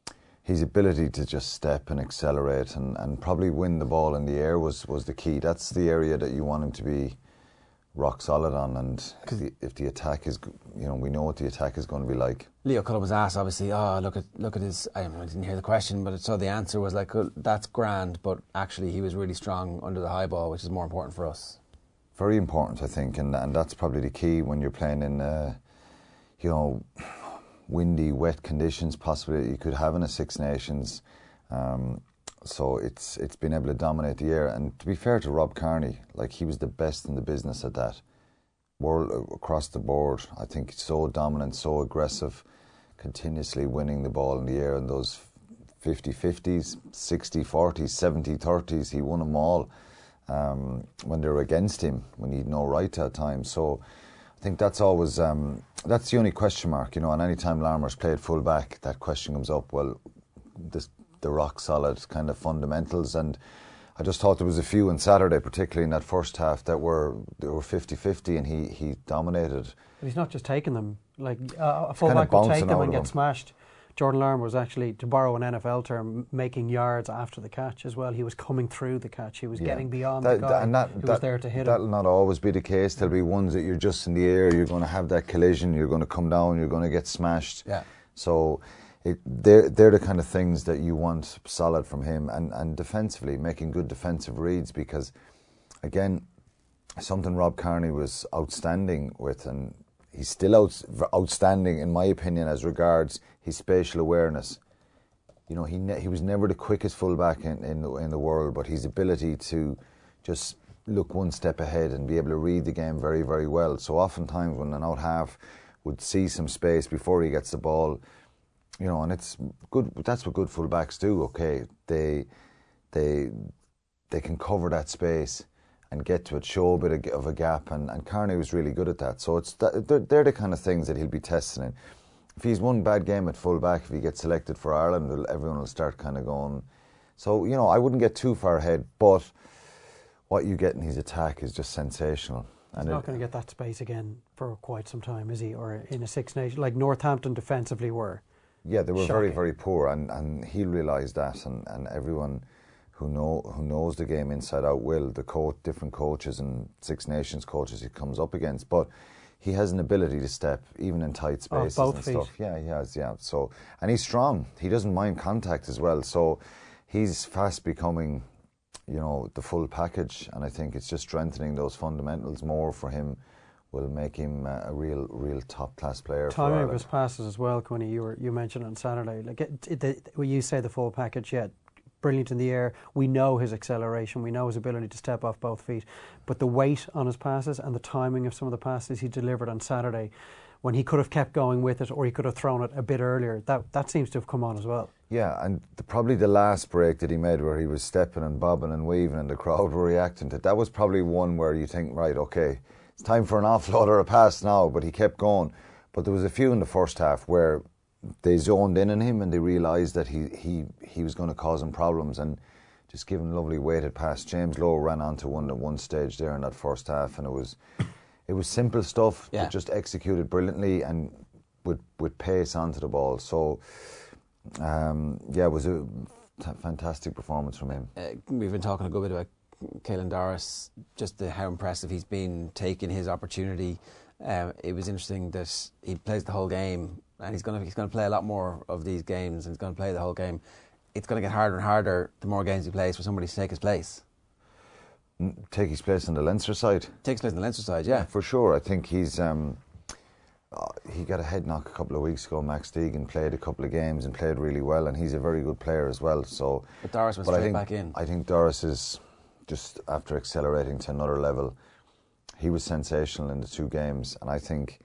Speaker 18: his ability to just step and accelerate and, and probably win the ball in the air was, was the key. That's the area that you want him to be rock solid on, and if the, if the attack is, you know, we know what the attack is going to be like.
Speaker 2: Leo Cullen was asked, obviously, oh, look at look at his, I, I didn't hear the question, but so the answer was like, oh, that's grand, but actually he was really strong under the high ball, which is more important for us.
Speaker 18: Very important, I think, and and that's probably the key when you're playing in, uh, you know, windy, wet conditions, possibly that you could have in a Six Nations. Um, So it's it's been able to dominate the air, and to be fair to Rob Kearney, like he was the best in the business at that. World across the board, I think so dominant, so aggressive, continuously winning the ball in the air in those fifty-fifties, sixty-forties, seventy-thirties. He won them all um, when they were against him, when he had no right to at times. So I think that's always um, that's the only question mark, you know. And any time Larmour's played full back, that question comes up. Well, this. The rock solid kind of fundamentals, and I just thought there was a few on Saturday, particularly in that first half, that were they were fifty-fifty, and he, he dominated.
Speaker 3: But he's not just taking them, like uh, a fullback would take them and get smashed. Jordan Larmour was actually, to borrow an N F L term, making yards after the catch as well. He was coming through the catch. He was yeah. getting beyond that, the guy and that, who that, was there to hit
Speaker 18: that'll
Speaker 3: him.
Speaker 18: That'll not always be the case. There'll be ones that you're just in the air, you're going to have that collision, you're going to come down, you're going to get smashed.
Speaker 2: Yeah.
Speaker 18: So it, they're, they're the kind of things that you want solid from him, and, and defensively, making good defensive reads, because, again, something Rob Kearney was outstanding with, and he's still out, outstanding, in my opinion, as regards his spatial awareness. You know, he ne- he was never the quickest fullback in, in, the, in the world, but his ability to just look one step ahead and be able to read the game very, very well. So oftentimes when an out half would see some space before he gets the ball, you know, and it's good. That's what good fullbacks do. Okay, they they they can cover that space and get to it, show a bit of, of a gap, and, and Kearney was really good at that. So it's that, they're, they're the kind of things that he'll be testing in. If he's one bad game at fullback, if he gets selected for Ireland, everyone will start kind of going. So, you know, I wouldn't get too far ahead, but what you get in his attack is just sensational.
Speaker 3: He's not going to get that space again for quite some time, is he? Or in a Six Nation, like Northampton defensively were.
Speaker 18: Yeah, they were
Speaker 3: shocking.
Speaker 18: very, very poor, and, and he realised that, and, and everyone who know who knows the game inside out will. The coach, different coaches and Six Nations coaches he comes up against, but he has an ability to step even in tight spaces
Speaker 3: oh, both
Speaker 18: and
Speaker 3: feet.
Speaker 18: stuff. Yeah, he has. Yeah, so and he's strong. He doesn't mind contact as well. So he's fast becoming, you know, the full package, and I think it's just strengthening those fundamentals more for him. Will make him uh, a real, real top class player.
Speaker 3: Timing of his passes as well, Quinny. You were you mentioned on Saturday. Like it, it, the, when you say the full package, yeah, brilliant in the air. We know his acceleration. We know his ability to step off both feet. But the weight on his passes and the timing of some of the passes he delivered on Saturday, when he could have kept going with it or he could have thrown it a bit earlier, that that seems to have come on as well.
Speaker 18: Yeah, and the, probably the last break that he made where he was stepping and bobbing and weaving and the crowd were reacting to it, that was probably one where you think, right, okay, it's time for an offload or a pass now, but he kept going. But there was a few in the first half where they zoned in on him and they realised that he, he, he was going to cause them problems, and just giving a lovely weighted pass. James Lowe ran onto one at one stage there in that first half, and it was it was simple stuff,
Speaker 2: yeah.
Speaker 18: but just executed brilliantly and with with pace onto the ball. So um, yeah, it was a t- fantastic performance from him.
Speaker 2: Uh, we've been talking a good bit about Caelan Doris, just the, how impressive he's been taking his opportunity. Uh, it was interesting that he plays the whole game, and he's going to he's going to play a lot more of these games, and he's going to play the whole game. It's going to get harder and harder the more games he plays for somebody to take his place.
Speaker 18: Take his place on the Leinster side.
Speaker 2: Take his place on the Leinster side, yeah,
Speaker 18: yeah for sure. I think he's um, uh, he got a head knock a couple of weeks ago. Max Deegan played a couple of games and played really well, and he's a very good player as well. So,
Speaker 2: but Doris was
Speaker 18: but
Speaker 2: straight
Speaker 18: I think,
Speaker 2: back in.
Speaker 18: I think Doris is just after accelerating to another level. He was sensational in the two games, and I think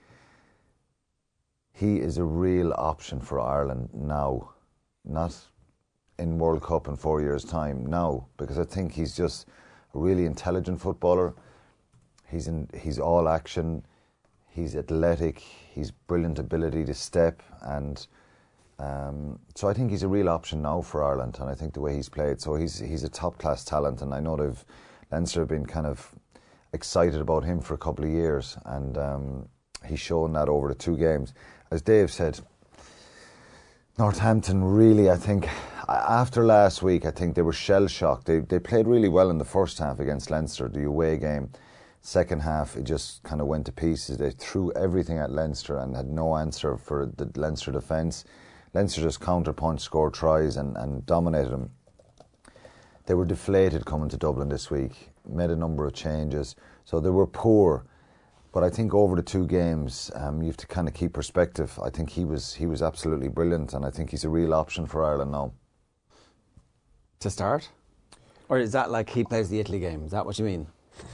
Speaker 18: he is a real option for Ireland now, not in World Cup in four years' time, now, because I think he's just a really intelligent footballer. He's in, he's all action, he's athletic, he's brilliant ability to step, and um, so I think he's a real option now for Ireland, and I think the way he's played, so he's he's a top class talent, and I know they've Leinster have been kind of excited about him for a couple of years, and um, he's shown that over the two games. As Dave said, Northampton really, I think, after last week, I think they were shell-shocked. They they played really well in the first half against Leinster, the away game. Second half, it just kind of went to pieces. They threw everything at Leinster and had no answer for the Leinster defence. Leinster just counterpunched, scored tries and, and dominated them. They were deflated coming to Dublin this week, made a number of changes. So they were poor. But I think over the two games, um, you have to kind of keep perspective. I think he was he was absolutely brilliant, and I think he's a real option for Ireland now.
Speaker 2: To start? Or is that like he plays the Italy game? Is that what you mean?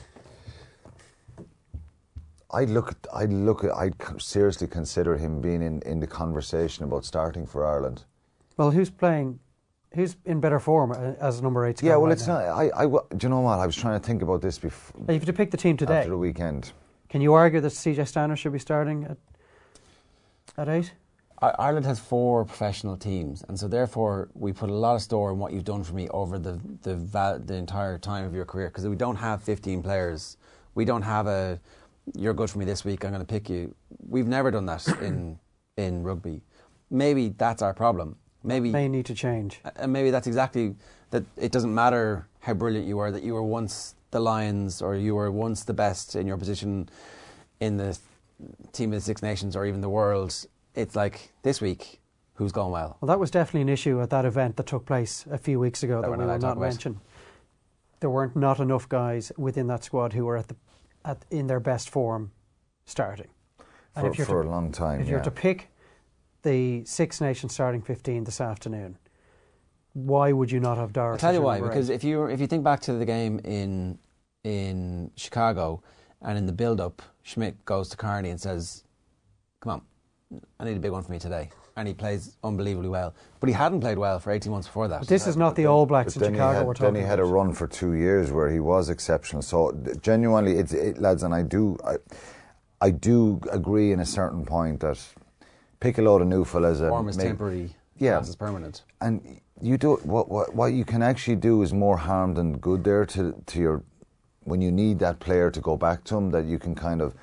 Speaker 18: I'd look at, I'd look at, I'd seriously consider him being in, in the conversation about starting for Ireland.
Speaker 3: Well, who's playing, who's in better form as number eight?
Speaker 18: Yeah, well,
Speaker 3: right
Speaker 18: it's
Speaker 3: now?
Speaker 18: not, I, I, do you know what, I was trying to think about this before.
Speaker 3: If you have to pick the team today.
Speaker 18: After the weekend.
Speaker 3: Can you argue that C J Stanner should be starting at, at eight?
Speaker 2: Ireland has four professional teams, and so therefore we put a lot of store in what you've done for me over the the, val- the entire time of your career, because we don't have fifteen players. We don't have a, you're good for me this week, I'm going to pick you. We've never done that in in rugby. Maybe that's our problem. Maybe
Speaker 3: may need to change.
Speaker 2: And maybe that's exactly that. It doesn't matter how brilliant you are, that you were once the Lions or you were once the best in your position in the team of the Six Nations or even the world. It's like this week, who's gone well?
Speaker 3: Well, that was definitely an issue at that event that took place a few weeks ago that, that we will not mention. There weren't not enough guys within that squad who were at the at in their best form starting.
Speaker 18: And for
Speaker 3: if you're
Speaker 18: for
Speaker 3: to,
Speaker 18: a long time,
Speaker 3: If
Speaker 18: yeah.
Speaker 3: you're to pick the Six Nations starting fifteen this afternoon, why would you not have Doris?
Speaker 2: I'll tell you why, because if you if you think back to the game in in Chicago and in the build-up, Schmidt goes to Carney and says, come on, I need a big one for me today. And he plays unbelievably well. But he hadn't played well for eighteen months before that.
Speaker 3: But this is not the All Blacks in Chicago
Speaker 18: had,
Speaker 3: we're talking about.
Speaker 18: Then he had a run for two years where he was exceptional. So genuinely, it's, it, lads, and I do I, I do agree in a certain point that pick a load of new fellas.
Speaker 2: Form is temporary,
Speaker 18: yeah,
Speaker 2: is permanent.
Speaker 18: And you do what, what what you can actually do is more harm than good there to to your when you need that player to go back to him, that you can kind of,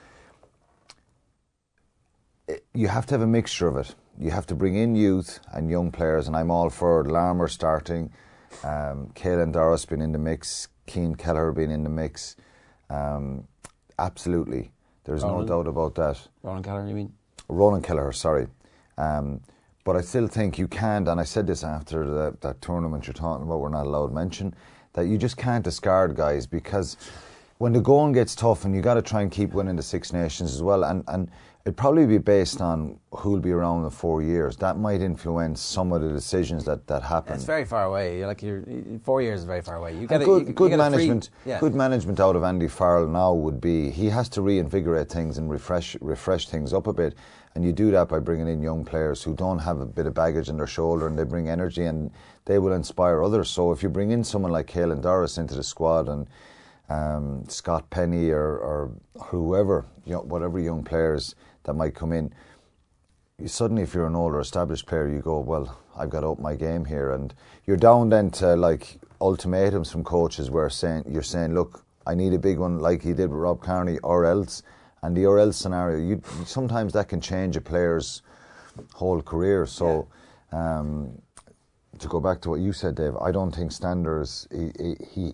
Speaker 18: you have to have a mixture of it. You have to bring in youth and young players, and I'm all for Larmour starting, um, Caelan Doris being in the mix, Cian Kelleher being in the mix. Um, absolutely, there's
Speaker 2: Ronan,
Speaker 18: no doubt about that.
Speaker 2: Ronan Kelleher, you mean?
Speaker 18: Ronan Kelleher, sorry. Um, but I still think you can't, and I said this after the, that tournament you're talking about, we're not allowed to mention, that you just can't discard guys, because when the going gets tough and you got to try and keep winning the Six Nations as well, and, and it'd probably be based on who'll be around in four years. That might influence some of the decisions that, that happen.
Speaker 2: It's very far away. You're like you're, four years is very far away. You get
Speaker 18: good,
Speaker 2: you,
Speaker 18: good
Speaker 2: you
Speaker 18: management.
Speaker 2: Free, yeah.
Speaker 18: Good management out of Andy Farrell now would be he has to reinvigorate things and refresh refresh things up a bit. And you do that by bringing in young players who don't have a bit of baggage on their shoulder, and they bring energy and they will inspire others. So if you bring in someone like Caelan Doris into the squad, and um, Scott Penny or, or whoever, you know, whatever young players that might come in, you suddenly, if you're an older established player, you go, well, I've got to up my game here, and you're down then to like ultimatums from coaches where saying you're saying, look, I need a big one like he did with Rob Kearney, or else. And the or else scenario, you, sometimes that can change a player's whole career. So, yeah. um, to go back to what you said, Dave, I don't think Standers, he, he, he,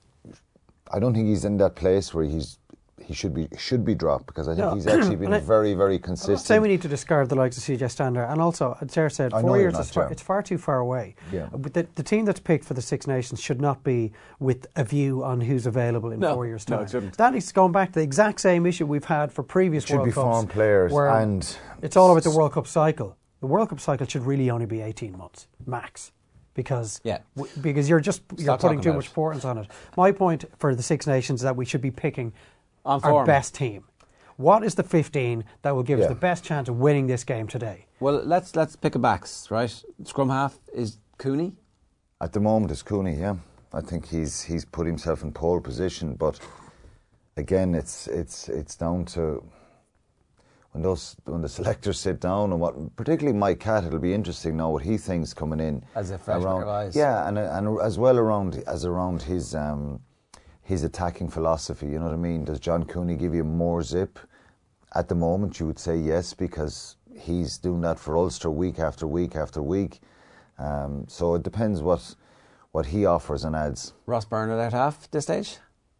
Speaker 18: I don't think he's in that place where he's he should be should be dropped, because I think no. he's actually been I, very, very consistent. I'm not
Speaker 3: saying we need to discard the likes of C J Stander, and also, as Ger said, four years is far, it's far too far away.
Speaker 18: Yeah.
Speaker 3: But the, the team that's picked for the Six Nations should not be with a view on who's available in
Speaker 2: no,
Speaker 3: four years' time.
Speaker 2: No, it shouldn't.
Speaker 3: That is going back to the exact same issue we've had for previous
Speaker 18: it should
Speaker 3: World
Speaker 18: be
Speaker 3: Cups.
Speaker 18: Formed players, and
Speaker 3: it's all about the World Cup cycle. The World Cup cycle should really only be eighteen months max. Because
Speaker 2: yeah.
Speaker 3: w- because you're just you're
Speaker 2: Stop
Speaker 3: putting too much
Speaker 2: it.
Speaker 3: importance on it. My point for the Six Nations is that we should be picking
Speaker 2: on
Speaker 3: our
Speaker 2: form.
Speaker 3: best team. What is the fifteen that will give
Speaker 18: yeah.
Speaker 3: us the best chance of winning this game today?
Speaker 2: Well, let's let's pick a backs, right? Scrum half is Cooney.
Speaker 18: At the moment, it's Cooney. Yeah, I think he's he's put himself in pole position. But again, it's it's it's down to when those when the selectors sit down, and what particularly Mike Catt. It'll be interesting now what he thinks coming in
Speaker 2: as a fresh
Speaker 18: around,
Speaker 2: eyes.
Speaker 18: Yeah, and and as well around as around his. Um, his attacking philosophy, you know what I mean? Does John Cooney give you more zip? At the moment, you would say yes, because he's doing that for Ulster week after week after week. Um, so it depends what what he offers and adds.
Speaker 2: Ross Byrne at half this stage?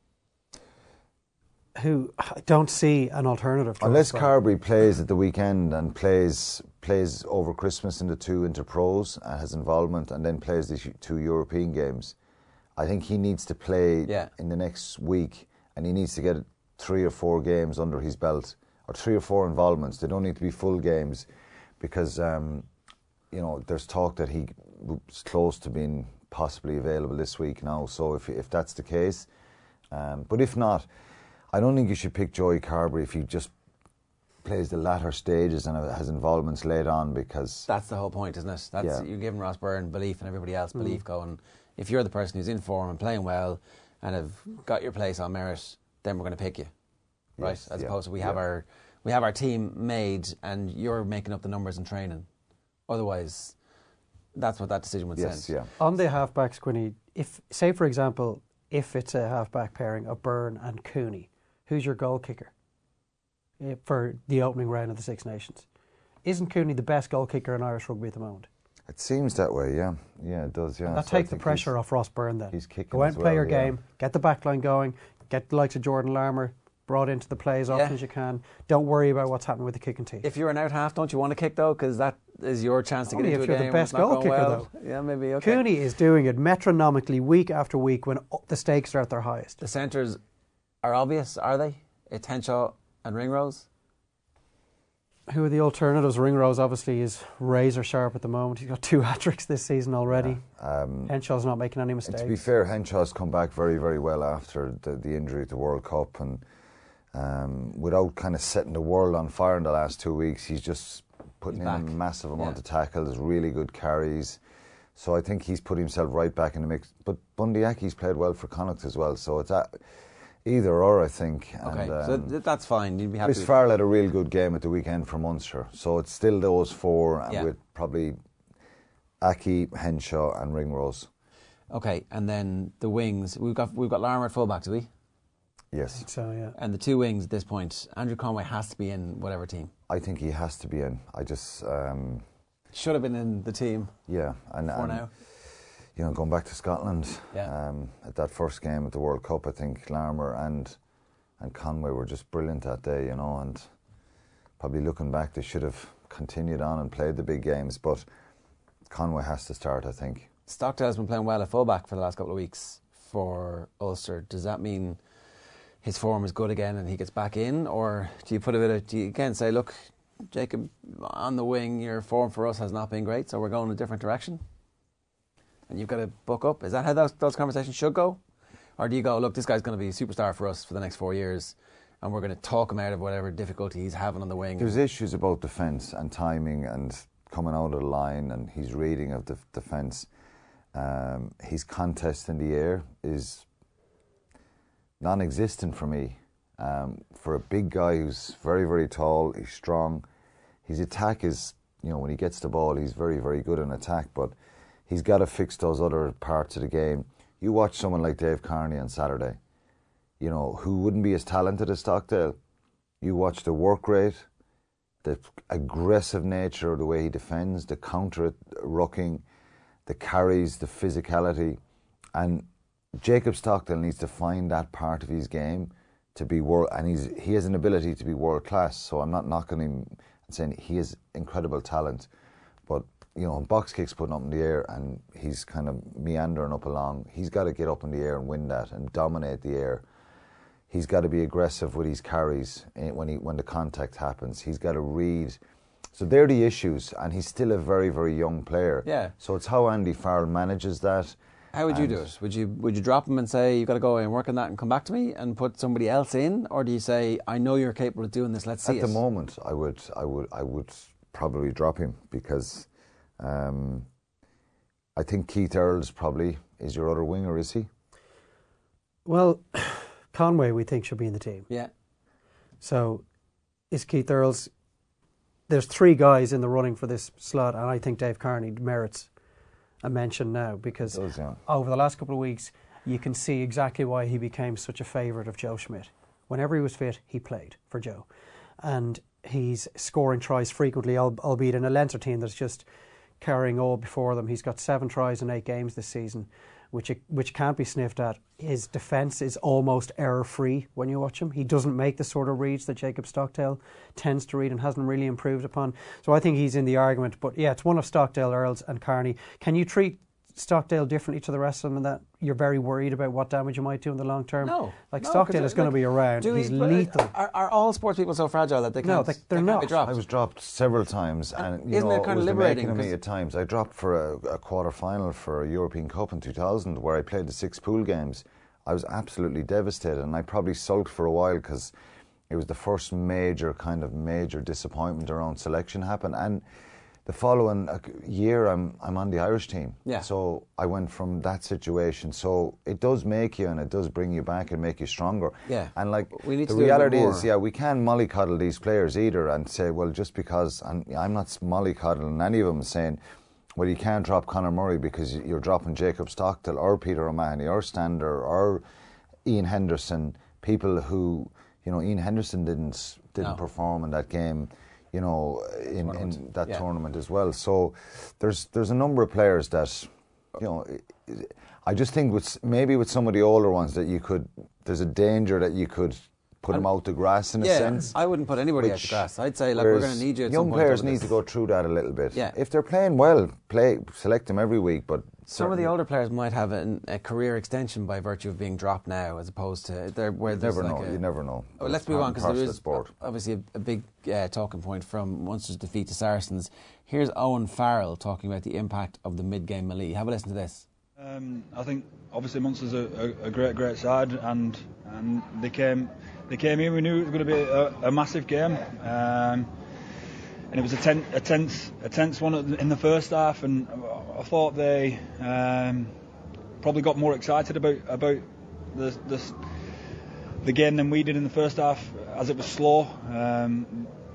Speaker 3: Who I don't see an alternative to
Speaker 18: Unless Carberry plays at the weekend and plays plays over Christmas in the two inter-pros, uh, has involvement, and then plays the two European games. I think he needs to play
Speaker 2: yeah.
Speaker 18: in the next week, and he needs to get three or four games under his belt, or three or four involvements. They don't need to be full games, because um, you know there's talk that he was close to being possibly available this week now. So if if that's the case, um, but if not, I don't think you should pick Joey Carberry if he just plays the latter stages and has involvements late on, because
Speaker 2: that's the whole point, isn't it? That's
Speaker 18: yeah.
Speaker 2: you're giving Ross Byrne belief and everybody else belief mm. going. If you're the person who's in form and playing well and have got your place on merit, then we're going to pick you, right?
Speaker 18: Yes,
Speaker 2: As
Speaker 18: yeah,
Speaker 2: opposed to we
Speaker 18: yeah.
Speaker 2: have our we have our team made and you're making up the numbers in training. Otherwise, that's what that decision would
Speaker 18: yes,
Speaker 2: send.
Speaker 18: Yeah.
Speaker 3: On the halfbacks, Quinny, if say for example, if it's a halfback pairing of Byrne and Cooney, who's your goal kicker for the opening round of the Six Nations? Isn't Cooney the best goal kicker in Irish rugby at the moment?
Speaker 18: It seems that way, yeah. Yeah, it does, yeah.
Speaker 3: That
Speaker 18: so
Speaker 3: takes the pressure off Ross Byrne then.
Speaker 18: He's kicking
Speaker 3: Go out
Speaker 18: as
Speaker 3: and play
Speaker 18: well,
Speaker 3: your
Speaker 18: yeah.
Speaker 3: game, get the backline going, get the likes of Jordan Larmour brought into the play as often
Speaker 2: yeah.
Speaker 3: as you can. Don't worry about what's happening with the kicking team.
Speaker 2: If you're an out half, don't you want to kick though? Because that is your chance to
Speaker 3: Only
Speaker 2: get into
Speaker 3: if
Speaker 2: a
Speaker 3: you're
Speaker 2: game.
Speaker 3: the best goal kicker
Speaker 2: well.
Speaker 3: though.
Speaker 2: Yeah, maybe, okay.
Speaker 3: Cooney is doing it metronomically week after week when the stakes are at their highest.
Speaker 2: The centres are obvious, are they? It's Henshaw and Ringrose.
Speaker 3: Who are the alternatives? Ringrose obviously is razor sharp at the moment. He's got two hat-tricks this season already.
Speaker 18: Yeah, um,
Speaker 3: Henshaw's not making any mistakes.
Speaker 18: To be fair, Henshaw's come back very, very well after the, the injury at the World Cup, and um, without kind of setting the world on fire in the last two weeks, he's just putting
Speaker 2: he's
Speaker 18: in
Speaker 2: back.
Speaker 18: a massive amount
Speaker 2: yeah.
Speaker 18: of tackles, really good carries. So I think he's put himself right back in the mix. But Bundyacki's played well for Connacht as well, so it's at either or, I think.
Speaker 2: Okay,
Speaker 18: and, um,
Speaker 2: so th- that's fine. You'd be happy.
Speaker 18: Chris Farrell had a real good game at the weekend for Munster, so it's still those four,
Speaker 2: yeah.
Speaker 18: with probably Aki, Henshaw, and Ringrose.
Speaker 2: Okay, and then the wings. We've got we've got Larmour at fullback, do we?
Speaker 18: Yes.
Speaker 3: So, yeah.
Speaker 2: And the two wings at this point, Andrew Conway has to be in whatever team.
Speaker 18: I think he has to be in. I just... Um,
Speaker 2: Should have been in the team.
Speaker 18: Yeah. And,
Speaker 2: for
Speaker 18: and
Speaker 2: now.
Speaker 18: You know, going back to Scotland,
Speaker 2: yeah.
Speaker 18: um, at that first game at the World Cup, I think Larmour and and Conway were just brilliant that day, you know, and probably looking back, they should have continued on and played the big games, but Conway has to start, I think.
Speaker 2: Stockdale's been playing well at fullback for the last couple of weeks for Ulster. Does that mean his form is good again and he gets back in, or do you put a bit of, do you again say, look, Jacob, on the wing, your form for us has not been great, so we're going a different direction? And you've got to buck up. Is that how those, those conversations should go? Or do you go, look, this guy's going to be a superstar for us for the next four years and we're going to talk him out of whatever difficulty he's having on the wing?
Speaker 18: There's issues about defence and timing and coming out of the line and his reading of the defence. Um, his contest in the air is non-existent for me. Um, for a big guy who's very, very tall, he's strong. His attack is, you know, when he gets the ball, he's very, very good in attack, but he's got to fix those other parts of the game. You watch someone like Dave Kearney on Saturday, you know, who wouldn't be as talented as Stockdale. You watch the work rate, the aggressive nature of the way he defends, the counter-rucking, the carries, the physicality. And Jacob Stockdale needs to find that part of his game to be world, and he's he has an ability to be world class. So I'm not knocking him and saying he has incredible talent, but you know, box kicks putting up in the air and he's kind of meandering up along. He's got to get up in the air and win that and dominate the air. He's got to be aggressive with his carries when he when the contact happens. He's got to read. So they're the issues, and he's still a very, very young player.
Speaker 2: Yeah.
Speaker 18: So it's how Andy Farrell manages that.
Speaker 2: How would you do it? Would you would you drop him and say, you've got to go away and work on that and come back to me, and put somebody else in? Or do you say, I know you're capable of doing this, let's see it?
Speaker 18: At the moment, I would, I would, I would probably drop him because um, I think Keith Earls probably is your other winger, is he?
Speaker 3: Well, Conway we think should be in the team.
Speaker 2: Yeah.
Speaker 3: So is Keith Earls... There's three guys in the running for this slot, and I think Dave Kearney merits a mention now because
Speaker 18: does, yeah.
Speaker 3: over the last couple of weeks you can see exactly why he became such a favourite of Joe Schmidt. Whenever he was fit, he played for Joe, and he's scoring tries frequently, albeit in a Leinster team that's just carrying all before them. He's got seven tries in eight games this season, which which can't be sniffed at. His defence is almost error-free when you watch him. He doesn't make the sort of reads that Jacob Stockdale tends to read and hasn't really improved upon. So I think he's in the argument. But yeah, it's one of Stockdale, Earls and Kearney. Can you treat Stockdale differently to the rest of them, and that you're very worried about what damage you might do in the long term?
Speaker 2: No.
Speaker 3: Like
Speaker 2: no,
Speaker 3: Stockdale is going like, to be around. He's
Speaker 2: we,
Speaker 3: lethal.
Speaker 2: Are, are all sports people so fragile that they can't,
Speaker 3: no, they, they're
Speaker 2: they
Speaker 3: not.
Speaker 2: Can't be dropped?
Speaker 18: I was dropped several times, and, and you
Speaker 2: isn't
Speaker 18: know,
Speaker 2: it kind
Speaker 18: it was
Speaker 2: of liberating?
Speaker 18: The making of me at times. I dropped for a, a quarter final for a European Cup in two thousand, where I played the six pool games. I was absolutely devastated, and I probably sulked for a while because it was the first major kind of major disappointment around selection happened. And the following year, I'm I'm on the Irish team.
Speaker 2: Yeah.
Speaker 18: So I went from that situation. So it does make you, and it does bring you back and make you stronger.
Speaker 2: Yeah.
Speaker 18: And like
Speaker 2: we need
Speaker 18: the
Speaker 2: to
Speaker 18: reality
Speaker 2: do
Speaker 18: is, yeah, we can't mollycoddle these players either and say, well, just because I'm, I'm not mollycoddling any of them, saying, well, you can't drop Conor Murray because you're dropping Jacob Stockdale or Peter O'Mahony or Stander or Ian Henderson, people who, you know, Ian Henderson didn't didn't no. perform in that game, you know, in, in that yeah. tournament as well. So there's there's a number of players that, you know, I just think with maybe with some of the older ones that you could, there's a danger that you could put them out the grass in
Speaker 2: yeah,
Speaker 18: a sense.
Speaker 2: I wouldn't put anybody out the grass. I'd say, like, we're going to need you at
Speaker 18: young
Speaker 2: some
Speaker 18: players
Speaker 2: point
Speaker 18: need to go through that a little bit.
Speaker 2: Yeah.
Speaker 18: If they're playing well, play select them every week, but
Speaker 2: some of the older players might have an, a career extension by virtue of being dropped now, as opposed to they're where
Speaker 18: you never
Speaker 2: like
Speaker 18: know.
Speaker 2: A,
Speaker 18: you never know.
Speaker 2: Oh, let's move on, because there is
Speaker 18: sport.
Speaker 2: obviously a, a big uh, talking point from Munster's defeat to Saracens. Here's Owen Farrell talking about the impact of the mid-game melee. Have a listen to this.
Speaker 19: Um, I think obviously Munster's a, a, a great, great side, and and they came they came here. We knew it was going to be a, a massive game. Um, And it was a, ten, a tense, a tense one in the first half, and I thought they um, probably got more excited about about the, the the game than we did in the first half, as it was slow. Um,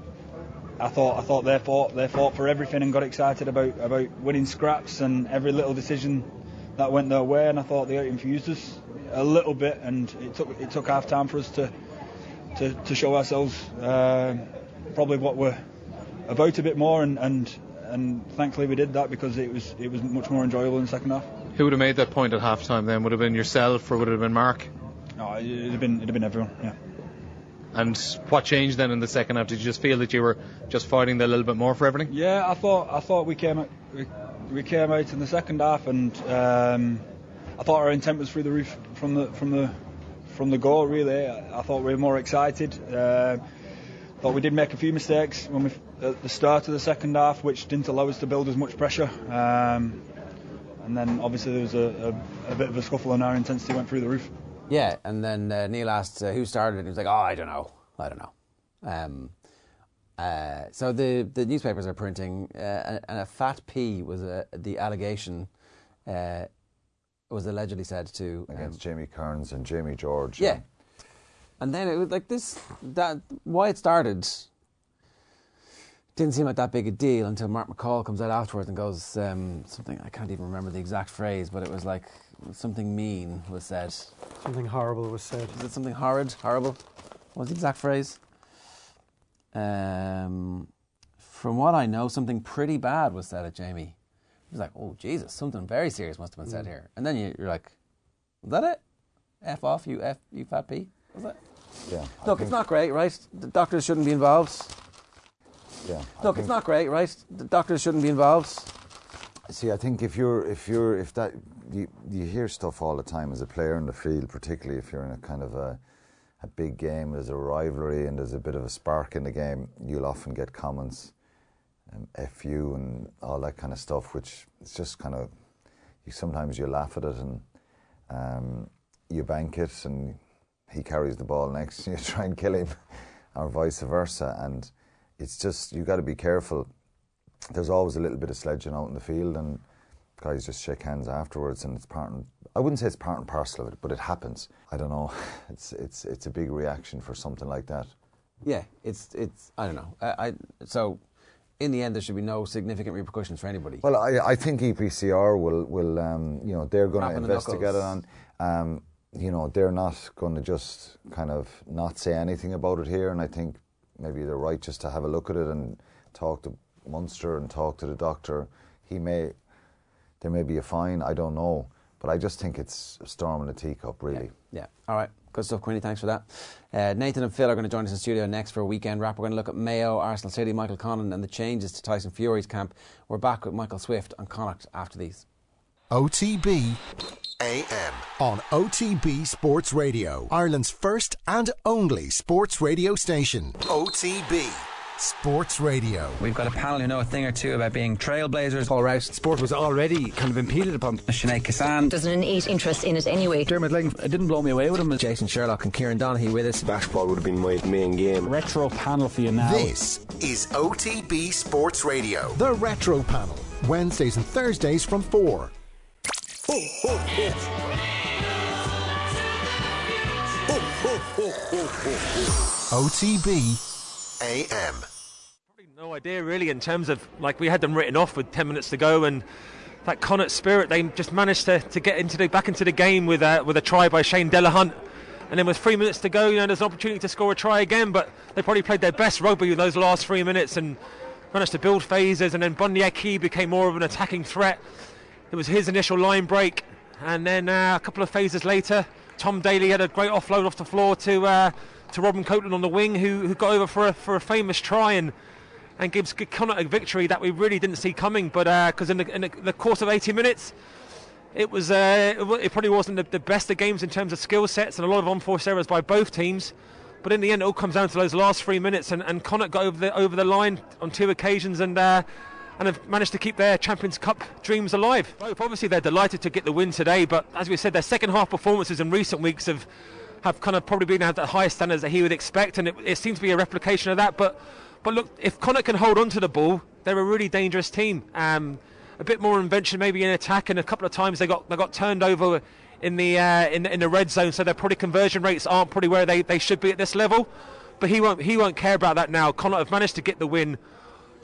Speaker 19: I thought I thought they fought they fought for everything and got excited about, about winning scraps, and every little decision that went their way, and I thought they infused us a little bit, and it took it took half time for us to to, to show ourselves uh, probably what we're about a bit more, and, and and thankfully we did that, because it was it was much more enjoyable in the second half.
Speaker 20: Who would have made that point at half time then? Would it have been yourself, or would it have been Mark?
Speaker 19: No, it'd have been it'd have been everyone. Yeah.
Speaker 20: And what changed then in the second half? Did you just feel that you were just fighting a little bit more for everything?
Speaker 19: Yeah, I thought I thought we came out, we, we came out in the second half, and um, I thought our intent was through the roof from the from the from the goal. Really, I, I thought we were more excited. Uh, thought we did make a few mistakes when we at the start of the second half, which didn't allow us to build as much pressure. Um, and then obviously there was a, a, a bit of a scuffle, and our intensity went through the roof.
Speaker 2: Yeah, and then uh, Neil asked uh, who started it, and he was like, oh, I don't know, I don't know. Um, uh, so the, the newspapers are printing, uh, and a fat P was uh, the allegation, uh, was allegedly said to... Um,
Speaker 18: Against Jamie Kearns and Jamie George.
Speaker 2: Yeah. And then it was like this, that why it started didn't seem like that big a deal until Mark McCall comes out afterwards and goes, um, something, I can't even remember the exact phrase, but it was like something mean was said.
Speaker 3: Something horrible was said.
Speaker 2: Is it something horrid, horrible? What was the exact phrase? Um, from what I know, something pretty bad was said at Jamie. He was like, oh, Jesus, something very serious must have been said
Speaker 3: Mm.
Speaker 2: here. And then you, you're like, was that it? F off, you F, you fat P? Was it?
Speaker 18: Yeah.
Speaker 2: Look, it's not great, right? The doctors shouldn't be involved.
Speaker 18: Yeah.
Speaker 2: Look, it's not great, right? The doctors shouldn't be involved.
Speaker 18: See, I think if you're, if you're, if that, you, you hear stuff all the time as a player in the field, particularly if you're in a kind of a, a big game, there's a rivalry and there's a bit of a spark in the game, you'll often get comments, um, F you and all that kind of stuff, which it's just kind of, you sometimes you laugh at it and um, you bank it and he carries the ball next and you try and kill him, or vice versa, and it's just, you got to be careful. There's always a little bit of sledging out in the field, and guys just shake hands afterwards, and it's part and, I wouldn't say it's part and parcel of it, but it happens. I don't know. It's it's it's a big reaction for something like that.
Speaker 2: Yeah, it's it's I don't know. I, I so in the end there should be no significant repercussions for anybody.
Speaker 18: Well, I I think E P C R will will um, you know, they're going to
Speaker 2: Rapping the
Speaker 18: investigate it
Speaker 2: knuckles.
Speaker 18: on. Um, you know, they're not going to just kind of not say anything about it here, and I think maybe they're right just to have a look at it and talk to Munster and talk to the doctor. He may, there may be a fine, I don't know, but I just think it's a storm in a teacup, really.
Speaker 2: Yeah, all right. Good stuff, Queenie. Thanks for that. Uh, Nathan and Phil are going to join us in the studio next for a weekend wrap. We're going to look at Mayo, Arsenal City, Michael Connon and the changes to Tyson Fury's camp. We're back with Michael Swift and Connacht after these.
Speaker 1: O T B A M on O T B Sports Radio, Ireland's first and only sports radio station. O T B Sports Radio.
Speaker 21: We've got a panel who know a thing or two about being trailblazers. Paul Rouse. Sport was already kind of impeded upon. Sinead Kassan.
Speaker 22: There's an innate interest in it anyway.
Speaker 21: Dermot Lang, it didn't blow me away with him. Jason Sherlock and Kieran Donaghy with us.
Speaker 23: Basketball would have been my main game.
Speaker 21: Retro panel for you now.
Speaker 1: This is O T B Sports Radio. The Retro Panel. Wednesdays and Thursdays from four.
Speaker 13: Ho, ho, ho. Ho, ho, ho, ho, ho.
Speaker 1: O T B A M.
Speaker 24: No idea really in terms of, like, we had them written off with ten minutes to go, and that Connacht spirit, they just managed to, to get into the back into the game with a, with a try by Shane Delahunt, and then with three minutes to go, you know, there's an opportunity to score a try again, but they probably played their best rugby in those last three minutes and managed to build phases, and then Bonieki became more of an attacking threat. It was his initial line break, and then uh, a couple of phases later, Tom Daly had a great offload off the floor to uh, to Robin Copeland on the wing, who, who got over for a, for a famous try and and gives Connacht a victory that we really didn't see coming. But because uh, in, the, in the, the course of eighty minutes, it was uh, it probably wasn't the, the best of games in terms of skill sets and a lot of unforced errors by both teams. But in the end, it all comes down to those last three minutes, and, and Connacht got over the over the line on two occasions, and uh, and have managed to keep their Champions Cup dreams alive. Both, obviously, they're delighted to get the win today, but as we said, their second half performances in recent weeks have have kind of probably been at the highest standards that he would expect, and it, it seems to be a replication of that. But but look, if Connacht can hold on to the ball, they're a really dangerous team. Um, a bit more invention maybe in attack, and a couple of times they got they got turned over in the uh, in, in the red zone, so their probably conversion rates aren't probably where they, they should be at this level. But he won't he won't care about that now. Connacht have managed to get the win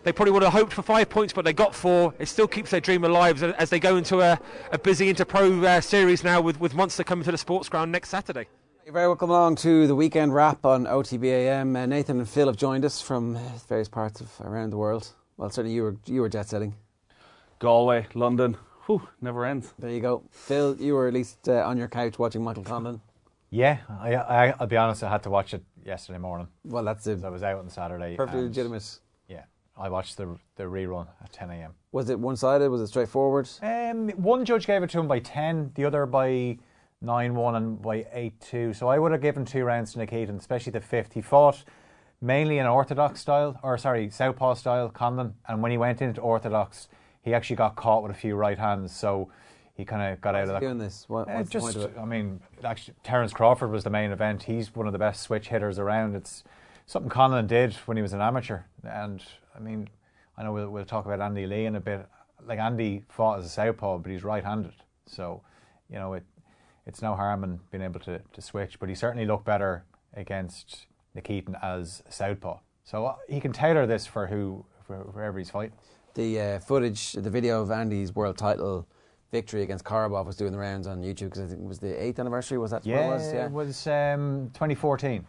Speaker 24: They probably would have hoped for five points, but they got four. It still keeps their dream alive as, as they go into a, a busy Interpro uh, series now with, with Munster coming to the sports ground next Saturday.
Speaker 2: You're very welcome along to the weekend wrap on O T B A M. Uh, Nathan and Phil have joined us from various parts of around the world. Well, certainly you were you were jet setting.
Speaker 4: Galway, London, whew, never ends.
Speaker 2: There you go. Phil, you were at least uh, on your couch watching Michael Conlon.
Speaker 5: Yeah, I, I, I'll be honest, I had to watch it yesterday morning.
Speaker 2: Well, that's it.
Speaker 5: I was out on Saturday.
Speaker 2: Perfectly legitimate.
Speaker 5: Yeah, I watched the the rerun at ten a.m.
Speaker 2: Was it one-sided? Was it straightforward?
Speaker 5: Um, one judge gave it to him by ten, the other by nine one and by eight two. So I would have given two rounds to Nick Heaton, especially the fifth. He fought mainly in orthodox style, or sorry, southpaw style, Conlon. And when he went into orthodox, he actually got caught with a few right hands. So he kind of got
Speaker 2: What's
Speaker 5: out of that.
Speaker 2: Doing this? What, what's
Speaker 5: uh, just,
Speaker 2: the point of it?
Speaker 5: I mean, actually, Terence Crawford was the main event. He's one of the best switch hitters around. It's something Conlon did when he was an amateur. And I mean, I know we'll, we'll talk about Andy Lee in a bit. Like, Andy fought as a southpaw, but he's right-handed. So, you know, it. It's no harm in being able to, to switch, but he certainly looked better against Nick Heaton as southpaw. So uh, he can tailor this for who, for whoever he's fighting.
Speaker 2: The uh, footage, the video of Andy's world title victory against Korobov was doing the rounds on YouTube because I think it was the eighth anniversary. Was that
Speaker 5: yeah,
Speaker 2: what it was? Yeah,
Speaker 5: it was um, twenty fourteen.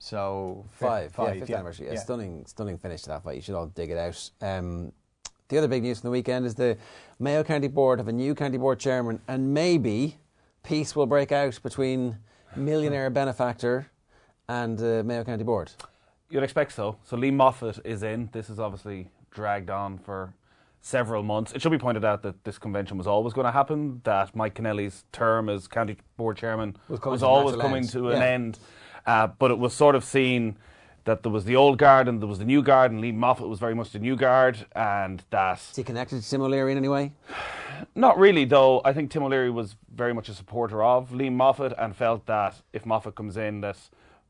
Speaker 5: So
Speaker 2: five,
Speaker 5: five
Speaker 2: yeah, fifth
Speaker 5: yeah,
Speaker 2: anniversary. Yeah,
Speaker 5: yeah.
Speaker 2: Stunning, stunning finish to that fight. You should all dig it out. Um, the other big news from the weekend is the Mayo County Board have a new county board chairman, and maybe peace will break out between millionaire benefactor and the Mayo County Board.
Speaker 4: You'd expect so. So Lee Moffat is in. This is obviously dragged on for several months. It should be pointed out that this convention was always going to happen, that Mike Kennelly's term as county board chairman
Speaker 2: was,
Speaker 4: was always coming
Speaker 2: end.
Speaker 4: to
Speaker 2: yeah.
Speaker 4: an end. Uh, but it was sort of seen that there was the old guard and there was the new guard, and Lee Moffat was very much the new guard, and that...
Speaker 2: Is he connected to Tim O'Leary in any way?
Speaker 4: Not really, though. I think Tim O'Leary was very much a supporter of Liam Moffat and felt that if Moffat comes in, that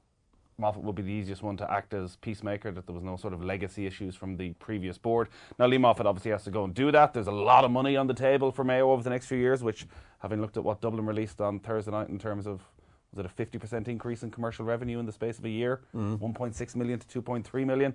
Speaker 4: Moffat would be the easiest one to act as peacemaker, that there was no sort of legacy issues from the previous board. Now, Liam Moffat obviously has to go and do that. There's a lot of money on the table for Mayo over the next few years, which, having looked at what Dublin released on Thursday night in terms of, was it a fifty percent increase in commercial revenue in the space of a year?
Speaker 2: Mm.
Speaker 4: one point six million to two point three million.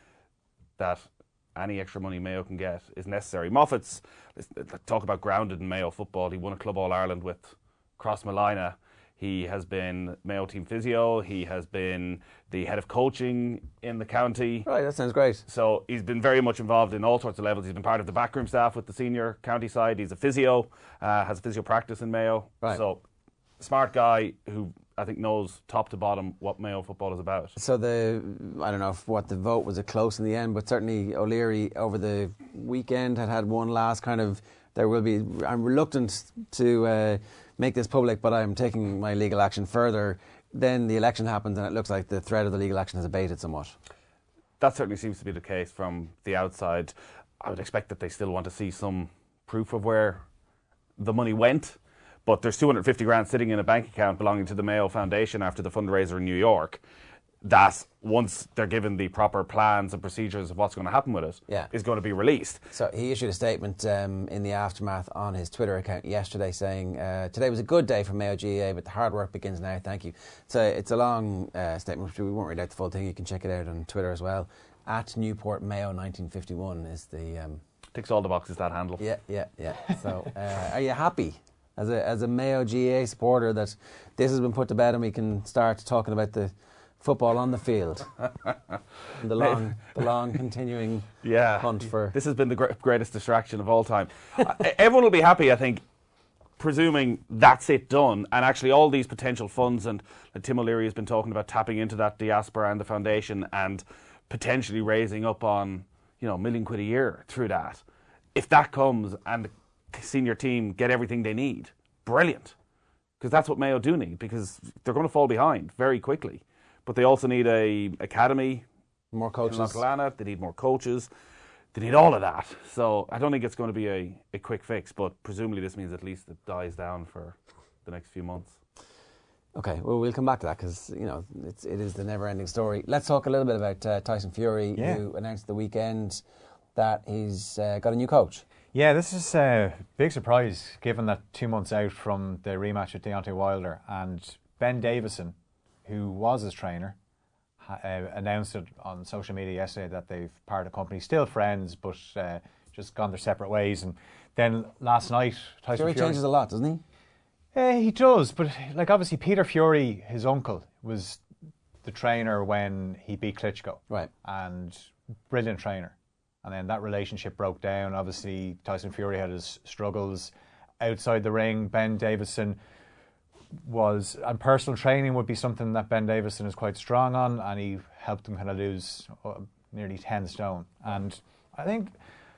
Speaker 4: That any extra money Mayo can get is necessary. Moffat's, talk about grounded in Mayo football. He won a Club All-Ireland with Crossmolina. He has been Mayo team physio. He has been the head of coaching in the county.
Speaker 2: Right, that sounds great.
Speaker 4: So he's been very much involved in all sorts of levels. He's been part of the backroom staff with the senior county side. He's a physio, uh, has physio practice in Mayo.
Speaker 2: Right.
Speaker 4: So smart guy who I think knows top to bottom what Mayo football is about.
Speaker 2: So the, I don't know if what the vote was, it close in the end, but certainly O'Leary over the weekend had had one last kind of, there will be, I'm reluctant to uh, make this public, but I'm taking my legal action further. Then the election happens and it looks like the threat of the legal action has abated somewhat.
Speaker 4: That certainly seems to be the case from the outside. I would expect that they still want to see some proof of where the money went. But there's two hundred fifty grand sitting in a bank account belonging to the Mayo Foundation after the fundraiser in New York. That once they're given the proper plans and procedures of what's going to happen with it,
Speaker 2: yeah.
Speaker 4: is going to be released.
Speaker 2: So he issued a statement um, in the aftermath on his Twitter account yesterday saying, uh, today was a good day for Mayo G A A, but the hard work begins now, thank you. So it's a long uh, statement, which we won't read out the full thing. You can check it out on Twitter as well. At Newport Mayo nineteen fifty-one is the... Um,
Speaker 4: Ticks all the boxes, that handle.
Speaker 2: Yeah, yeah, yeah. So uh, are you happy? As a as a Mayo G A A supporter, that this has been put to bed and we can start talking about the football on the field, and the long, the long continuing
Speaker 4: yeah.
Speaker 2: hunt for.
Speaker 4: This has been the gr- greatest distraction of all time. uh, everyone will be happy, I think, presuming that's it done, and actually all these potential funds, and, and Tim O'Leary has been talking about tapping into that diaspora and the foundation, and potentially raising up on, you know, a million quid a year through that. If that comes and senior team get everything they need, brilliant, because that's what Mayo do need, because they're going to fall behind very quickly, but they also need a academy,
Speaker 2: more coaches,
Speaker 4: they need more coaches, they need all of that. So I don't think it's going to be a, a quick fix, but presumably this means at least it dies down for the next few months.
Speaker 2: Okay, well, we'll come back to that because, you know, it's, it is the never-ending story. Let's talk a little bit about uh, Tyson Fury,
Speaker 5: yeah.
Speaker 2: who announced the weekend that he's uh, got a new coach.
Speaker 5: Yeah, this is a big surprise given that two months out from the rematch with Deontay Wilder, and Ben Davison, who was his trainer, uh, announced it on social media yesterday that they've parted company, still friends, but uh, just gone their separate ways. And then last night, Tyson
Speaker 2: Fury
Speaker 5: Fury
Speaker 2: changes a lot, doesn't he?
Speaker 5: Uh, he does, but like obviously Peter Fury, his uncle, was the trainer when he beat Klitschko.
Speaker 2: Right.
Speaker 5: And brilliant trainer. And then that relationship broke down. Obviously, Tyson Fury had his struggles outside the ring. Ben Davison was, and personal training would be something that Ben Davison is quite strong on, and he helped him kind of lose uh, nearly ten stone. And I think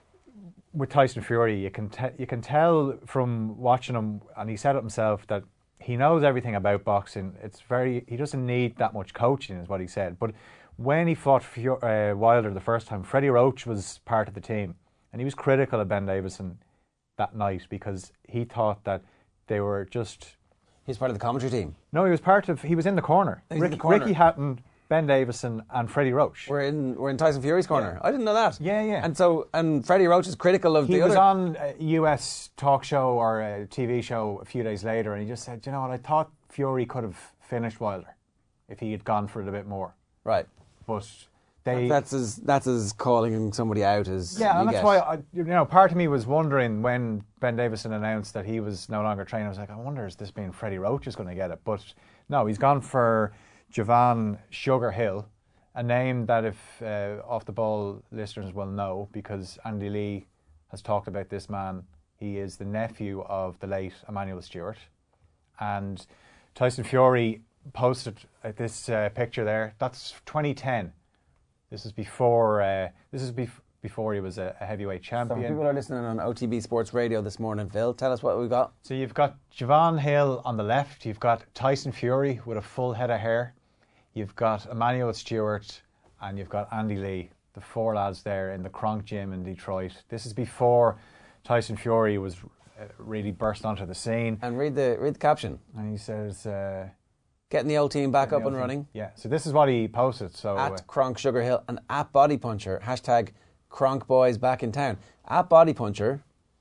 Speaker 5: with Tyson Fury, you can te- you can tell from watching him, and he said it himself, that he knows everything about boxing. It's very he doesn't need that much coaching, is what he said. But when he fought Fu- uh, Wilder the first time, Freddie Roach was part of the team, and he was critical of Ben Davison that night because he thought that they were just.
Speaker 2: He's part of the commentary team.
Speaker 5: No, he was part of. He was in the corner.
Speaker 2: He's
Speaker 5: Rick,
Speaker 2: in the corner.
Speaker 5: Ricky Hatton, Ben Davison, and Freddie Roach.
Speaker 2: We're in we're in Tyson Fury's corner.
Speaker 5: Yeah.
Speaker 2: I didn't know that.
Speaker 5: Yeah, yeah.
Speaker 2: And so and Freddie Roach is critical of
Speaker 5: he
Speaker 2: the
Speaker 5: was
Speaker 2: other.
Speaker 5: on a U S talk show or a T V show a few days later, and he just said, "You know what? I thought Fury could have finished Wilder if he had gone for it a bit more."
Speaker 2: Right.
Speaker 5: But they
Speaker 2: that's as that's as calling somebody out as
Speaker 5: yeah,
Speaker 2: you
Speaker 5: and that's
Speaker 2: get.
Speaker 5: why I, you know part of me was wondering when Ben Davison announced that he was no longer training. I was like, I wonder is this being Freddie Roach is going to get it? But no, he's gone for Javan Sugar Hill, a name that if uh, off the ball listeners will know because Andy Lee has talked about this man. He is the nephew of the late Emmanuel Stewart, and Tyson Fury posted uh, this uh, picture there. That's twenty ten. This is before. Uh, this is bef- before he was a, a heavyweight champion.
Speaker 2: Some people are listening on O T B Sports Radio this morning. Phil, tell us what we've got.
Speaker 5: So you've got Javan Hill on the left. You've got Tyson Fury with a full head of hair. You've got Emmanuel Stewart, and you've got Andy Lee. The four lads there in the Kronk Gym in Detroit. This is before Tyson Fury was uh, really burst onto the scene.
Speaker 2: And read the read the caption.
Speaker 5: And he says. Uh,
Speaker 2: Getting the old team back up and
Speaker 5: team.
Speaker 2: running.
Speaker 5: Yeah, so this is what he posted. So
Speaker 2: At
Speaker 5: uh,
Speaker 2: Kronk Sugar Hill and at Body Puncher, hashtag Kronk Boys back in town. At Body Puncher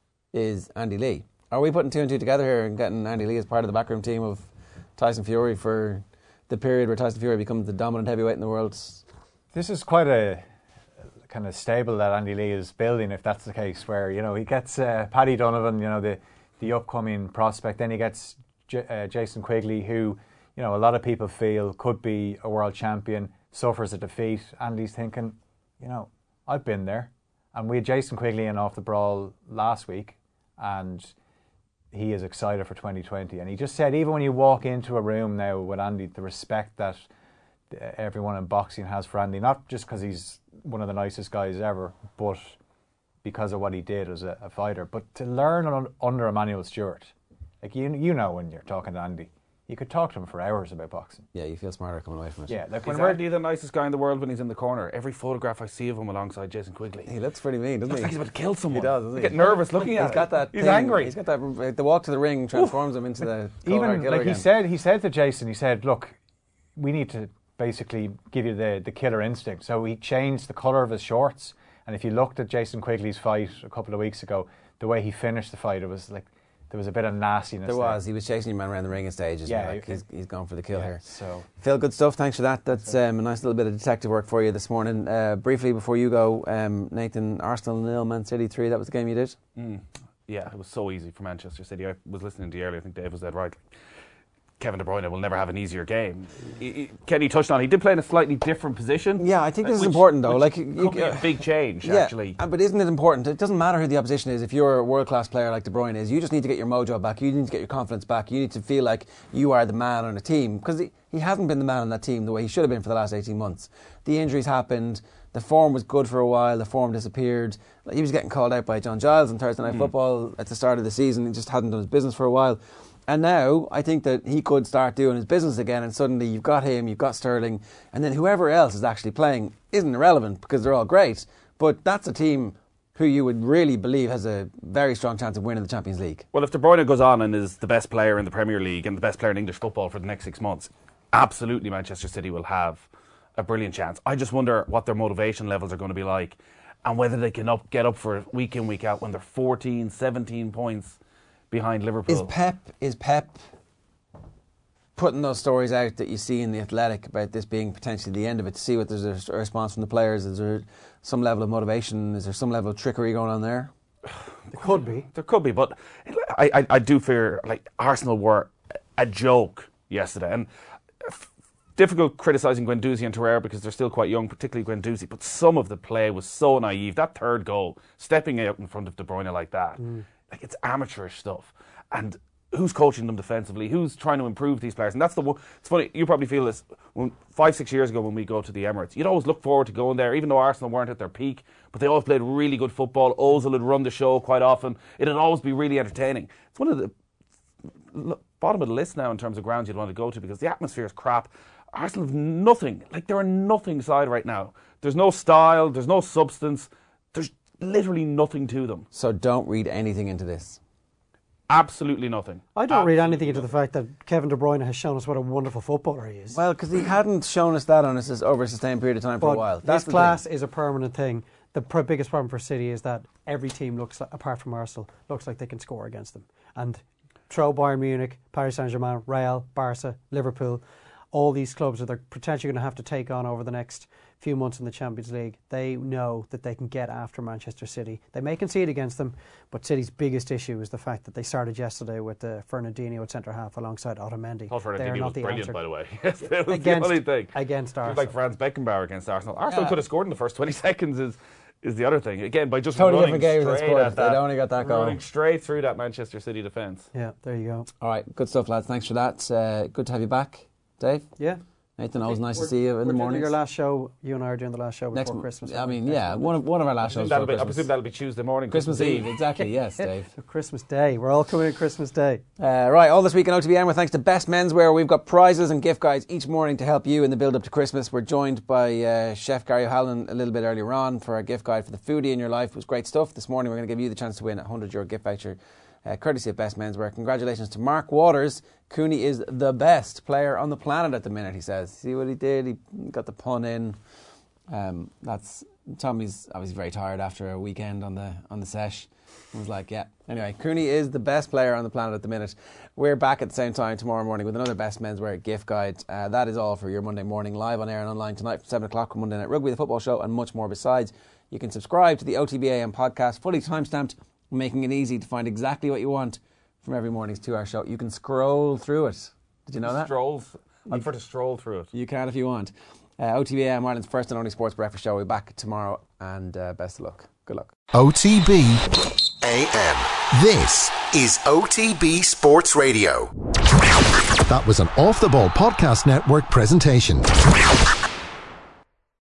Speaker 2: is Andy Lee. Are we putting two and two together here and getting Andy Lee as part of the backroom team of Tyson Fury for the period where Tyson Fury becomes the dominant heavyweight in the world?
Speaker 5: This is quite a kind of stable that Andy Lee is building, if that's the case, where, you know, he gets uh, Paddy Donovan, you know, the, the upcoming prospect. Then he gets J- uh, Jason Quigley, who... you know, a lot of people feel could be a world champion, suffers a defeat. Andy's thinking, you know, I've been there. And we had Jason Quigley in off the brawl last week, and he is excited for twenty twenty. And he just said, even when you walk into a room now with Andy, the respect that everyone in boxing has for Andy, not just because he's one of the nicest guys ever, but because of what he did as a, a fighter. But to learn un- under Emmanuel Stewart, like you, you know when you're talking to Andy, you could talk to him for hours about boxing.
Speaker 2: Yeah, you feel smarter coming away from it.
Speaker 5: Yeah,
Speaker 4: like when we're the nicest guy in the world when he's in the corner. Every photograph I see of him alongside Jason Quigley,
Speaker 2: he looks pretty mean, doesn't
Speaker 4: looks
Speaker 2: he?
Speaker 4: like he's about to kill someone.
Speaker 2: He does, doesn't
Speaker 4: I
Speaker 2: he?
Speaker 4: get nervous looking at him.
Speaker 2: He's got that.
Speaker 4: He's
Speaker 2: thing,
Speaker 4: angry.
Speaker 2: He's got that. The walk to the ring transforms him into the
Speaker 5: even
Speaker 2: killer
Speaker 5: like he
Speaker 2: again.
Speaker 5: said. He said to Jason, he said, "Look, we need to basically give you the the killer instinct." So he changed the colour of his shorts. And if you looked at Jason Quigley's fight a couple of weeks ago, the way he finished the fight, it was like. There was a bit of nastiness.
Speaker 2: There
Speaker 5: there.
Speaker 2: was. He was chasing your man around the ring in stages.
Speaker 5: Yeah,
Speaker 2: like
Speaker 5: he,
Speaker 2: he's, he's gone for the kill
Speaker 5: yeah,
Speaker 2: here.
Speaker 5: So,
Speaker 2: Phil, good stuff. Thanks for that. That's um, a nice little bit of detective work for you this morning. Uh, briefly before you go, um, Nathan, Arsenal nil, Man City three. That was the game you did.
Speaker 4: Mm. Yeah, it was so easy for Manchester City. I was listening to you earlier. I think Dave was dead right. Kevin De Bruyne will never have an easier game. He, he, Kenny touched on. He did play in a slightly different position.
Speaker 2: Yeah, I think this
Speaker 4: which,
Speaker 2: is important though. Like,
Speaker 4: could
Speaker 2: you,
Speaker 4: be a big change,
Speaker 2: yeah,
Speaker 4: actually.
Speaker 2: But isn't it important? It doesn't matter who the opposition is. If you're a world class player like De Bruyne is, you just need to get your mojo back. You need to get your confidence back. You need to feel like you are the man on a team because he, he hasn't been the man on that team the way he should have been for the last eighteen months. The injuries happened. The form was good for a while. The form disappeared. He was getting called out by John Giles on Thursday Night mm. Football at the start of the season. He just hadn't done his business for a while. And now I think that he could start doing his business again, and suddenly you've got him, you've got Sterling, and then whoever else is actually playing isn't irrelevant because they're all great. But that's a team who you would really believe has a very strong chance of winning the Champions League.
Speaker 4: Well, if De Bruyne goes on and is the best player in the Premier League and the best player in English football for the next six months, absolutely Manchester City will have a brilliant chance. I just wonder what their motivation levels are going to be like and whether they can up, get up for it week in, week out when they're fourteen, seventeen points behind Liverpool.
Speaker 2: Is Pep, is Pep putting those stories out that you see in The Athletic about this being potentially the end of it, to see what there's a response from the players? Is there some level of motivation? Is there some level of trickery going on there?
Speaker 3: There could be.
Speaker 4: There could be, but I, I, I do fear, like, Arsenal were a joke yesterday. And difficult criticising Guendouzi and Torreira because they're still quite young, particularly Guendouzi, but some of the play was so naive. That third goal, stepping out in front of De Bruyne like that, mm. like, it's amateurish stuff. And who's coaching them defensively? Who's trying to improve these players? And that's the one. It's funny, you probably feel this. When, five, six years ago when we go to the Emirates, you'd always look forward to going there, even though Arsenal weren't at their peak, but they always played really good football. Ozil would run the show quite often. It'd always be really entertaining. It's one of the l- bottom of the list now in terms of grounds you'd want to go to because the atmosphere is crap. Arsenal have nothing. Like, they're a nothing side right now. There's no style, there's no substance, there's literally nothing to them.
Speaker 2: So don't read anything into this.
Speaker 4: Absolutely nothing.
Speaker 3: I don't
Speaker 4: Absolutely
Speaker 3: read anything into the fact that Kevin De Bruyne has shown us what a wonderful footballer he is.
Speaker 2: Well, because he hadn't shown us that on us over a sustained period of time for
Speaker 3: but
Speaker 2: a while.
Speaker 3: This class thing. is a permanent thing. The pr- biggest problem for City is that every team looks, like, apart from Arsenal, looks like they can score against them. And throw Bayern Munich, Paris Saint-Germain, Real, Barca, Liverpool, all these clubs that they're potentially going to have to take on over the next few months in the Champions League, they know that they can get after Manchester City. They may concede against them, but City's biggest issue is the fact that they started yesterday with uh, Fernandinho at centre-half alongside Otamendi.
Speaker 4: Oh, Fernandinho was brilliant, answer. by the way.
Speaker 3: Yes,
Speaker 4: that was
Speaker 3: against,
Speaker 4: the only thing.
Speaker 3: Against Arsenal.
Speaker 4: It was like Franz Beckenbauer against Arsenal. Arsenal
Speaker 2: yeah.
Speaker 4: could have scored in the first twenty seconds is is the other thing. Again, by just
Speaker 2: totally
Speaker 4: running
Speaker 2: different games
Speaker 4: straight at that.
Speaker 2: They only got that goal.
Speaker 4: Running straight through that Manchester City defence.
Speaker 3: Yeah, there you go.
Speaker 2: All right, good stuff, lads. Thanks for that. Uh, good to have you back, Dave.
Speaker 3: Yeah.
Speaker 2: Nathan, always nice to see you in
Speaker 3: the
Speaker 2: morning.
Speaker 3: Your last show, you and I are doing the last show before
Speaker 2: Next,
Speaker 3: Christmas.
Speaker 2: I mean, yeah, one of one of our last shows.
Speaker 4: Be, I
Speaker 2: presume
Speaker 4: that'll be Tuesday morning,
Speaker 2: Christmas,
Speaker 4: Christmas
Speaker 2: Eve.
Speaker 4: Eve.
Speaker 2: Exactly, yes, Dave.
Speaker 3: So Christmas Day. We're all coming in Christmas Day.
Speaker 2: Uh, right, all this week on O T B N, thanks to Best Menswear. We've got prizes and gift guides each morning to help you in the build up to Christmas. We're joined by uh, Chef Gary O'Halloran a little bit earlier on for our gift guide for the foodie in your life. It was great stuff. This morning we're going to give you the chance to win a one hundred euro gift voucher. Uh, courtesy of Best Menswear. Congratulations to Mark Waters. Cooney is the best player on the planet at the minute, he says. See what he did? He got the pun in. Um, that's Tommy's obviously very tired after a weekend on the on the sesh. He was like, yeah. Anyway, Cooney is the best player on the planet at the minute. We're back at the same time tomorrow morning with another Best Menswear gift guide. Uh, that is all for your Monday morning, live on air and online tonight from seven o'clock on Monday Night Rugby, the football show, and much more besides. You can subscribe to the O T B A M podcast, fully timestamped, making it easy to find exactly what you want from every morning's two-hour show. You can scroll through it. Did you know that?
Speaker 4: Stroll. I'm for to stroll through it.
Speaker 2: You can if you want. Uh, O T B A M, Ireland's first and only sports breakfast show. We'll be back tomorrow, and uh, best of luck. Good luck.
Speaker 1: O T B A M. This is O T B Sports Radio. That was an Off the Ball Podcast Network presentation.